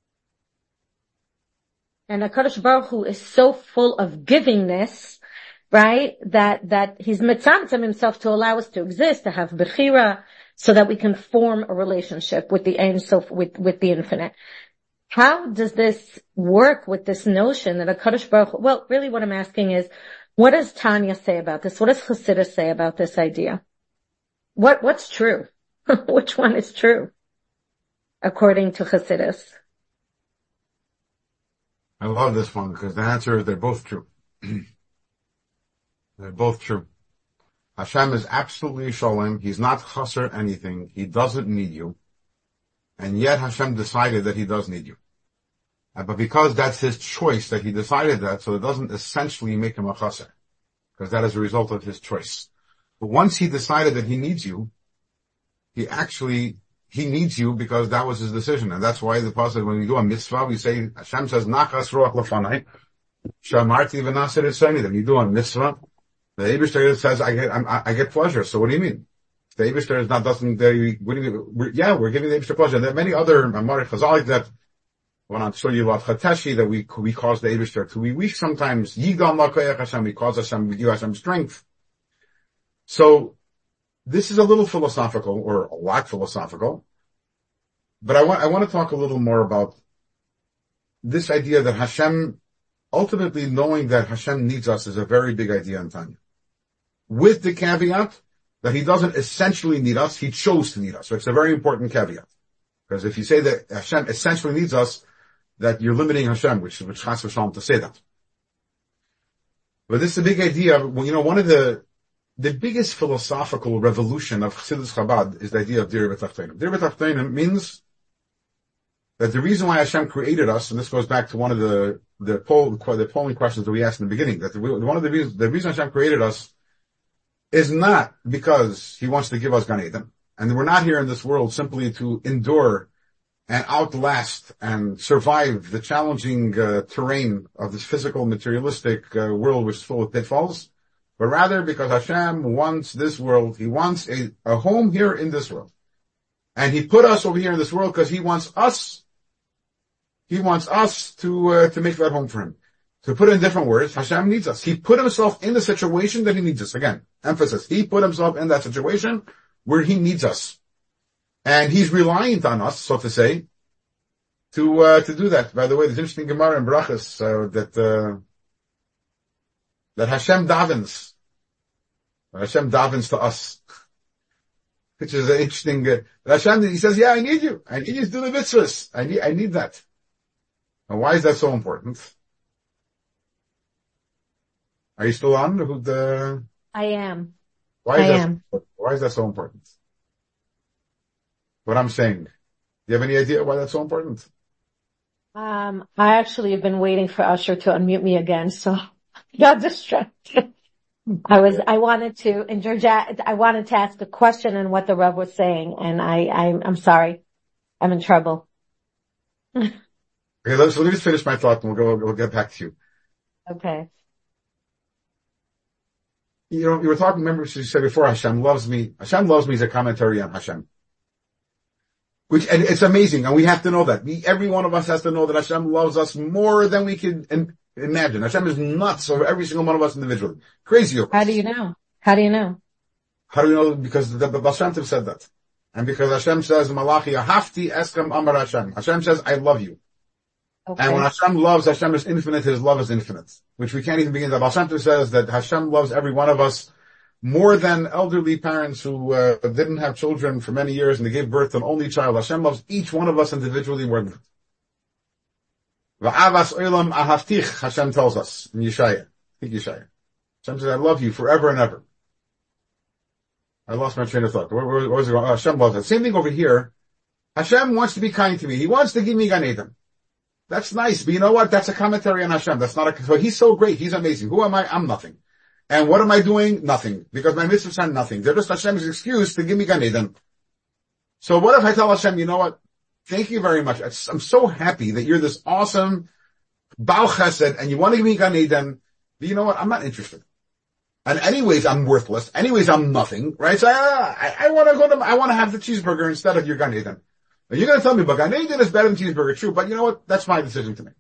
And HaKadosh Baruch Hu is so full of givingness, right, that he's mitzamtzem himself to allow us to exist, to have bechira, so that we can form a relationship with the Ein Sof, with the infinite. How does this work with this notion that HaKadosh Baruch Hu, well, really what I'm asking is, what does Tanya say about this? What does Chassidus say about this idea? What's true? Which one is true? According to Chassidus. I love this one because the answer is they're both true. They're both true. Hashem is absolutely shalom. He's not chaser anything. He doesn't need you. And yet Hashem decided that he does need you. But because that's his choice that he decided that, so it doesn't essentially make him a chaser. Because that is a result of his choice. But once he decided that he needs you, he needs you because that was his decision. And that's why the pasuk, when we do a mitzvah, we say, Hashem says, Nachas ruach lefanai, shamarti v'naser eseni. Then you do a mitzvah, the Eibishter says, I get pleasure. So what do you mean? The Eibishter we're giving the Eibishter pleasure. There are many other Amari Chazalik that when I'm sure you love Chateshi, that we cause the Eibishter to be weak sometimes. Yigdal Makoyach Hashem, we cause Hashem, we give Hashem strength. So, this is a little philosophical, or a lot philosophical. But I want to talk a little more about this idea that Hashem, ultimately knowing that Hashem needs us is a very big idea in Tanya. With the caveat that he doesn't essentially need us, he chose to need us. So it's a very important caveat. Because if you say that Hashem essentially needs us, that you're limiting Hashem, which Chas v'Shalom to say that. But this is a big idea. One of the biggest philosophical revolution of Chassidus Chabad is the idea of Dir B'Tachtonim. Dir B'Tachtonim means that the reason why Hashem created us, and this goes back to one of the polling questions that we asked in the beginning, that one of the reason Hashem created us is not because he wants to give us Gan Eden. And we're not here in this world simply to endure and outlast and survive the challenging terrain of this physical, materialistic world which is full of pitfalls, but rather because Hashem wants this world, he wants a home here in this world. And he put us over here in this world because he wants us to make that home for him. To put it in different words, Hashem needs us. He put himself in the situation that he needs us. Again, emphasis. He put himself in that situation where he needs us. And he's reliant on us, so to say, to do that. By the way, there's interesting Gemara in Brachas, that Hashem davens. Hashem davens to us. Which is an interesting, Hashem, he says, I need you. I need you to do the mitzvahs. I need that. And why is that so important? Are you still on? I am. Why is that so important? What I'm saying. Do you have any idea why that's so important? I actually have been waiting for Usher to unmute me again, so I got distracted. I wanted to ask a question on what the Rav was saying, and I'm sorry. I'm in trouble. Okay, let me just finish my thought and we'll get back to you. Okay. You know, you were talking, remember you said before, Hashem loves me. Hashem loves me is a commentary on Hashem. And it's amazing, and we have to know that. Every one of us has to know that Hashem loves us more than we can imagine. Hashem is nuts over every single one of us individually. Crazy over us. How do you know? How do you know? Because the Baal Shem Tov said that. And because Hashem says, Malachi, Ahafti Eskem Amar Hashem. Hashem says, I love you. Okay. And when Hashem loves, Hashem is infinite, His love is infinite. Which we can't even begin. The Baal Shem Tov says that Hashem loves every one of us more than elderly parents who didn't have children for many years and they gave birth to an only child. Hashem loves each one of us individually more than that. Va'avas olam ahavtich, Hashem tells us in Yeshaya. Hashem says, I love you forever and ever. I lost my train of thought. Where was it going? Hashem loves it. Same thing over here. Hashem wants to be kind to me. He wants to give me Gan Eden. That's nice, but you know what? That's a commentary on Hashem. So He's so great. He's amazing. Who am I? I'm nothing. And what am I doing? Nothing. Because my mitzvahs are nothing. They're just Hashem's excuse to give me Gan Eden. So what if I tell Hashem, you know what? Thank you very much. I'm so happy that you're this awesome Baal Chesed and you want to give me Gan Eden. But you know what? I'm not interested. And anyways, I'm worthless. Anyways, I'm nothing, right? So I want to have the cheeseburger instead of your Gan Eden. Now you're going to tell me, but Gan Eden is better than cheeseburger. True. But you know what? That's my decision to make.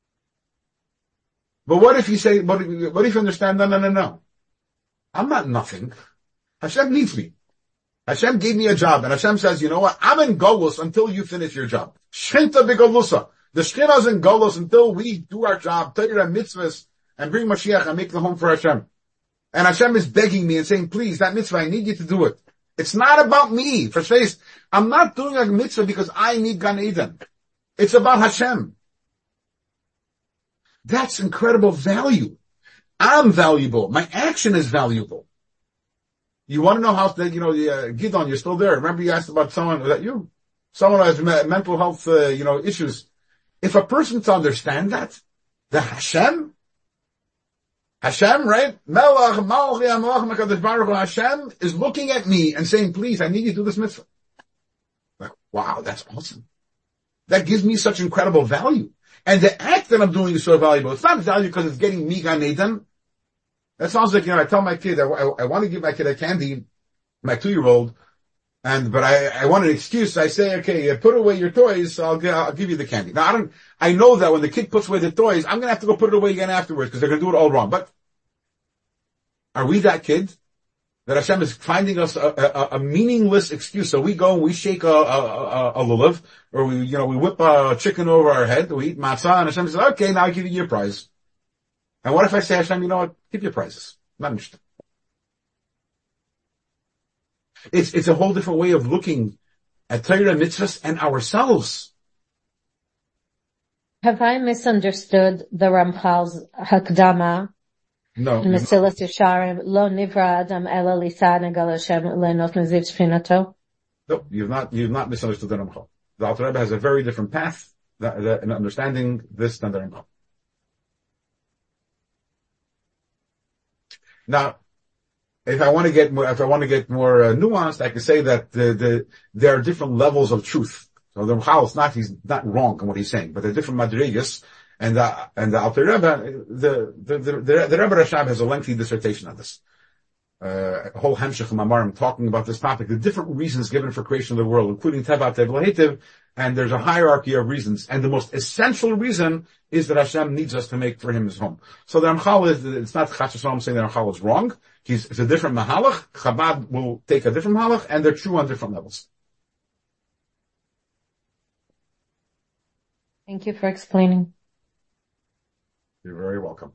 But what if you say, what if you understand? No. I'm not nothing. Hashem needs me. Hashem gave me a job, and Hashem says, you know what? I'm in Golus until you finish your job. Shchinta b'Golusa. The Shekhinah is in Golus until we do our job, take our mitzvahs, and bring Mashiach and make the home for Hashem. And Hashem is begging me and saying, please, that mitzvah, I need you to do it. It's not about me. For space, I'm not doing a mitzvah because I need Gan Eden. It's about Hashem. That's incredible value. I'm valuable. My action is valuable. You want to know how, Gidon, you're still there. Remember you asked about someone, was that you? Someone who has mental health, issues. If a person to understand that Hashem, right? Hashem is looking at me and saying, please, I need you to do this mitzvah. Like, wow, that's awesome. That gives me such incredible value. And the act that I'm doing is so valuable. It's not valuable because it's getting me Gan Eden. That sounds like, I tell my kid, I want to give my kid a candy, my 2-year-old, but I want an excuse. I say, okay, put away your toys, I'll give you the candy. Now I know that when the kid puts away the toys, I'm gonna have to go put it away again afterwards because they're gonna do it all wrong. But are we that kid? That Hashem is finding us a meaningless excuse. So we go and we shake a lulav, or we whip a chicken over our head, we eat matzah, and Hashem says, okay, now I'll give you your prize. And what if I say, Hashem, you know what? Give your prizes. I'm not interested. It's a whole different way of looking at Torah, mitzvahs, and ourselves. Have I misunderstood the Ramchal's Hakdama? No. Mesilas Yesharim, Lo Nivra Adam Ela Lisa Negal Hashem Lenos Neziv Shchinato? No, you've not misunderstood the Ramchal. The Alter Rebbe has a very different path in understanding this than the Ramchal. Now, if I want to get more nuanced, I can say that there are different levels of truth. So the Ramchal he's not wrong in what he's saying, but there are different madrigas. And the Alter Rebbe, the Rebbe Rashab has a lengthy dissertation on this. A whole Hemshech Mamarim talking about this topic, the different reasons given for creation of the world, including Tevat, Tev, Lahetiv, and there's a hierarchy of reasons. And the most essential reason is that Hashem needs us to make for Him His home. So the Ramchal it's not Chas V'Shalom saying the Ramchal is wrong. It's a different mahalach. Chabad will take a different mahalach, and they're true on different levels. Thank you for explaining. You're very welcome.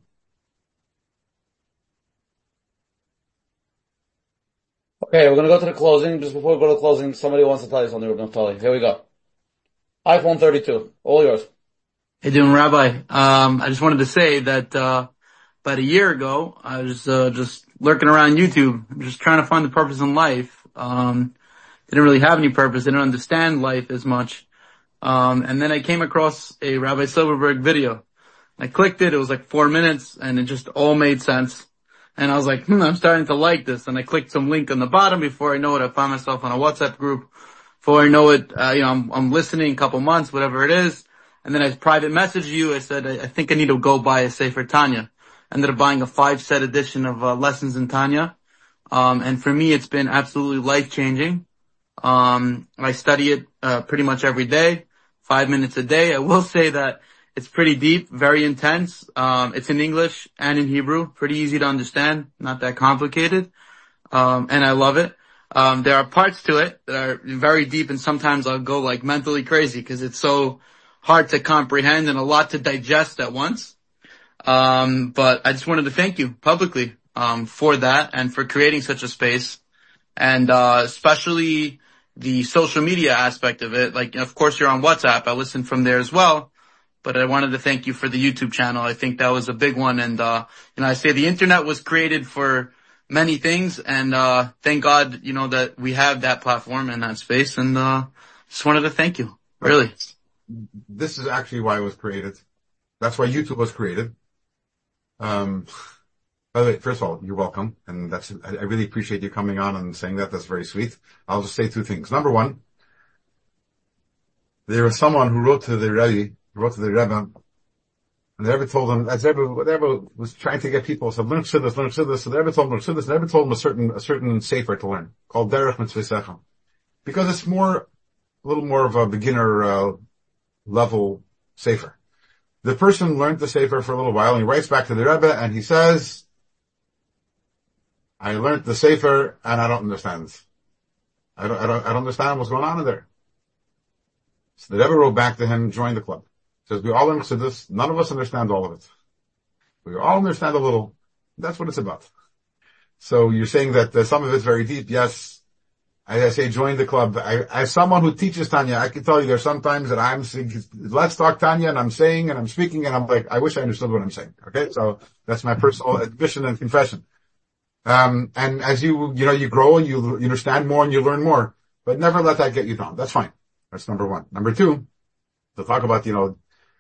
Okay, we're going to go to the closing. Just before we go to the closing, somebody wants to tell you something, Rav Naftali. Here we go. iPhone 32. All yours. Hey, doing, Rabbi. I just wanted to say that, about a year ago, I was, just lurking around YouTube, just trying to find the purpose in life. Didn't really have any purpose, didn't understand life as much. And then I came across a Rabbi Silverberg video. I clicked it, it was like 4 minutes, and it just all made sense. And I was like, I'm starting to like this. And I clicked some link on the bottom. Before I know it, I found myself on a WhatsApp group. Before I know it, I'm listening a couple months, whatever it is. And then I private messaged you. I said, I think I need to go buy a Sefer Tanya. Ended up buying a 5-set edition of Lessons in Tanya. And for me, it's been absolutely life-changing. I study it pretty much every day, 5 minutes a day. I will say that it's pretty deep, very intense. It's in English and in Hebrew, pretty easy to understand, not that complicated. And I love it. There are parts to it that are very deep, and sometimes I'll go like mentally crazy because it's so hard to comprehend and a lot to digest at once. But I just wanted to thank you publicly, for that and for creating such a space. And, especially the social media aspect of it. Like, of course you're on WhatsApp. I listen from there as well, but I wanted to thank you for the YouTube channel. I think that was a big one. And, I say the internet was created for many things, and, thank God, that we have that platform and that space. And, just wanted to thank you. Really. This is actually why it was created. That's why YouTube was created. By the way, first of all, you're welcome. And I really appreciate you coming on and saying that. That's very sweet. I'll just say 2 things. Number one, there was someone who wrote to the Rebbe, and the Rebbe told him, as the Rebbe was trying to get people, said, learn Chassidus. So the Rebbe told him, learn Chassidus. The Rebbe told him a certain sefer to learn, called Derech Mitzvah. Because it's a little more of a beginner, level sefer. The person learned the sefer for a little while, and he writes back to the Rebbe, and he says, I learned the sefer, and I don't understand. I don't understand what's going on in there. So the Rebbe wrote back to him, join the club. He says, we all learn Chassidus. None of us understand all of it. We all understand a little. That's what it's about. So you're saying that some of it's very deep. Yes. As I say, join the club. As someone who teaches Tanya, I can tell you there's sometimes that I'm saying, let's talk Tanya, and I'm saying, and I'm speaking, and I'm like, I wish I understood what I'm saying. Okay? So that's my personal admission and confession. And as you grow and you understand more and you learn more, but never let that get you down. That's fine. That's number one. Number two, to talk about, in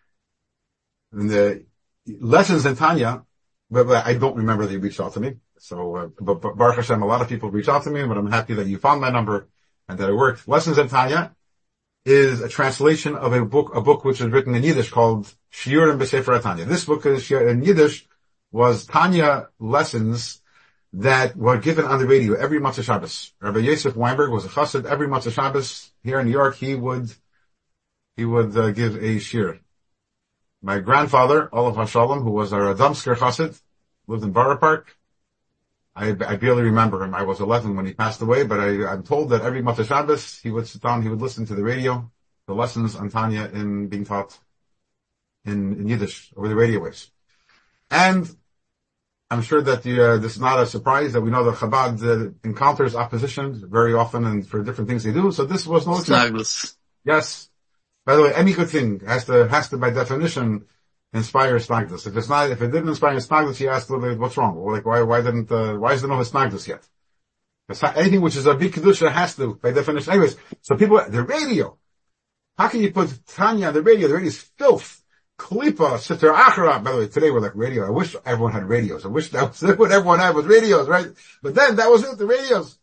the lessons in Tanya, but I don't remember that you reached out to me. So, but Baruch Hashem, a lot of people reach out to me, but I'm happy that you found my number and that it worked. Lessons in Tanya is a translation of a book which is written in Yiddish called Shiurim B'Sefer Tanya. This book in Yiddish was Tanya lessons that were given on the radio every Motzei Shabbos. Rabbi Yosef Weinberg was a chassid. Every Motzei Shabbos here in New York, he would give a shir. My grandfather, Olav Hashalom, who was a Radomsker chassid, lived in Borough Park. I barely remember him. I was 11 when he passed away, but I'm told that every Motzei Shabbos he would sit down, he would listen to the radio, the lessons on Tanya being taught in Yiddish over the radio waves. And I'm sure that this is not a surprise that we know that Chabad encounters opposition very often and for different things they do. So this was no exception. Yes. By the way, any good thing has to by definition inspire Snagdus. If it didn't inspire Snagdus, you ask what's wrong? Like why is there no Snagdus yet? Anything which is a big kedusha has to, by definition. Anyways, so the radio. How can you put Tanya on the radio? The radio is filth. Klipa, Sitter Achra. By the way, today we're like radio. I wish everyone had radios. I wish that was what everyone had was radios, right? But then that was it, the radios.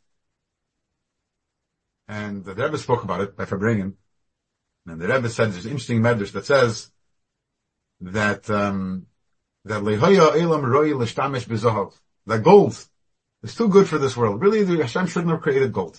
And the Rebbe spoke about it by Fabringen. And the Rebbe said there's an interesting medrash that says that Lehoya Elam Roi L'Shtamesh B'Zohav. That gold is too good for this world. Really, Hashem shouldn't have created gold.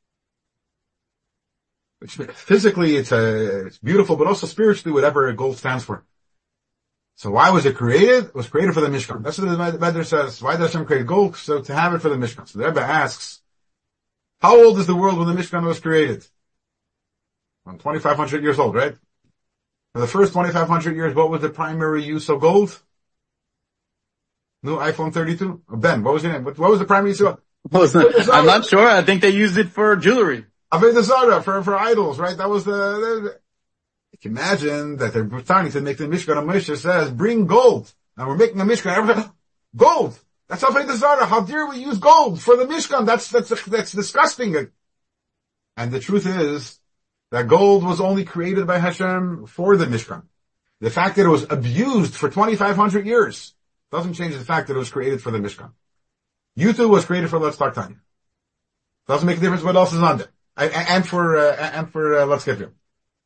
Which physically it's beautiful, but also spiritually, whatever gold stands for. So why was it created? It was created for the Mishkan. That's what the Medrash says. Why did Hashem create gold? So to have it for the Mishkan. So the Rebbe asks, how old is the world when the Mishkan was created? 2,500 years old, right? For the first 2,500 years, what was the primary use of gold? New iPhone 32? Ben, what was your name? What was the primary use of gold? I'm not sure. I think they used it for jewelry. Avodah Zarah, for idols, right? That was you can imagine that they're starting to make the Mishkan, and Moshe says, bring gold. And we're making a Mishkan, everybody, gold! That's Avodah Zarah. How dare we use gold for the Mishkan? That's disgusting. And the truth is that gold was only created by Hashem for the Mishkan. The fact that it was abused for 2,500 years doesn't change the fact that it was created for the Mishkan. YouTube was created for Let's Talk Tanya. Doesn't make a difference what else is on there. And for Let's Get Real.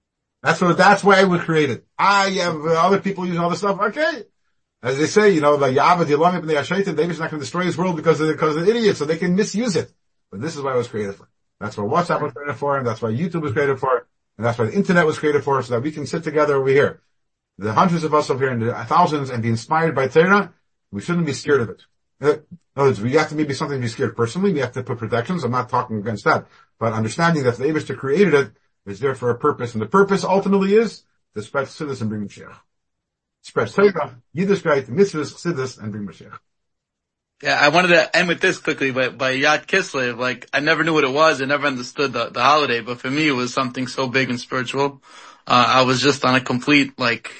That's why it was created. I have other people using other stuff. Okay. As they say, the Yavad, the Elamim, and the Ashaitim, David's not going to destroy his world because of idiots, so they can misuse it. But this is why it was created for. That's what WhatsApp was created for, and that's why YouTube was created for, and that's why the internet was created for, so that we can sit together over here. The hundreds of us over here and the thousands and be inspired by Torah, we shouldn't be scared of it. In other words, we have to maybe something to be scared personally, we have to put protections, I'm not talking against that, but understanding that the Eibishter created it is there for a purpose, and the purpose ultimately is to spread Chassidus and bring Mashiach. Spread Torah, Yiddishkeit, Mitzvahs, Chassidus, and bring Mashiach. Yeah, I wanted to end with this quickly, but by Yad Kislev, I never knew what it was, I never understood the holiday, but for me it was something so big and spiritual. I was just on a complete,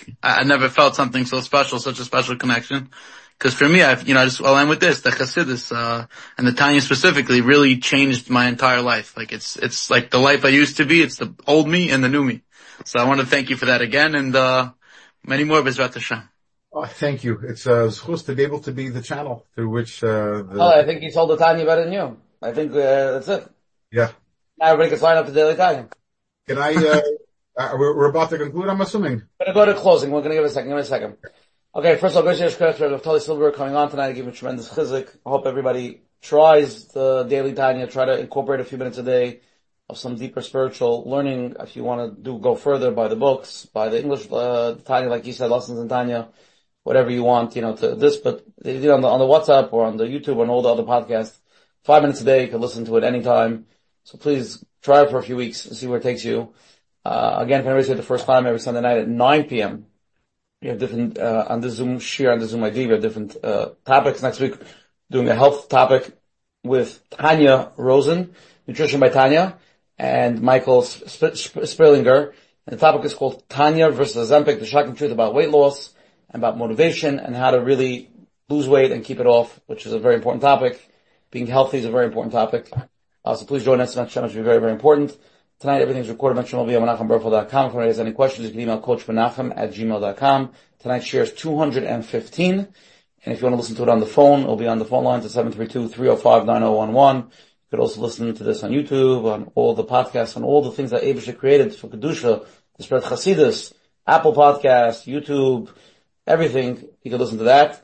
I never felt something so special, such a special connection. Cause for me, I'll end with this, the Chassidus, and the Tanya specifically really changed my entire life. It's like the life I used to be, it's the old me and the new me. So I want to thank you for that again, and, many more, B'ezrat Hashem. Oh, thank you. It's supposed to be able to be the channel through which I think he told the Tanya better than you. I think that's it. Yeah. Now everybody can sign up to Daily Tanya. Can I? We're about to conclude, I'm assuming. We're going to go to closing. We're going to give it a second. Okay, first of all, Gershon Yeshkach, Naftali Silberberg coming on tonight, give him tremendous chizik. I hope everybody tries the Daily Tanya, try to incorporate a few minutes a day of some deeper spiritual learning. If you want to go further, buy the books, buy the English Tanya, like you said, lessons in Tanya. Whatever you want, to this, but on the WhatsApp or on the YouTube or on all the other podcasts, 5 minutes a day, you can listen to it anytime. So please try it for a few weeks and see where it takes you. Again, if anybody's here the first time, every Sunday night at 9 p.m., we have different, on the Zoom share, on the Zoom ID, we have different, topics. Next week, doing a health topic with Tanya Rosen, Nutrition by Tanya, and Michael Sperlinger. And the topic is called Tanya versus Ozempic, the shocking truth about weight loss, and about motivation and how to really lose weight and keep it off, which is a very important topic. Being healthy is a very important topic. So please join us. Next channel should be very, very important. Tonight everything's recorded. Mention will be on menachemberfel.com. If anybody has any questions, you can email coachmenachem@gmail.com. Tonight's share is 215. And if you want to listen to it on the phone, it'll be on the phone lines at 732-305-9011. You could also listen to this on YouTube, on all the podcasts, on all the things that Eibishter created for Kedusha, to spread Chassidus, Apple Podcasts, YouTube, everything, you can listen to that.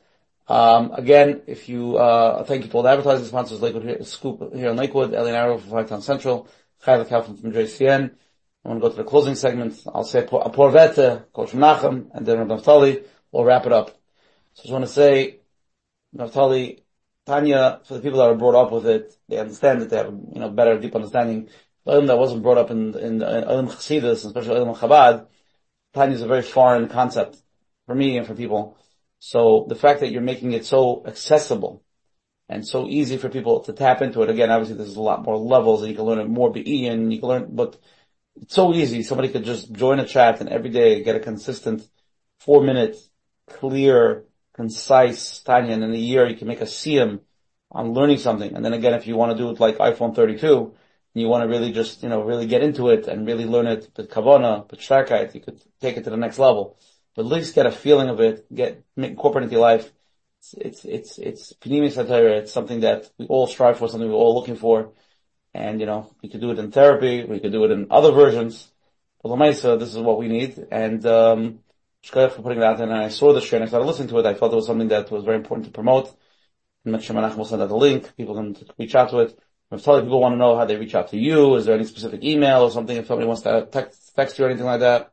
Again, if you, thank you to all the advertising sponsors, Scoop here in Lakewood, Ellie and Arrow from Five Central, Chayla Kaufman from JCN. I want to go to the closing segment. I'll say a porvete, Coach Menachem, and then Naftali. We'll wrap it up. So I just want to say, Naftali, Tanya, for the people that are brought up with it, they understand it, they have, better, deep understanding. Ilm that wasn't brought up in Ilm Chassidus, especially Ilm Chabad, Tanya is a very foreign concept for me and for people. So the fact that you're making it so accessible and so easy for people to tap into it, again, obviously there's a lot more levels and you can learn it more BE and you can learn, but it's so easy. Somebody could just join a chat and every day get a consistent 4-minute, clear, concise Tanya, and in a year you can make a siyum on learning something. And then again, if you want to do it like iPhone 32, and you want to really just, really get into it and really learn it with kavana, with shtarkeit, you could take it to the next level. But at least get a feeling of it, incorporate it into your life. It's Pnimi Satira. It's something that we all strive for, something we're all looking for. And, we could do it in therapy, we could do it in other versions. But Lamaisa, this is what we need. And, Shkoyach for putting it out there. And I saw the share and I started listening to it. I felt it was something that was very important to promote. And Menachem will send out the link. People can reach out to it. If people want to know how they reach out to you, is there any specific email or something if somebody wants to text you or anything like that?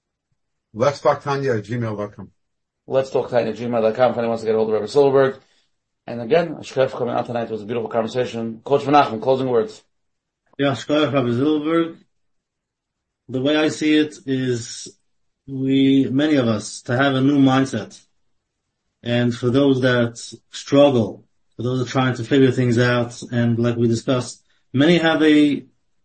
Let's talk Tanya at gmail.com. Let's talk Tanya at gmail.com if anyone wants to get a hold of Rabbi Silberberg. And again, Shkoyach for coming out tonight. It was a beautiful conversation. Coach Menachem, closing words. Yeah, Shkoyach Rabbi Silberberg. The way I see it is many of us, to have a new mindset. And for those that struggle, for those that are trying to figure things out, and like we discussed, many have a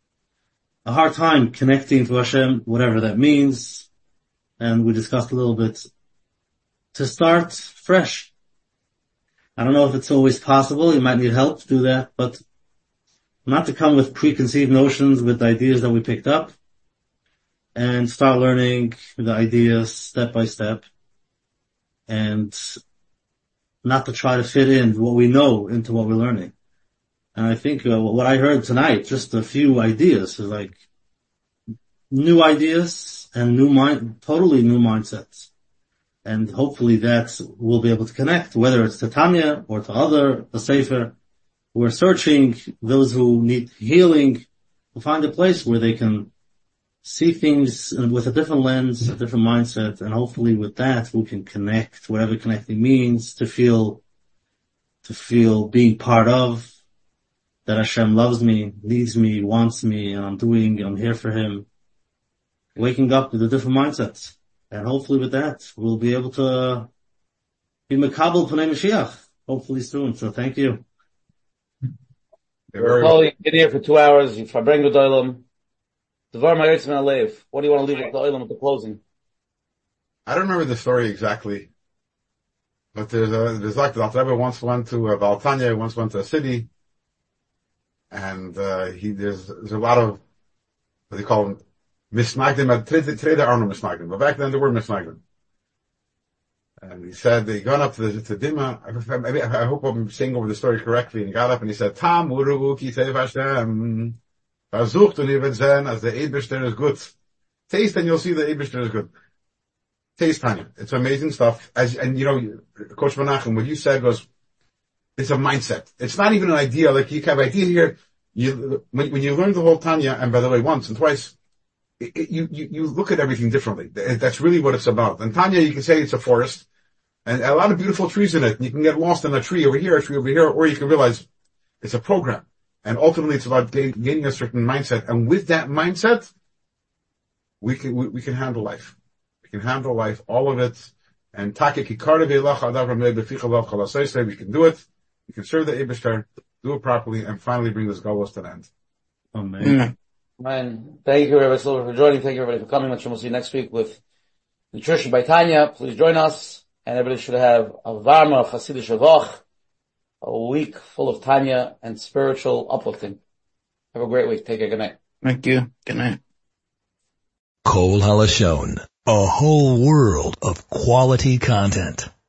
hard time connecting to Hashem, whatever that means. And we discussed a little bit to start fresh. I don't know if it's always possible. You might need help to do that, but not to come with preconceived notions with ideas that we picked up, and start learning the ideas step by step, and not to try to fit in what we know into what we're learning. And I think what I heard tonight, just a few ideas, is like new ideas and totally new mindsets. And hopefully that we'll be able to connect, whether it's to Tanya or to the Sefer. We're searching those who need healing to find a place where they can see things with a different lens, a different mindset, and hopefully with that we can connect, whatever connecting means, to feel being part of, that Hashem loves me, needs me, wants me, and I'm here for Him. Waking up with a different mindset. And hopefully with that, we'll be able to be Mekabel Pnei Mashiach, hopefully soon. So thank you. You've been here for 2 hours. You've verbring with the Olam. Devar Ma'aretz Min Alev. What do you want to leave with the Olam at the closing? I don't remember the story exactly, but there's like the Alter Rebbe once went to Valtanya, once went to a city, and there's a lot of what they call them misnagdim. Today there are no misnagdim, but back then there were misnagdim. And he said they gone up to Dima. I hope I'm saying over the story correctly. And he got up and he said, "Tam uru ki teiv Hashem, versucht und ihr werdet sehen, as the Eibishter is good. Taste and you'll see the Eibishter is good." Taste, Tanya. It's amazing stuff. And you know, Coach Menachem, what you said was, it's a mindset. It's not even an idea. Like you have an idea here. When you learn the whole Tanya, and by the way, once and twice, you look at everything differently. That's really what it's about. And Tanya, you can say it's a forest, and a lot of beautiful trees in it. And you can get lost in a tree over here, or you can realize it's a program. And ultimately, it's about gaining a certain mindset. And with that mindset, we can handle life. We can handle life, all of it. And we can do it. We can serve the Eibishter, do it properly, and finally bring this galus to an end. Amen. Amen. Thank you, Rabbi Silver, for joining. Thank you, everybody, for coming. We'll see you next week with Nutrition by Tanya. Please join us. And everybody should have a Varma, Chasidish Avach, a week full of Tanya and spiritual uplifting. Have a great week. Take care. Good night. Thank you. Good night. Kol Halashon, a whole world of quality content.